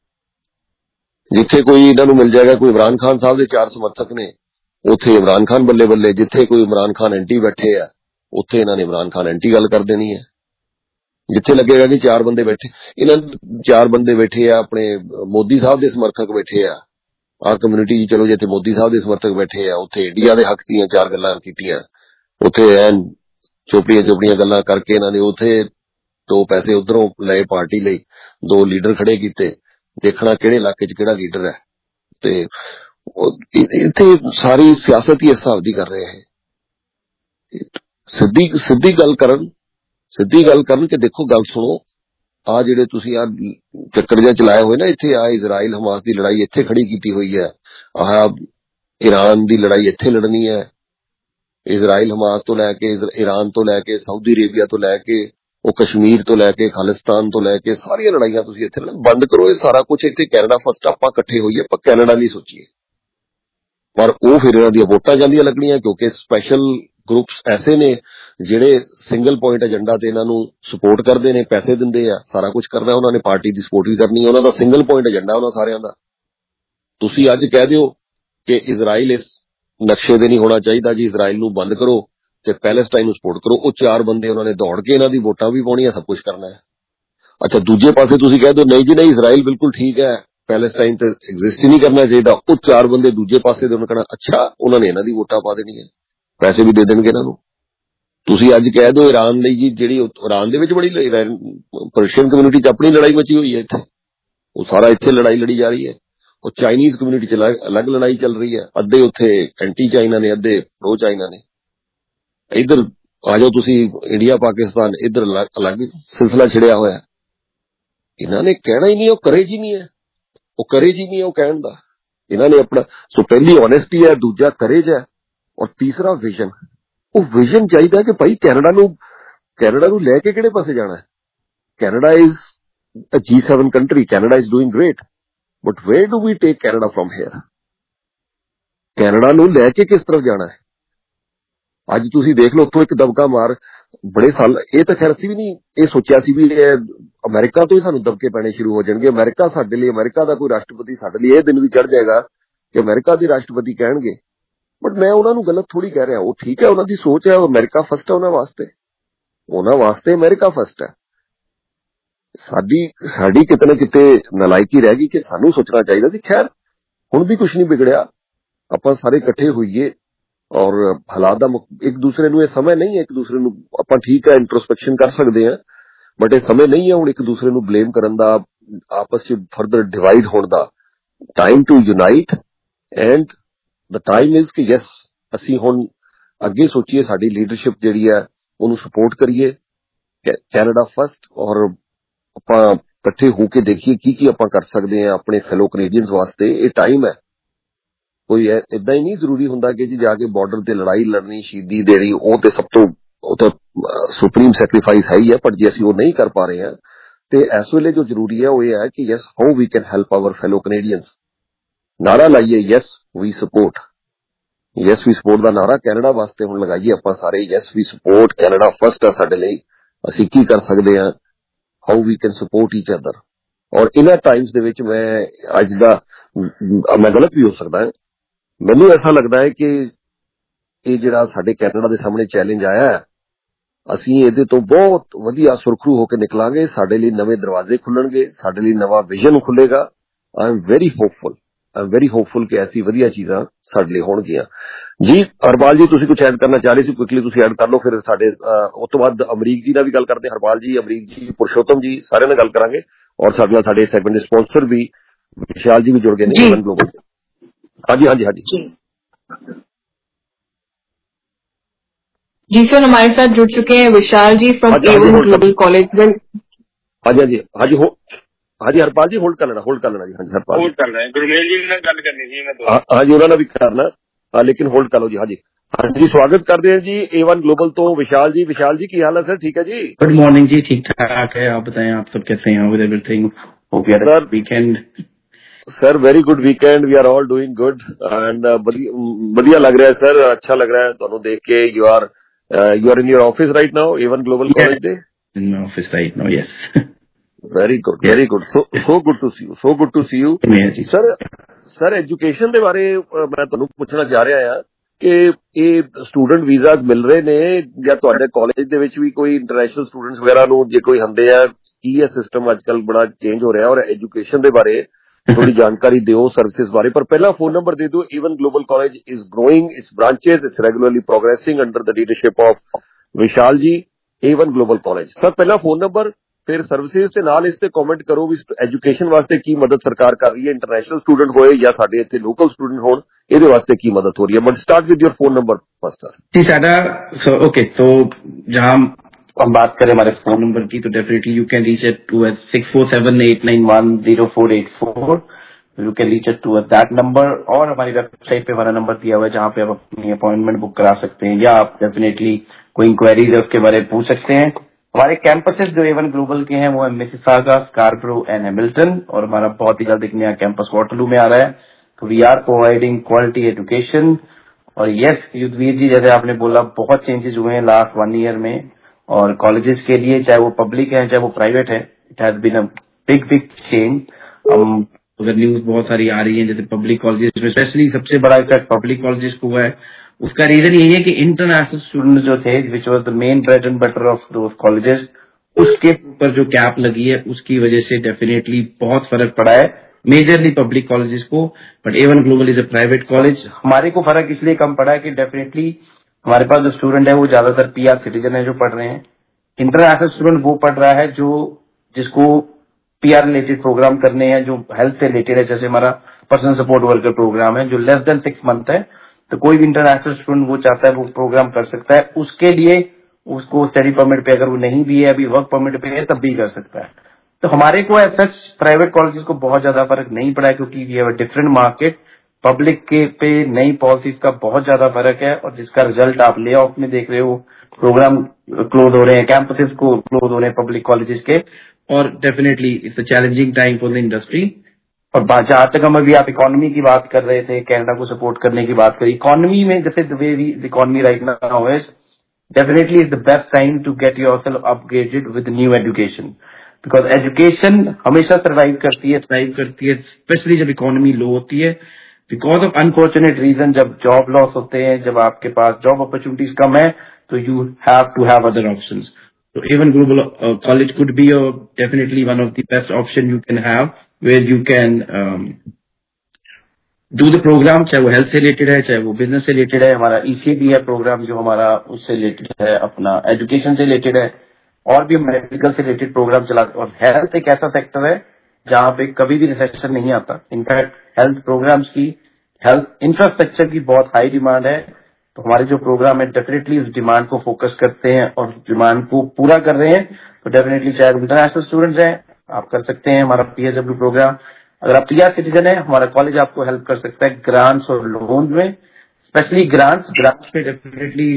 B: ਜਿੱਥੇ ਕੋਈ ਇਹਨਾਂ ਨੂੰ ਮਿਲ ਜਾਏਗਾ, ਕੋਈ ਇਮਰਾਨ ਖਾਨ ਸਾਹਿਬ ਦੇ ਚਾਰ ਸਮਰਥਕ ਨੇ ਉੱਥੇ ਇਮਰਾਨ ਖਾਨ ਬੱਲੇ ਬੱਲੇ, ਜਿੱਥੇ ਕੋਈ ਇਮਰਾਨ ਖਾਨ ਐਂਟੀ ਬੈਠੇ ਆ ਉੱਥੇ ਇਹਨਾਂ ਨੇ ਇਮਰਾਨ ਖਾਨ ਐਂਟੀ ਗੱਲ ਕਰ ਦੇਣੀ ਹੈ। ਜਿੱਥੇ ਲੱਗੇਗਾ ਕਿ ਚਾਰ ਬੰਦੇ ਬੈਠੇ, ਇਹਨਾਂ ਚਾਰ ਬੰਦੇ ਬੈਠੇ ਆ ਆਪਣੇ ਮੋਦੀ ਸਾਹਿਬ ਦੇ ਸਮਰਥਕ ਬੈਠੇ ਆ, ਆਹ ਕਮਿਊਨਿਟੀ ਚਲੋ ਜਿੱਥੇ ਮੋਦੀ ਸਾਹਿਬ ਦੇ ਸਮਰਥਕ ਬੈਠੇ ਆ ਉੱਥੇ ਇੰਡੀਆ ਦੇ ਹੱਕ ਦੀਆਂ ਚਾਰ ਗੱਲਾਂ ਕੀਤੀਆਂ, ਉੱਥੇ ਐਨ ਚੋਪੜੀਆਂ ਚੋਪੜੀਆਂ ਗੱਲਾਂ ਕਰਕੇ ਇਹਨਾਂ ਨੇ ਉੱਥੇ ਦੋ ਪੈਸੇ ਉਧਰੋਂ ਲਏ ਪਾਰਟੀ ਲਈ, ਦੋ ਲੀਡਰ ਖੜੇ ਕੀਤੇ, ਦੇਖਣਾ ਕਿਹੜੇ ਇਲਾਕੇ 'ਚ ਕਿਹੜਾ ਲੀਡਰ ਹੈ। ਤੇ ਇੱਥੇ ਸਾਰੀ ਸਿਆਸਤ ਹੀ ਇਸ ਹਿਸਾਬ ਦੀ ਕਰ ਰਹੇ ਹੈ। ਸਿੱਧੀ ਸਿੱਧੀ ਗੱਲ ਕਰਨ ਸਿੱਧੀ ਗੱਲ ਕਰਨ ਕਿ ਦੇਖੋ ਗੱਲ ਸੁਣੋ, ਆ ਜਿਹੜੇ ਤੁਸੀਂ ਆ ਚੱਕਰ ਜਿਹਾ ਚਲਾਏ ਹੋਏ ਨਾ ਇੱਥੇ, ਆ ਇਜ਼ਰਾਈਲ ਹਮਾਸ ਦੀ ਲੜਾਈ ਇੱਥੇ ਖੜੀ ਕੀਤੀ ਹੋਈ ਹੈ, ਆਹ ਈਰਾਨ ਦੀ ਲੜਾਈ ਇੱਥੇ ਲੜਨੀ ਹੈ, ਇਜ਼ਰਾਈਲ ਹਮਾਸ ਤੋਂ ਲੈ ਕੇ ਈਰਾਨ ਤੋਂ ਲੈ ਕੇ ਸਾਊਦੀ ਅਰੇਬੀਆ ਤੋਂ ਲੈ ਕੇ ਉਹ ਕਸ਼ਮੀਰ ਤੋਂ ਲੈ ਕੇ ਖਾਲਿਸਤਾਨ ਤੋਂ ਲੈ ਕੇ ਸਾਰੀਆਂ ਲੜਾਈਆਂ ਤੁਸੀਂ ਇੱਥੇ ਬੰਦ ਕਰੋ। ਇਹ ਸਾਰਾ ਕੁਝ ਇੱਥੇ ਕੈਨੇਡਾ ਫਸਟ ਆਪਾਂ ਇਕੱਠੇ ਹੋਈਏ, ਆਪਾਂ ਕੈਨੇਡਾ ਲਈ ਸੋਚੀਏ। ਪਰ ਉਹ ਫਿਰ ਇਹਨਾਂ ਦੀਆਂ ਵੋਟਾਂ ਜਾਂਦੀਆਂ ਲੱਗਣੀਆਂ ਕਿਉਂਕਿ ਸਪੈਸ਼ਲ ਗਰੁੱਪਸ ਐਸੇ ਨੇ ਜਿਹੜੇ ਸਿੰਗਲ ਪੁਆਇੰਟ ਏਜੰਡਾ ਤੇ ਇਹਨਾਂ ਨੂੰ ਸਪੋਰਟ ਕਰਦੇ ਨੇ, ਪੈਸੇ ਦਿੰਦੇ ਆ, ਸਾਰਾ ਕੁਝ ਕਰਨਾ ਉਹਨਾਂ ਨੇ, ਪਾਰਟੀ ਦੀ ਸਪੋਰਟ ਵੀ ਕਰਨੀ, ਉਹਨਾਂ ਦਾ ਸਿੰਗਲ ਪੁਆਇੰਟ ਏਜੰਡਾ ਉਹਨਾਂ ਸਾਰਿਆਂ ਦਾ। ਤੁਸੀਂ ਅੱਜ ਕਹਿ ਦਿਓ ਕਿ ਇਜ਼ਰਾਈਲ ਇਸ ਨਕਸ਼ੇ ਦੇ ਨਹੀਂ ਹੋਣਾ ਚਾਹੀਦਾ ਜੀ, ਇਜ਼ਰਾਈਲ ਨੂੰ ਬੰਦ ਕਰੋ, ਤੇ ਪੈਲੇਸਟਾਈਨ ਨੂੰ ਸਪੋਰਟ ਕਰੋ। ਉਹ ਚਾਰ ਬੰਦੇ ਉਹਨਾਂ ਨੇ ਦੌੜ ਕੇ ਇਹਨਾਂ ਦੀ ਵੋਟਾਂ ਵੀ ਪਾਉਣੀਆਂ, ਸਭ ਕੁਝ ਕਰਨਾ ਹੈ। ਅੱਛਾ, ਦੂਜੇ ਪਾਸੇ ਤੁਸੀਂ ਕਹਿ ਦਿਓ ਨਹੀਂ ਜੀ ਨਹੀਂ ਇਜ਼ਰਾਈਲ ਬਿਲਕੁਲ ਠੀਕ ਹੈ, ਪੈਲੇਸਟਾਈਨ ਤੇ ਐਗਜ਼ਿਸਟ ਹੀ ਨਹੀਂ ਕਰਨਾ ਚਾਹੀਦਾ। ਉਹ ਚਾਰ ਬੰਦੇ ਦੂਜੇ ਪਾਸੇ ਦੇ ਉਹਨਾਂ ਕਹਿਣਾ ਅੱਛਾ, ਉਹਨਾਂ ਨੇ ਇਹਨਾਂ ਦੀ ਵੋਟਾਂ ਪਾ ਦੇਣੀਆਂ, ਪੈਸੇ ਵੀ ਦੇ ਦੇਣਗੇ ਇਹਨਾਂ ਨੂੰ। ਤੁਸੀਂ ਅੱਜ ਕਹਿ ਦਿਓ ਈਰਾਨ ਲਈ ਜੀ, ਜਿਹੜੀ ਈਰਾਨ ਦੇ ਵਿੱਚ ਬੜੀ ਪਰਸ਼ੀਅਨ ਕਮਿਊਨਿਟੀ 'ਚ ਆਪਣੀ ਲੜਾਈ ਮਚੀ ਹੋਈ ਹੈ ਇੱਥੇ, ਉਹ ਸਾਰਾ ਇੱਥੇ ਲੜਾਈ ਲੜੀ ਜਾ ਰਹੀ ਹੈ। ਉਹ ਚਾਈਨੀਜ਼ ਕਮਿਊਨਿਟੀ 'ਚ ਅਲੱਗ ਲੜਾਈ ਚੱਲ ਰਹੀ ਹੈ, ਅੱਧੇ ਉੱਥੇ ਐਂਟੀ ਚਾਈਨਾ ਨੇ, ਅੱਧੇ ਪ੍ਰੋ ਚਾਈਨਾ ਨੇ। ਇੱਧਰ ਆ ਜਾਓ ਤੁਸੀਂ ਇੰਡੀਆ ਪਾਕਿਸਤਾਨ, ਇੱਧਰ ਅਲੱਗ ਸਿਲਸਿਲਾ ਛਿੜਿਆ ਹੋਇਆ। ਇਹਨਾਂ ਨੇ ਕਹਿਣਾ ਹੀ ਨਹੀਂ, ਉਹ ਕਰੇਜ ਹੀ ਨਹੀਂ ਹੈ, ਉਹ ਕਰੇਜ ਹੀ ਨਹੀਂ ਹੈ ਉਹ ਕਹਿਣ ਦਾ। ਇਹਨਾਂ ਨੇ ਆਪਣਾ ਸੋ ਪਹਿਲੀ ਓਨੈਸਟੀ ਹੈ, ਦੂਜਾ ਕਰੇਜ ਹੈ, ਔਰ ਤੀਸਰਾ ਵਿਜ਼ਨ। ਉਹ ਵਿਜ਼ਨ ਚਾਹੀਦਾ ਕਿ ਭਾਈ ਕੈਨੇਡਾ ਨੂੰ ਕੈਨੇਡਾ ਨੂੰ ਲੈ ਕੇ ਕਿਹੜੇ ਪਾਸੇ ਜਾਣਾ ਹੈ। Canada is a G seven country, Canada is doing great, but where do we take Canada from here. Canada ਨੂੰ ਲੈ ਕੇ ਕਿਸ ਤਰ੍ਹਾਂ ਜਾਣਾ ਹੈ। ਅੱਜ ਤੁਸੀਂ ਦੇਖ ਲਓ ਉੱਥੋਂ ਇੱਕ ਦਬਕਾ ਮਾਰ, ਬੜੇ ਸਾਲ ਇਹ ਤਾਂ ਖੈਰ ਅਸੀਂ ਵੀ ਨਹੀਂ ਇਹ ਸੋਚਿਆ ਸੀ ਵੀ ਇਹ ਅਮਰੀਕਾ ਤੋਂ ਹੀ ਸਾਨੂੰ ਦਬਕੇ ਪੈਣੇ ਸ਼ੁਰੂ ਹੋ ਜਾਣਗੇ। ਅਮਰੀਕਾ ਸਾਡੇ ਲਈ, ਅਮਰੀਕਾ ਦਾ ਕੋਈ ਰਾਸ਼ਟਰਪਤੀ ਸਾਡੇ ਲਈ ਇਹ ਦਿਨ ਵੀ ਚੜ ਜਾਏਗਾ ਕਿ ਅਮਰੀਕਾ ਦੇ ਰਾਸ਼ਟਰਪਤੀ ਕਹਿਣਗੇ। ਬਟ ਮੈਂ ਉਹਨਾਂ ਨੂੰ ਗਲਤ ਥੋੜੀ ਕਹਿ ਰਿਹਾ, ਉਹ ਠੀਕ ਹੈ, ਉਹਨਾਂ ਦੀ ਸੋਚ ਹੈ, ਅਮਰੀਕਾ ਫਸਟ ਹੈ ਉਹਨਾਂ ਵਾਸਤੇ, ਉਹਨਾਂ ਵਾਸਤੇ ਅਮਰੀਕਾ ਫਸਟ ਹੈ। ਸਾਡੀ ਸਾਡੀ ਕਿਤੇ ਨਾ ਕਿਤੇ ਨਲਾਇਕੀ ਰਹਿ ਗਈ ਕਿ ਸਾਨੂੰ ਸੋਚਣਾ ਚਾਹੀਦਾ ਸੀ। ਖੈਰ ਹੁਣ ਵੀ ਕੁਝ ਨਹੀਂ ਵਿਗੜਿਆ, ਆਪਾਂ ਸਾਰੇ ਇਕੱਠੇ ਹੋਈਏ ਔਰ ਹਾਲਾਤ ਦਾ ਇੱਕ ਦੂਸਰੇ ਨੂੰ, ਇਹ ਸਮੇਂ ਨਹੀਂ ਹੈ ਇੱਕ ਦੂਸਰੇ ਨੂੰ, ਆਪਾਂ ਠੀਕ ਹੈ ਇੰਟਰੋਸਪੈਕਸ਼ਨ ਕਰ ਸਕਦੇ ਹਾਂ, ਬਟ ਇਹ ਸਮੇਂ ਨਹੀਂ ਹੈ ਹੁਣ ਇੱਕ ਦੂਸਰੇ ਨੂੰ ਬਲੇਮ ਕਰਨ ਦਾ, ਆਪਸ ਚ ਫਰਦਰ ਡਿਵਾਈਡ ਹੋਣ ਦਾ। Time to unite and the time is ਕਿ ਯੈਸ ਅਸੀਂ ਹੁਣ ਅੱਗੇ ਸੋਚੀਏ, ਸਾਡੀ ਲੀਡਰਸ਼ਿਪ ਜਿਹੜੀ ਹੈ ਉਹਨੂੰ ਸਪੋਰਟ ਕਰੀਏ, ਕੈਨੇਡਾ ਫਸਟ, ਔਰ ਆਪਾਂ ਇਕੱਠੇ ਹੋ ਕੇ ਦੇਖੀਏ ਕੀ ਕੀ ਆਪਾਂ ਕਰ ਸਕਦੇ ਹਾਂ ਆਪਣੇ ਫੈਲੋ ਕੈਨੇਡੀਅਨਸ ਵਾਸਤੇ। ਇਹ ਟਾਈਮ ਹੈ, ਕੋਈ ਏਦਾਂ ਹੀ ਨਹੀਂ ਜ਼ਰੂਰੀ ਹੁੰਦਾ ਕਿ ਜੀ ਜਾ ਕੇ ਬਾਰਡਰ ਤੇ ਲੜਾਈ ਲੜਨੀ, ਸ਼ਹੀਦੀ ਦੇਣੀ, ਉਹ ਤੇ ਸਭ ਤੋਂ ਉਹ ਤਾਂ ਸੁਪਰੀਮ ਸੈਕਰੀਫਾਈਸ ਹੈ ਹੀ ਹੈ। ਪਰ ਜੇ ਅਸੀਂ ਉਹ ਨਹੀਂ ਕਰ ਪਾ ਰਹੇ ਹਾਂ ਤੇ ਇਸ ਵੇਲੇ ਜੋ ਜ਼ਰੂਰੀ ਹੈ ਉਹ ਇਹ ਹੈ ਕਿ yes how we can help our fellow Canadians. ਨਾਰਾ ਲਾਈਏ yes we support, yes we support ਦਾ ਨਾਰਾ ਕੈਨੇਡਾ ਵਾਸਤੇ ਹੁਣ ਲਗਾਈਏ ਆਪਾਂ ਸਾਰੇ। Yes we support, Canada first ਹੈ ਸਾਡੇ ਲਈ, ਅਸੀਂ ਕੀ ਕਰ ਸਕਦੇ ਹਾਂ, how we can support each other. ਔਰ ਇਹਨਾਂ ਟਾਈਮਸ ਦੇ ਵਿੱਚ ਮੈਂ ਅੱਜ ਦਾ, ਮੈਂ ਗਲਤ ਵੀ ਹੋ ਸਕਦਾ ਹੈ, ਮੈਨੂੰ ਐਸਾ ਲੱਗਦਾ ਹੈ ਕਿ ਇਹ ਜਿਹੜਾ ਸਾਡੇ ਕੈਨੇਡਾ ਦੇ ਸਾਹਮਣੇ ਚੈਲੰਜ ਆਇਆ ਹੈ, ਅਸੀਂ ਇਹਦੇ ਤੋਂ ਬਹੁਤ ਵਧੀਆ ਸੁਰਖਰੂ ਹੋ ਕੇ ਨਿਕਲਾਂਗੇ। ਸਾਡੇ ਲਈ ਨਵੇਂ ਦਰਵਾਜ਼ੇ ਖੁੱਲਣਗੇ, ਸਾਡੇ ਲਈ ਨਵਾਂ ਵਿਜ਼ਨ ਖੁੱਲੇਗਾ। I am very hopeful, I am very hopeful ਕਿ ਐਸੀ ਵਧੀਆ ਚੀਜ਼ਾਂ ਸਾਡੇ ਲਈ ਹੋਣਗੀਆਂ। ਜੀ ਹਰਪਾਲ ਜੀ ਤੁਸੀਂ ਕੁਝ ਐਡ ਕਰਨਾ ਚਾਹ ਰਹੇ ਸੀ, ਕੁਇਕਲੀ ਤੁਸੀਂ ਐਡ ਕਰ ਲਓ, ਫਿਰ ਸਾਡੇ ਉਸ ਤੋਂ ਬਾਅਦ ਅਮਰੀਕ ਜੀ ਨਾਲ ਵੀ ਗੱਲ ਕਰਦੇ। ਹਰਪਾਲ ਜੀ, ਅਮਰੀਕ ਜੀ, ਪੁਰਸ਼ੋਤਮ ਜੀ, ਸਾਰਿਆਂ ਨਾਲ ਗੱਲ ਕਰਾਂਗੇ। ਔਰ ਸਾਡੇ ਨਾਲ ਸਾਡੇ ਸੈਗਮੈਂਟ ਦੇ ਸਪਾਂਸਰ ਵੀ ਵਿਸ਼ਾਲ ਜੀ ਵੀ ਜੁੜ ਗਏ ਨੇ ਏਵਨ ਗਲੋਬਲ। ਹਾਂਜੀ ਹਾਂਜੀ ਹਾਂਜੀ
C: जी सर, हमारे साथ जुड़ चुके हैं Vishal ji from A one Global College.
B: हाँ जी हाँ जी हाँ जी हो हाँ जी हरपाल जी होल्ड कर लेना, होल्ड कर लेना जी। हाँ जी हरपाल
A: होल्ड कर रहे हैं, गुरमेल जी ने गल करनी थी मैं तो।
B: हाँ जी उन्होंने भी करना, लेकिन होल्ड कर लो जी। हाँ जी हाँ जी, स्वागत करते हैं जी एवन ग्लोबल तो विशाल जी। विशाल जी की हाल है सर? ठीक है जी,
F: गुड मॉर्निंग जी, ठीक ठाक है, आप बताएं आप सब कैसे हैं with everything? Hope you had a weekend.
B: Sir very good weekend, we are all doing good and बढ़िया लग रहा है सर, अच्छा लग रहा है ਤੁਹਾਨੂੰ ਦੇਖ ਕੇ। You are you are in your office right now A one Global College दे?
F: In office right now, yes.
B: Very good very good, so so good to see you, so good to see you sir. Sir education ਦੇ ਬਾਰੇ ਮੈਂ ਤੁਹਾਨੂੰ ਪੁੱਛਣਾ ਚਾਹ ਰਿਹਾ ਹਾਂ ਕਿ ਇਹ ਸਟੂਡੈਂਟ ਵੀਜ਼ਾਸ ਮਿਲ ਰਹੇ ਨੇ ਜਾਂ ਤੁਹਾਡੇ ਕਾਲਜ ਦੇ ਵਿੱਚ ਵੀ ਕੋਈ ਇੰਟਰਨੈਸ਼ਨਲ ਸਟੂਡੈਂਟਸ ਵਗੈਰਾ ਨੂੰ ਜੇ ਕੋਈ ਹੁੰਦੇ ਆ, ਕੀ ਹੈ ਸਿਸਟਮ ਅੱਜ ਕੱਲ ਬੜਾ ਚੇਂਜ ਹੋ ਰਿਹਾ? ਔਰ ਐਜੂਕੇਸ਼ਨ ਦੇ ਬਾਰੇ थोड़ी जानकारी दो, सर्विसेज बारे। पर पहला फोन नंबर दे दो। A one Global College is growing its branches, its regularly progressing under the leadership of Vishal ji, A one Global College. Sir पहला फोन नंबर, फिर सर्विसेज ते नाल इस ते कमेंट करो भी एजुकेशन वास्ते की मदद सरकार कर रही है, इंटरनेशनल स्टूडेंट होए या साडे इत्थे लोकल स्टूडेंट होण, इहदे वास्ते की मदद हो रही है। But start with your phone number first sir.
F: जी साडा सो ओके, तो जहां हम बात करें हमारे फोन नंबर की, तो definitely you can reach at two six four seven eight nine one zero four eight four. You can reach at to that number, और हमारी वेबसाइट पे हमारा नंबर दिया हुआ है जहाँ पे आप अपनी अपॉइंटमेंट बुक करा सकते हैं, या आप डेफिनेटली कोई इंक्वायरीज है उसके बारे में पूछ सकते हैं। हमारे कैंपसेस जो एवन ग्लोबल के हैं वो है मिसिसागा, स्कारब्रो एंड हैमिल्टन, और हमारा बहुत ही जल्द एक नया कैंपस वाटरलू में आ रहा है। तो we are providing quality education. और यस युद्धवीर जी, जैसे आपने बोला, बहुत चेंजेस हुए हैं लास्ट वन ईयर में, और कॉलेजेस के लिए चाहे वो पब्लिक है चाहे वो प्राइवेट है, it has been a big big change. हम अगर न्यूज बहुत सारी आ रही है, जैसे पब्लिक कॉलेजेस में स्पेशली सबसे बड़ा इफेक्ट पब्लिक कॉलेजेस को हुआ है, उसका रीजन यही है कि इंटरनेशनल स्टूडेंट जो थे, which was the main bread and butter of those colleges, उसके ऊपर जो कैप लगी है उसकी वजह से डेफिनेटली बहुत फर्क पड़ा है मेजरली पब्लिक कॉलेजेस को। But A one Global is a private college. हमारे को फर्क इसलिए कम पड़ा है कि डेफिनेटली हमारे पास जो स्टूडेंट है वो ज्यादातर पीआर सिटीजन है जो पढ़ रहे हैं। इंटरनेशनल स्टूडेंट वो पढ़ रहा है जो जिसको पीआर रिलेटेड प्रोग्राम करने हैं, जो हेल्थ से रिलेटेड है, जैसे हमारा पर्सनल सपोर्ट वर्कर प्रोग्राम है जो लेस देन सिक्स मंथ है। तो कोई भी इंटरनेशनल स्टूडेंट वो चाहता है वो प्रोग्राम कर सकता है। उसके लिए उसको स्टडी परमिट पे, अगर वो नहीं भी है अभी वर्क परमिट पे है, तब भी कर सकता है। तो हमारे को एज सच प्राइवेट कॉलेजेस को बहुत ज्यादा फर्क नहीं पड़ा है, क्योंकि we have a different market. Public के पे नई पॉलिसीज का बहुत ज्यादा फर्क है, और जिसका रिजल्ट आप ले ऑफ में देख रहे हो। प्रोग्राम क्लोज हो रहे हैं, कैंपसेस को क्लोज हो रहे हैं पब्लिक कॉलेजेस के, और definitely its a challenging time for the industry. और जहां तक हम अभी आप इकोनॉमी की बात कर रहे थे, कनाडा को सपोर्ट करने की बात करी, इकोनॉमी में जैसे the way we economy right now is definitely is the best time to get yourself upgraded with new education, because education हमेशा सर्वाइव करती है सर्वाइव करती है स्पेशली जब इकोनॉमी लो होती है। बिकॉज ऑफ अनफॉर्चुनेट रीजन, जब जॉब लॉस होते हैं, जब आपके पास जॉब अपॉर्चुनिटीज कम है, तो you have to have other options. So A one Global uh, College could be a, definitely one of the best option you can have, where you can um, do the program, चाहे वो health से related है, चाहे वो business से related है। हमारा E C A भी है प्रोग्राम जो हमारा उससे related है, अपना education से related है, और भी मेडिकल से related प्रोग्राम चलाते। और health एक ऐसा सेक्टर है जहाँ पे कभी भी रिसेशन नहीं आता। इनफैक्ट हेल्थ प्रोग्राम्स की, हेल्थ इंफ्रास्ट्रक्चर की बहुत हाई डिमांड है। तो हमारे जो प्रोग्राम है डेफिनेटली उस डिमांड को फोकस करते हैं और उस डिमांड को पूरा कर रहे हैं। तो डेफिनेटली चाहे इंटरनेशनल स्टूडेंट्स हैं, आप कर सकते हैं हमारा पीएचडब्ल्यू प्रोग्राम। अगर आप पीआर सिटीजन है, हमारा कॉलेज आपको हेल्प कर सकता है ग्रांट्स और लोन में, स्पेशली ग्रांट्स ग्रांट्स पे डेफिनेटली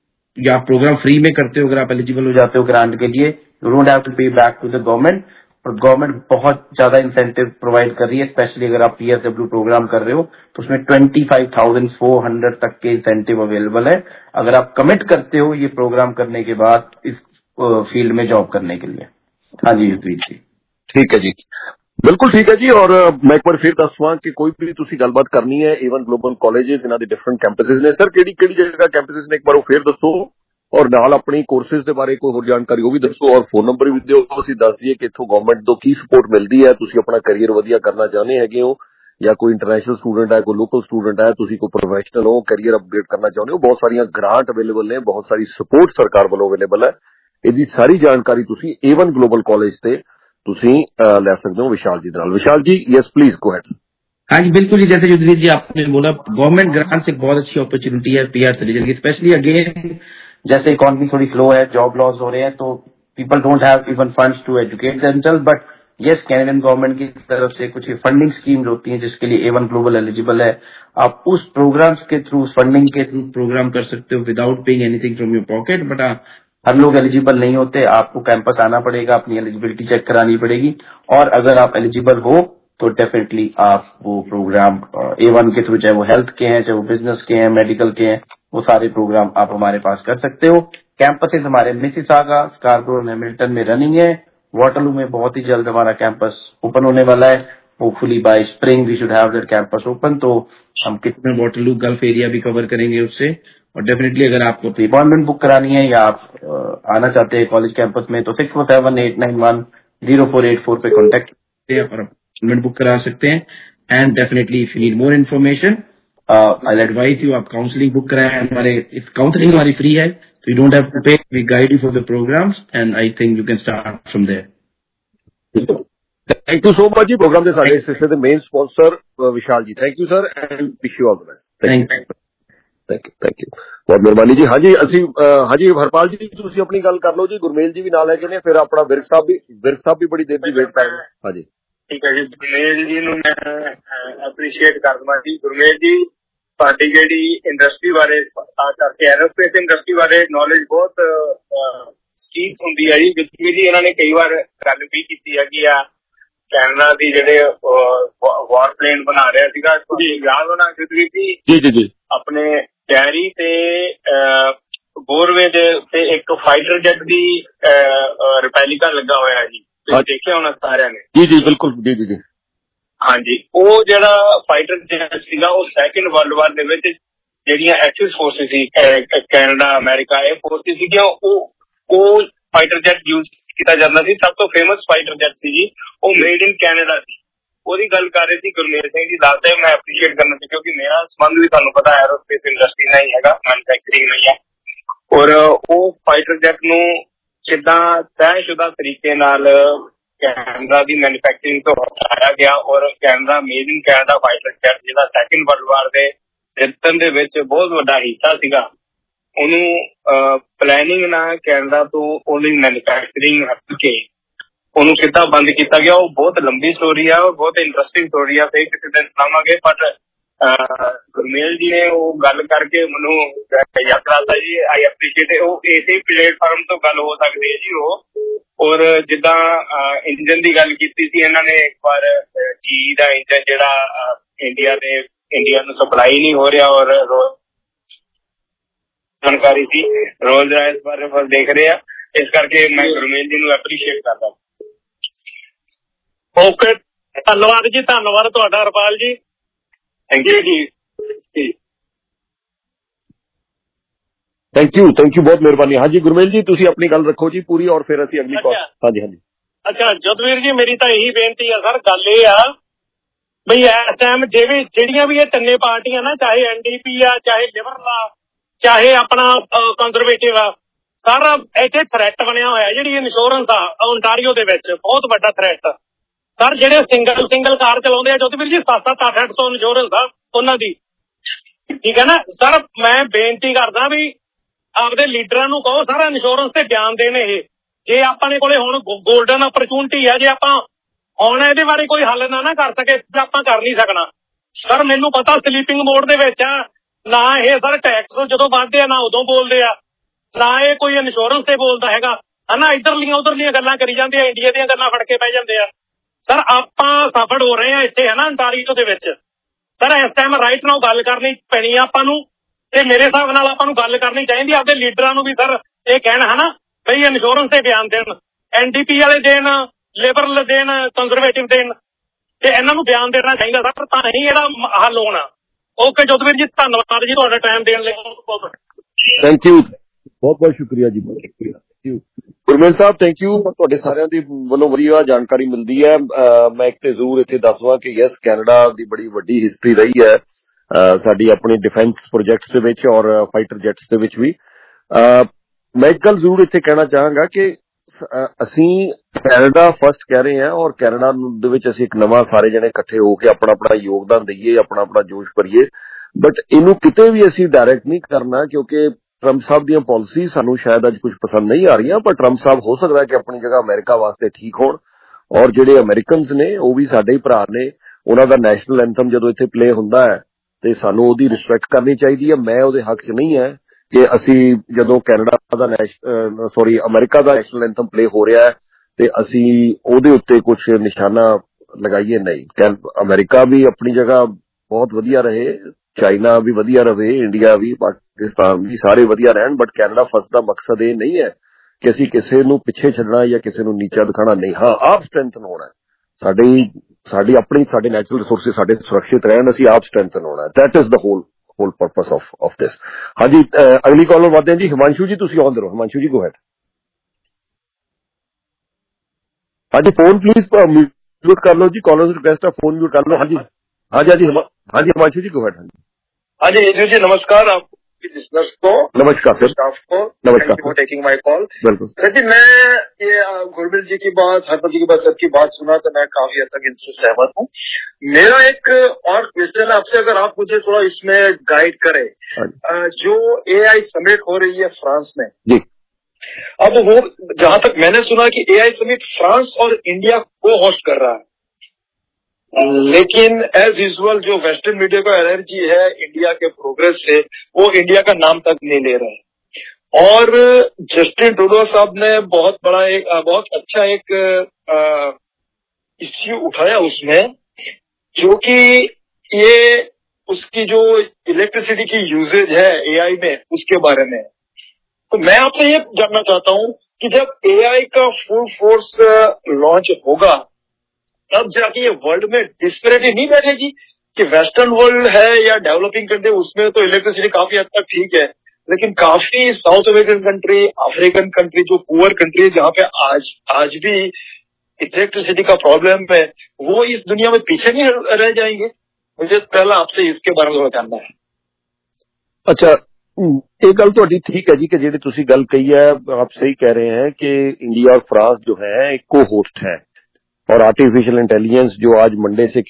F: या आप प्रोग्राम फ्री में करते हो, अगर आप एलिजिबल हो जाते हो ग्रांट के लिए, you don't have to pay back to the government. और गवर्नमेंट बहुत ज्यादा इंसेंटिव प्रोवाइड कर रही है, स्पेशली अगर आप पीएसडब्ल्यू प्रोग्राम कर रहे हो तो उसमें twenty five thousand four hundred तक के इंसेंटिव अवेलेबल है, अगर आप कमिट करते हो ये प्रोग्राम करने के बाद इस फील्ड में जॉब करने के लिए। हाँ जी युद्धवीर जी।
B: ठीक है जी, बिल्कुल ठीक है जी। और मैं एक बार फिर दसवां कि कोई भी तुसी गलबात करनी है ए वन ग्लोबल कॉलेजेस, इन्हां दे डिफरेंट कैंपसेस ने। सर केड़ी केड़ी जगह कैंपसेस ने, एक बार वो फिर दसो, और नाल अपनी कोर्सेज के बारे कोई होर जानकारी वो भी दसो, और फोन नंबर भी दिओ, असीं दस दईए कि इत्थों गवर्नमेंट तो की सपोर्ट मिलती है। तुसी अपना करियर वधिया करना चाहते हैगे हो, या कोई इंटरनेशनल स्टूडेंट है, कोई लोकल स्टूडेंट है, तुसी कोई प्रोफेशनल हो, करियर अपग्रेड करना चाहते हो, बहुत सारियां ग्रांट अवेलेबल ने, बहुत सारी सपोर्ट सरकार वालों अवेलेबल है। इसकी सारी जानकारी तुसी ए वन ग्लोबल कॉलेज से तुसी ले सकते हो विशाल जी नाल। Vishal ji yes please go ahead.
F: हाँ जी बिल्कुल जी, जैसे युद्धवीर जी आपने बोला, गवर्नमेंट ग्रांट्स एक बहुत अच्छी अपॉर्चुनिटी है पीआर सिटीजन की, स्पेशली अगेन जैसे इकोनॉमी थोड़ी स्लो है, जॉब लॉस हो रहे हैं, तो people don't have even funds to educate themselves. But yes, Canadian government की तरफ से कुछ फंडिंग स्कीम्स होती हैं जिसके लिए ए वन ग्लोबल एलिजिबल है। आप उस प्रोग्राम्स के थ्रू, फंडिंग के थ्रू प्रोग्राम कर सकते हो without paying anything from your pocket. But हर लोग एलिजिबल नहीं होते, आपको कैंपस आना पड़ेगा, अपनी एलिजिबिलिटी चेक करानी पड़ेगी, और अगर आप एलिजिबल हो तो डेफिनेटली आप वो प्रोग्राम ए वन के थ्रू, चाहे वो हेल्थ के हैं, चाहे वो बिजनेस के हैं, मेडिकल के हैं, वो सारे प्रोग्राम आप हमारे पास कर सकते हो। कैंपसेस हमारे मिसिसागा, स्कार्बरो, हैमिल्टन में रनिंग है। वाटरलू में बहुत ही जल्द हमारा कैंपस ओपन होने वाला है, hopefully by spring we should have that campus open. तो हम कितने वाटरलू गल्फ एरिया भी कवर करेंगे उससे। और डेफिनेटली अगर आपको प्री अपॉइंटमेंट बुक करानी है या आप आना चाहते हैं कॉलेज कैंपस में, तो six four seven eight nine one zero four eight four पे कॉन्टेक्ट करते हैं और अपॉइंटमेंट बुक करा सकते हैं। And definitely if you need more information I advise you, आप काउंसलिंग बुक कराएं हमारे। इस काउंसलिंग हमारी फ्री है, so you don't have to pay. We guide you for the programs, and I think you can start from there.
B: Thank you so much जी। Program के सारे हिस्से दे main sponsor Vishal ji, thank you sir and wish you all the best. Thank you thank you thank you बहुत मेहरबानी जी। हाँ जी ਅਸੀਂ हाँ जी हरपाल जी ਤੁਸੀਂ ਆਪਣੀ ਗੱਲ ਕਰ ਲਓ ਜੀ, ਗੁਰਮੇਲ ਜੀ ਵੀ ਨਾਲ ਹੈਗੇ ਨੇ, ਫਿਰ ਆਪਣਾ ਵਿਰਕ ਸਾਹਿਬ ਵੀ ਵਿਰਕ ਸਾਹਿਬ ਵੀ ਬੜੀ ਦੇਰ ਦੀ ਵੇਟ ਕਰ ਰਹੇ ਨੇ। हाँ जी
A: ਠੀਕ ਹੈ ਜੀ, ਗੁਰਮੇਲ ਜੀ ਨੂੰ ਮੈਂ ਐਪਰੀਸ਼ੀਏਟ ਕਰਦਾ ਜੀ। ਗੁਰਮੇਲ ਜੀ ਤੁਹਾਡੀ ਜਿਹੜੀ ਇੰਡਸਟਰੀ ਬਾਰੇ ਕਰਕੇ ਐਰੋਸਪੇਸ ਇੰਡਸਟਰੀ ਬਾਰੇ ਨੌਲੇਜ ਬਹੁਤ ਸਟੀਕ ਹੁੰਦੀ ਹੈ ਜੀ। ਜਿੱਥੇ ਜੀ ਇਹਨਾਂ ਨੇ ਕਈ ਵਾਰ ਗੱਲ ਵੀ ਕੀਤੀ ਹੈਗੀ ਆ, ਕੈਨੇਡਾ ਦੀ ਜਿਹੜੇ ਵਾਰ ਪਲੇਨ ਬਣਾ ਰਿਹਾ ਸੀਗਾ, ਤੁਸੀਂ ਯਾਦ ਹੋਣਾ ਜਿੱਥੇ ਜੀ ਜੀ ਜੀ ਆਪਣੇ ਡੈਰੀ ਤੇ ਬੋਰਵੇ ਦੇ ਉੱਤੇ ਇੱਕ ਫਾਈਟਰ ਜੈਟ ਦੀ ਰਿਪੈਲਿਕਾ ਲੱਗਾ ਹੋਇਆ ਜੀ, ਤੁਸੀਂ ਦੇਖਿਆ ਹੋਣਾ ਸਾਰਿਆਂ ਨੇ।
B: ਜੀ ਜੀ ਬਿਲਕੁਲ ਜੀ ਜੀ ਜੀ
A: ਹਾਂਜੀ, ਉਹ ਜਿਹੜਾ ਫਾਈਟਰ ਜੈਟ ਸੀਗਾ ਉਹ ਸੈਕਿੰਡ ਵਰਲਡ ਵਾਰ ਦੇ ਵਿੱਚ ਜਿਹੜੀਆਂ ਐਕਸਿਸ ਫੋਰਸਿਸ ਸੀ ਕੈਨੇਡਾ ਅਮਰੀਕਾ ਇਹ ਫੋਰਸਿਸ ਸੀਗੀਆਂ ਉਹ ਉਹ ਫਾਈਟਰ ਜੈਟ ਯੂਜ਼ ਕੀਤਾ ਜਾਂਦਾ ਸੀ। ਸਭ ਤੋਂ ਫੇਮਸ ਫਾਈਟਰ ਜੈਟ ਸੀ ਜੀ ਉਹ ਮੇਡ ਇਨ ਕੈਨੇਡਾ ਸੀ। ਉਹਦੀ ਗੱਲ ਕਰ ਰਹੇ ਸੀ ਗੁਰਮੇਲ ਸਿੰਘ ਜੀ। ਦੱਸਦੇ ਮੈਂ ਐਪਰੀਸ਼ੀਏਟ ਕਰਨਾ ਸੀ ਕਿਉਂਕਿ ਮੇਰਾ ਸੰਬੰਧ ਵੀ ਤੁਹਾਨੂੰ ਪਤਾ ਐਰੋਸਪੇਸ ਇੰਡਸਟਰੀ ਨਾਲ ਹੀ ਹੈਗਾ, ਮੈਨੂਫੈਕਚਰਿੰਗ ਨਹੀਂ ਹੈ। ਔਰ ਉਹ ਫਾਈਟਰ ਜੈਟ ਨੂੰ ਕਿੱਦਾਂ ਤੈਅਸ਼ੁਦਾ ਤਰੀਕੇ ਨਾਲ ਕੈਨੇਡਾ ਦੀ ਮੈਨੂਫੈਕਚਰਿੰਗ ਤੋਂ ਹਟਾਇਆ ਗਿਆ ਔਰ Canada made in Canada fighter jet ਜਿਹੜਾ ਸੈਕਿੰਡ ਵਰਲਡ ਵਾਰ ਦੇ ਜਿੱਤਣ ਦੇ ਵਿੱਚ ਬਹੁਤ ਵੱਡਾ ਹਿੱਸਾ ਸੀਗਾ, ਉਹਨੂੰ ਪਲੈਨਿੰਗ ਨਾਲ ਕੈਨੇਡਾ ਤੋਂ ਉਹਦੀ ਮੈਨੂਫੈਕਚਰਿੰਗ ਹਟ ਕੇ ਉਹਨੂੰ ਕਿੱਦਾਂ ਬੰਦ ਕੀਤਾ ਗਿਆ। ਉਹ ਬਹੁਤ ਲੰਬੀ ਸਟੋਰੀ ਆ, ਬਹੁਤ ਇੰਟਰਸਟਿੰਗ ਸਟੋਰੀ ਆ, ਫਿਰ ਕਿਸੇ ਦਿਨ ਸੁਣਾਵਾਂਗੇ। ਬਟ ਗੁਰਮੇਲ ਜੀ ਨੇ ਉਹ ਗੱਲ ਕਰਕੇ ਮੈਨੂੰ ਯਾਦ ਕਰਾਤਾ ਜੀ। I appreciate. ਉਹ ਇਸੇ ਪਲੇਟਫਾਰਮ ਤੋਂ ਗੱਲ ਹੋ ਸਕਦੀ ਹੈ ਜੀ ਉਹ। ਔਰ ਜਿੱਦਾਂ ਇੰਜਨ ਦੀ ਗੱਲ ਕੀਤੀ ਸੀ ਇਹਨਾਂ ਨੇ ਇੱਕ ਵਾਰ, ਜੀ ਦਾ ਇੰਜਨ ਜਿਹੜਾ ਇੰਡੀਆ ਦੇ ਇੰਡੀਆ ਨੂੰ ਸਪਲਾਈ ਨਹੀਂ ਹੋ ਰਿਹਾ ਔਰ ਜਾਣਕਾਰੀ ਸੀ ਰੋਲਜ਼ ਰਾਇਸ ਬਾਰੇ ਬਸ ਦੇਖ ਰਹੇ ਆ। ਇਸ ਕਰਕੇ ਮੈਂ ਗੁਰਮੇਲ ਜੀ ਨੂੰ ਐਪਰੀਸ਼ੀਏਟ ਕਰਦਾ।
E: ਓਕੇ, ਧੰਨਵਾਦ ਜੀ, ਧੰਨਵਾਦ ਤੁਹਾਡਾ ਹਰਪਾਲ ਜੀ।
A: ਥੈਂਕ ਯੂ ਜੀ।
B: ਥੈਂਕ ਯੂ ਥੈਂਕ ਯੂ ਬਹੁਤ ਮਿਹਰਬਾਨੀ। ਹਾਂਜੀ ਗੁਰਮੇਲ ਜੀ ਤੁਸੀਂ ਆਪਣੀ ਗੱਲ ਰੱਖੋ ਜੀ ਪੂਰੀ ਔਰ ਫਿਰ ਅਸੀਂ ਅਗਲੀ ਕਾਲ। ਹਾਂਜੀ ਹਾਂਜੀ
E: ਅੱਛਾ ਜਦਵੀਰ ਜੀ ਮੇਰੀ ਤਾਂ ਇਹੀ ਬੇਨਤੀ ਆ ਸਰ, ਗੱਲ ਇਹ ਆ ਬਈ ਇਸ ਟਾਈਮ ਜਿਵੇਂ ਜਿਹੜੀਆਂ ਵੀ ਇਹ ਤਿੰਨੇ ਪਾਰਟੀਆਂ ਨਾ, ਚਾਹੇ ਐਨ ਡੀ ਪੀ ਆ, ਚਾਹੇ ਲਿਬਰਲ ਆ, ਚਾਹੇ ਆਪਣਾ ਕੰਜ਼ਰਵੇਟਿਵ ਆ, ਸਰ ਇੱਥੇ ਥ੍ਰੈਟ ਬਣਿਆ ਹੋਇਆ ਜਿਹੜੀ ਇੰਸ਼ੋਰੈਂਸ ਆ ਓਨਟਾਰੀਓ ਦੇ ਵਿੱਚ, ਬਹੁਤ ਵੱਡਾ ਥ੍ਰੈਟ। ਸਰ ਜਿਹੜੇ ਸਿੰਗਲ ਸਿੰਗਲ ਕਾਰ ਚਲਾਉਂਦੇ ਆ ਜੋਤਵੀਰ ਜੀ ਸੱਤ ਸੱਤ ਅੱਠ ਅੱਠ ਸੌ ਇੰਸ਼ੋਰੈਂਸ ਆ ਉਹਨਾਂ ਦੀ, ਠੀਕ ਹੈ ਨਾ। ਸਰ ਮੈਂ ਬੇਨਤੀ ਕਰਦਾ ਵੀ ਆਪਦੇ ਲੀਡਰਾਂ ਨੂੰ ਕਹੋ ਸਾਰਾ ਇੰਸ਼ੋਰੈਂਸ ਤੇ ਬਿਆਨ ਦੇਣ। ਇਹ ਜੇ ਆਪਣੇ ਕੋਲੇ ਹੁਣ ਗੋਲਡਨ ਅਪਰਚੂਨਿਟੀ ਆ, ਜੇ ਆਪਾਂ ਹੁਣ ਇਹਦੇ ਬਾਰੇ ਕੋਈ ਹੱਲ ਨਾ ਨਾ ਕਰ ਸਕੇ ਆਪਾਂ ਕਰ ਨਹੀਂ ਸਕਣਾ। ਸਰ ਮੈਨੂੰ ਪਤਾ ਸਲੀਪਿੰਗ ਮੋਡ ਦੇ ਵਿੱਚ ਆ, ਨਾ ਇਹ ਸਰ ਟੈਕਸ ਜਦੋਂ ਵੱਧਦੇ ਆ ਨਾ ਉਦੋਂ ਬੋਲਦੇ ਆ, ਨਾ ਇਹ ਕੋਈ ਇੰਸ਼ੋਰੈਂਸ ਤੇ ਬੋਲਦਾ ਹੈਗਾ ਹਨਾ। ਇੱਧਰਲੀਆਂ ਉਧਰਲੀਆਂ ਗੱਲਾਂ ਕਰੀ ਜਾਂਦੇ ਆ, ਇੰਡੀਆ ਦੀਆਂ ਗੱਲਾਂ ਫੜ ਕੇ ਪੈ ਜਾਂਦੇ ਆ। ਸਰ ਆਪਾਂ ਸਫੜ ਹੋ ਰਹੇ ਆ ਇੱਥੇ ਹੈ ਨਾ ਅੰਟਾਰੀਓ ਦੇ ਵਿੱਚ। ਸਰ ਇਸ ਟਾਈਮ ਰਾਈਟ ਨਾਲ ਗੱਲ ਕਰਨੀ ਪੈਣੀ ਆ ਆਪਾਂ ਨੂੰ, ਤੇ ਮੇਰੇ ਹਿਸਾਬ ਨਾਲ ਆਪਾਂ ਨੂੰ ਗੱਲ ਕਰਨੀ ਚਾਹੀਦੀ ਆਪਦੇ ਲੀਡਰਾਂ ਨੂੰ ਵੀ ਸਰ ਇਹ ਕਹਿਣ ਹਨਾ ਬਈ ਇੰਸ਼ੋਰੈਂਸ ਤੇ ਬਿਆਨ ਦੇਣ, ਐਨ ਡੀ ਪੀ ਵਾਲੇ ਦੇਣ, ਲਿਬਰਲ ਦੇਣ, ਕੰਜ਼ਰਵੇਟਿਵ ਦੇਣ, ਤੇ ਇਹਨਾਂ ਨੂੰ ਬਿਆਨ ਦੇਣਾ ਚਾਹੀਦਾ ਸਰ, ਤਾਂ ਹੀ ਇਹਦਾ ਹੱਲ ਹੋਣਾ। ਓਕੇ ਜੋਤਵੀਰ ਜੀ ਧੰਨਵਾਦ ਜੀ ਤੁਹਾਡਾ ਟਾਈਮ ਦੇਣ ਲਈ।
B: ਥੈਂਕ ਯੂ ਬਹੁਤ ਬਹੁਤ ਸ਼ੁਕਰੀਆ ਜੀ, ਬਹੁਤ ਸ਼ੁਕਰੀਆ। Gurmel Sahib thank you. ਤੁਹਾਡੇ ਸਾਰਿਆਂ ਦੀ ਵੱਲੋਂ ਵਧੀਆ ਜਾਣਕਾਰੀ ਮਿਲਦੀ ਹੈ। ਮੈਂ ਇੱਕ ਤੇ ਜ਼ਰੂਰ ਇੱਥੇ ਦੱਸਵਾਂ ਕਿ ਯੈਸ ਕੈਨੇਡਾ ਦੀ ਬੜੀ ਵੱਡੀ ਹਿਸਟਰੀ ਰਹੀ ਹੈ ਸਾਡੀ ਆਪਣੀ ਡਿਫੈਂਸ ਪ੍ਰੋਜੈਕਟਸ ਦੇ ਵਿੱਚ ਔਰ ਫਾਈਟਰ ਜੈਟਸ ਦੇ ਵਿੱਚ ਵੀ। ਮੈਂ ਇੱਕ ਗੱਲ ਜ਼ਰੂਰ ਇੱਥੇ ਕਹਿਣਾ ਚਾਹਾਂਗਾ ਕਿ ਅਸੀਂ ਕੈਨੇਡਾ ਫਸਟ ਕਹਿ ਰਹੇ ਹਾਂ ਔਰ ਕੈਨੇਡਾ ਦੇ ਵਿੱਚ ਅਸੀਂ ਇੱਕ ਨਵਾਂ ਸਾਰੇ ਜਣੇ ਇਕੱਠੇ ਹੋ ਕੇ ਆਪਣਾ ਆਪਣਾ ਯੋਗਦਾਨ ਦਈਏ, ਆਪਣਾ ਆਪਣਾ ਜੋਸ਼ ਭਰੀਏ। ਬਟ ਇਹਨੂੰ ਕਿਤੇ ਵੀ ਅਸੀਂ ਡਾਇਰੈਕਟ ਨਹੀਂ ਕਰਨਾ ਕਿਉਂਕਿ ਟਰੰਪ ਸਾਹਿਬ ਦੀਆਂ ਪਾਲਿਸੀ ਸਾਨੂੰ ਸ਼ਾਇਦ ਅੱਜ ਕੁਝ ਪਸੰਦ ਨਹੀਂ ਆ ਰਹੀਆਂ, ਪਰ ਟਰੰਪ ਸਾਹਿਬ ਹੋ ਸਕਦਾ ਕਿ ਆਪਣੀ ਜਗ੍ਹਾ ਅਮਰੀਕਾ ਵਾਸਤੇ ਠੀਕ ਹੋਣ। ਔਰ ਜਿਹੜੇ ਅਮਰੀਕਨਸ ਨੇ ਉਹ ਵੀ ਸਾਡੇ ਹੀ ਭਰਾ ਨੇ, ਉਹਨਾਂ ਦਾ ਨੈਸ਼ਨਲ ਐਂਥਮ ਜਦੋਂ ਇੱਥੇ ਪਲੇ ਹੁੰਦਾ ਹੈ ਤੇ ਸਾਨੂੰ ਉਹਦੀ ਰਿਸਪੈਕਟ ਕਰਨੀ ਚਾਹੀਦੀ ਹੈ। ਮੈਂ ਉਹਦੇ ਹੱਕ 'ਚ ਨਹੀਂ ਹੈ ਕਿ ਅਸੀਂ ਜਦੋਂ ਕੈਨੇਡਾ ਦਾ ਨੈਸ਼ਨ ਸੌਰੀ ਅਮਰੀਕਾ ਦਾ ਨੈਸ਼ਨਲ ਐਂਥਮ ਪਲੇ ਹੋ ਰਿਹਾ ਹੈ ਤੇ ਅਸੀਂ ਉਹਦੇ ਉੱਤੇ ਕੁਝ ਨਿਸ਼ਾਨਾ ਲਗਾਈਏ। ਨਹੀਂ, ਅਮਰੀਕਾ ਵੀ ਆਪਣੀ ਜਗ੍ਹਾ ਬਹੁਤ ਵਧੀਆ ਰਹੇ, ਚਾਈਨਾ ਵੀ ਵਧੀਆ ਰਹੇ, ਇੰਡੀਆ ਵੀ, ਪਾਕਿਸਤਾਨ ਵੀ, ਸਾਰੇ ਵਧੀਆ ਰਹਿਣ। ਬਟ ਕੈਨੇਡਾ ਫਸਟ ਦਾ ਮਕਸਦ ਇਹ ਨਹੀਂ ਹੈ ਕਿ ਅਸੀਂ ਕਿਸੇ ਨੂੰ ਪਿੱਛੇ ਛੱਡਣਾ ਜਾਂ ਕਿਸੇ ਨੂੰ ਨੀਚਾ ਦਿਖਾਣਾ। ਨਹੀਂ, ਹਾਂ ਆਪ ਸਟਰੈਂਥਨ ਹੋਣਾ, ਸਾਡੀ ਸਾਡੀ ਆਪਣੀ ਸਾਡੇ ਨੈਚੁਰਲ ਰਿਸੋਰਸਿਸ ਸਾਡੇ ਸੁਰੱਖਿਅਤ ਰਹਿਣ, ਅਸੀਂ ਆਪ ਸਟਰੈਂਥਨ ਹੋਣਾ। That is the whole whole purpose of of this. ਹਾਂਜੀ ਅਗਲੀ ਕਾਲ ਵੱਧਦੇ ਹਾਂ ਜੀ। ਹਿਮਾਂਸ਼ੂ ਜੀ ਤੁਸੀਂ ਆਨ ਦੇ ਰਹੋ। Himanshu ji go ahead. ਹਾਂਜੀ ਫੋਨ ਪਲੀਜ਼ ਮਿਊਟ ਕਰ ਲਓ ਜੀ, ਕਾਲਰ ਰਿਕੁਐਸਟ ਆ, ਫੋਨ ਮਿਊਟ ਕਰ ਲਓ। ਹਾਂਜੀ ਹਾਂਜੀ ਹਾਂਜੀ ਹਾਂਜੀ ਹਿਮਾंशु जी गो हेड।
A: हाँ जी यजू जी नमस्कार आपके लिसनर्स को,
B: नमस्कार सर,
A: स्टाफ को
B: नमस्कार
A: फॉर टेकिंग माय कॉल।
B: बिल्कुल
A: सर जी मैं ये गुरमीत जी की बात, हरपत जी की बात, सबकी बात सुना तो मैं काफी हद तक इनसे सहमत हूँ। मेरा एक और क्वेश्चन आपसे, अगर आप मुझे थोड़ा इसमें गाइड करें। जो ए आई समिट हो रही है फ्रांस में
B: जी,
A: अब वो जहां तक मैंने सुना कि ए आई समिट फ्रांस और इंडिया को होस्ट कर रहा है, लेकिन एज यूजुअल जो वेस्टर्न मीडिया का एनर्जी है इंडिया के प्रोग्रेस से, वो इंडिया का नाम तक नहीं ले रहे। और जस्टिन ट्रूडो साहब ने बहुत बड़ा एक बहुत अच्छा एक इश्यू उठाया उसमें, जो कि ये उसकी जो इलेक्ट्रिसिटी की यूजेज है एआई में, उसके बारे में। तो मैं आपसे ये जानना चाहता हूं कि जब एआई का फुल फोर्स लॉन्च होगा तब जाके ये वर्ल्ड में डिस्पैरिटी नहीं बैठेगी कि वेस्टर्न वर्ल्ड है या डेवलपिंग कंट्री, उसमें तो इलेक्ट्रिसिटी काफी हद तक ठीक है, लेकिन काफी south American country, African country, जो पुअर कंट्री है जहाँ पे आज आज भी इलेक्ट्रिसिटी का प्रॉब्लम है, वो इस दुनिया में पीछे नहीं रह जाएंगे। मुझे पहला आपसे इसके बारे में थोड़ा जानना है।
B: अच्छा, एक गल तो ठीक है जी कि जी तुसी गल कही है, आप सही कह रहे हैं कि इंडिया और फ्रांस जो है एक को होस्ट है, और आर्टिफिशियल इंटेलिजेंस जो आज मंडे से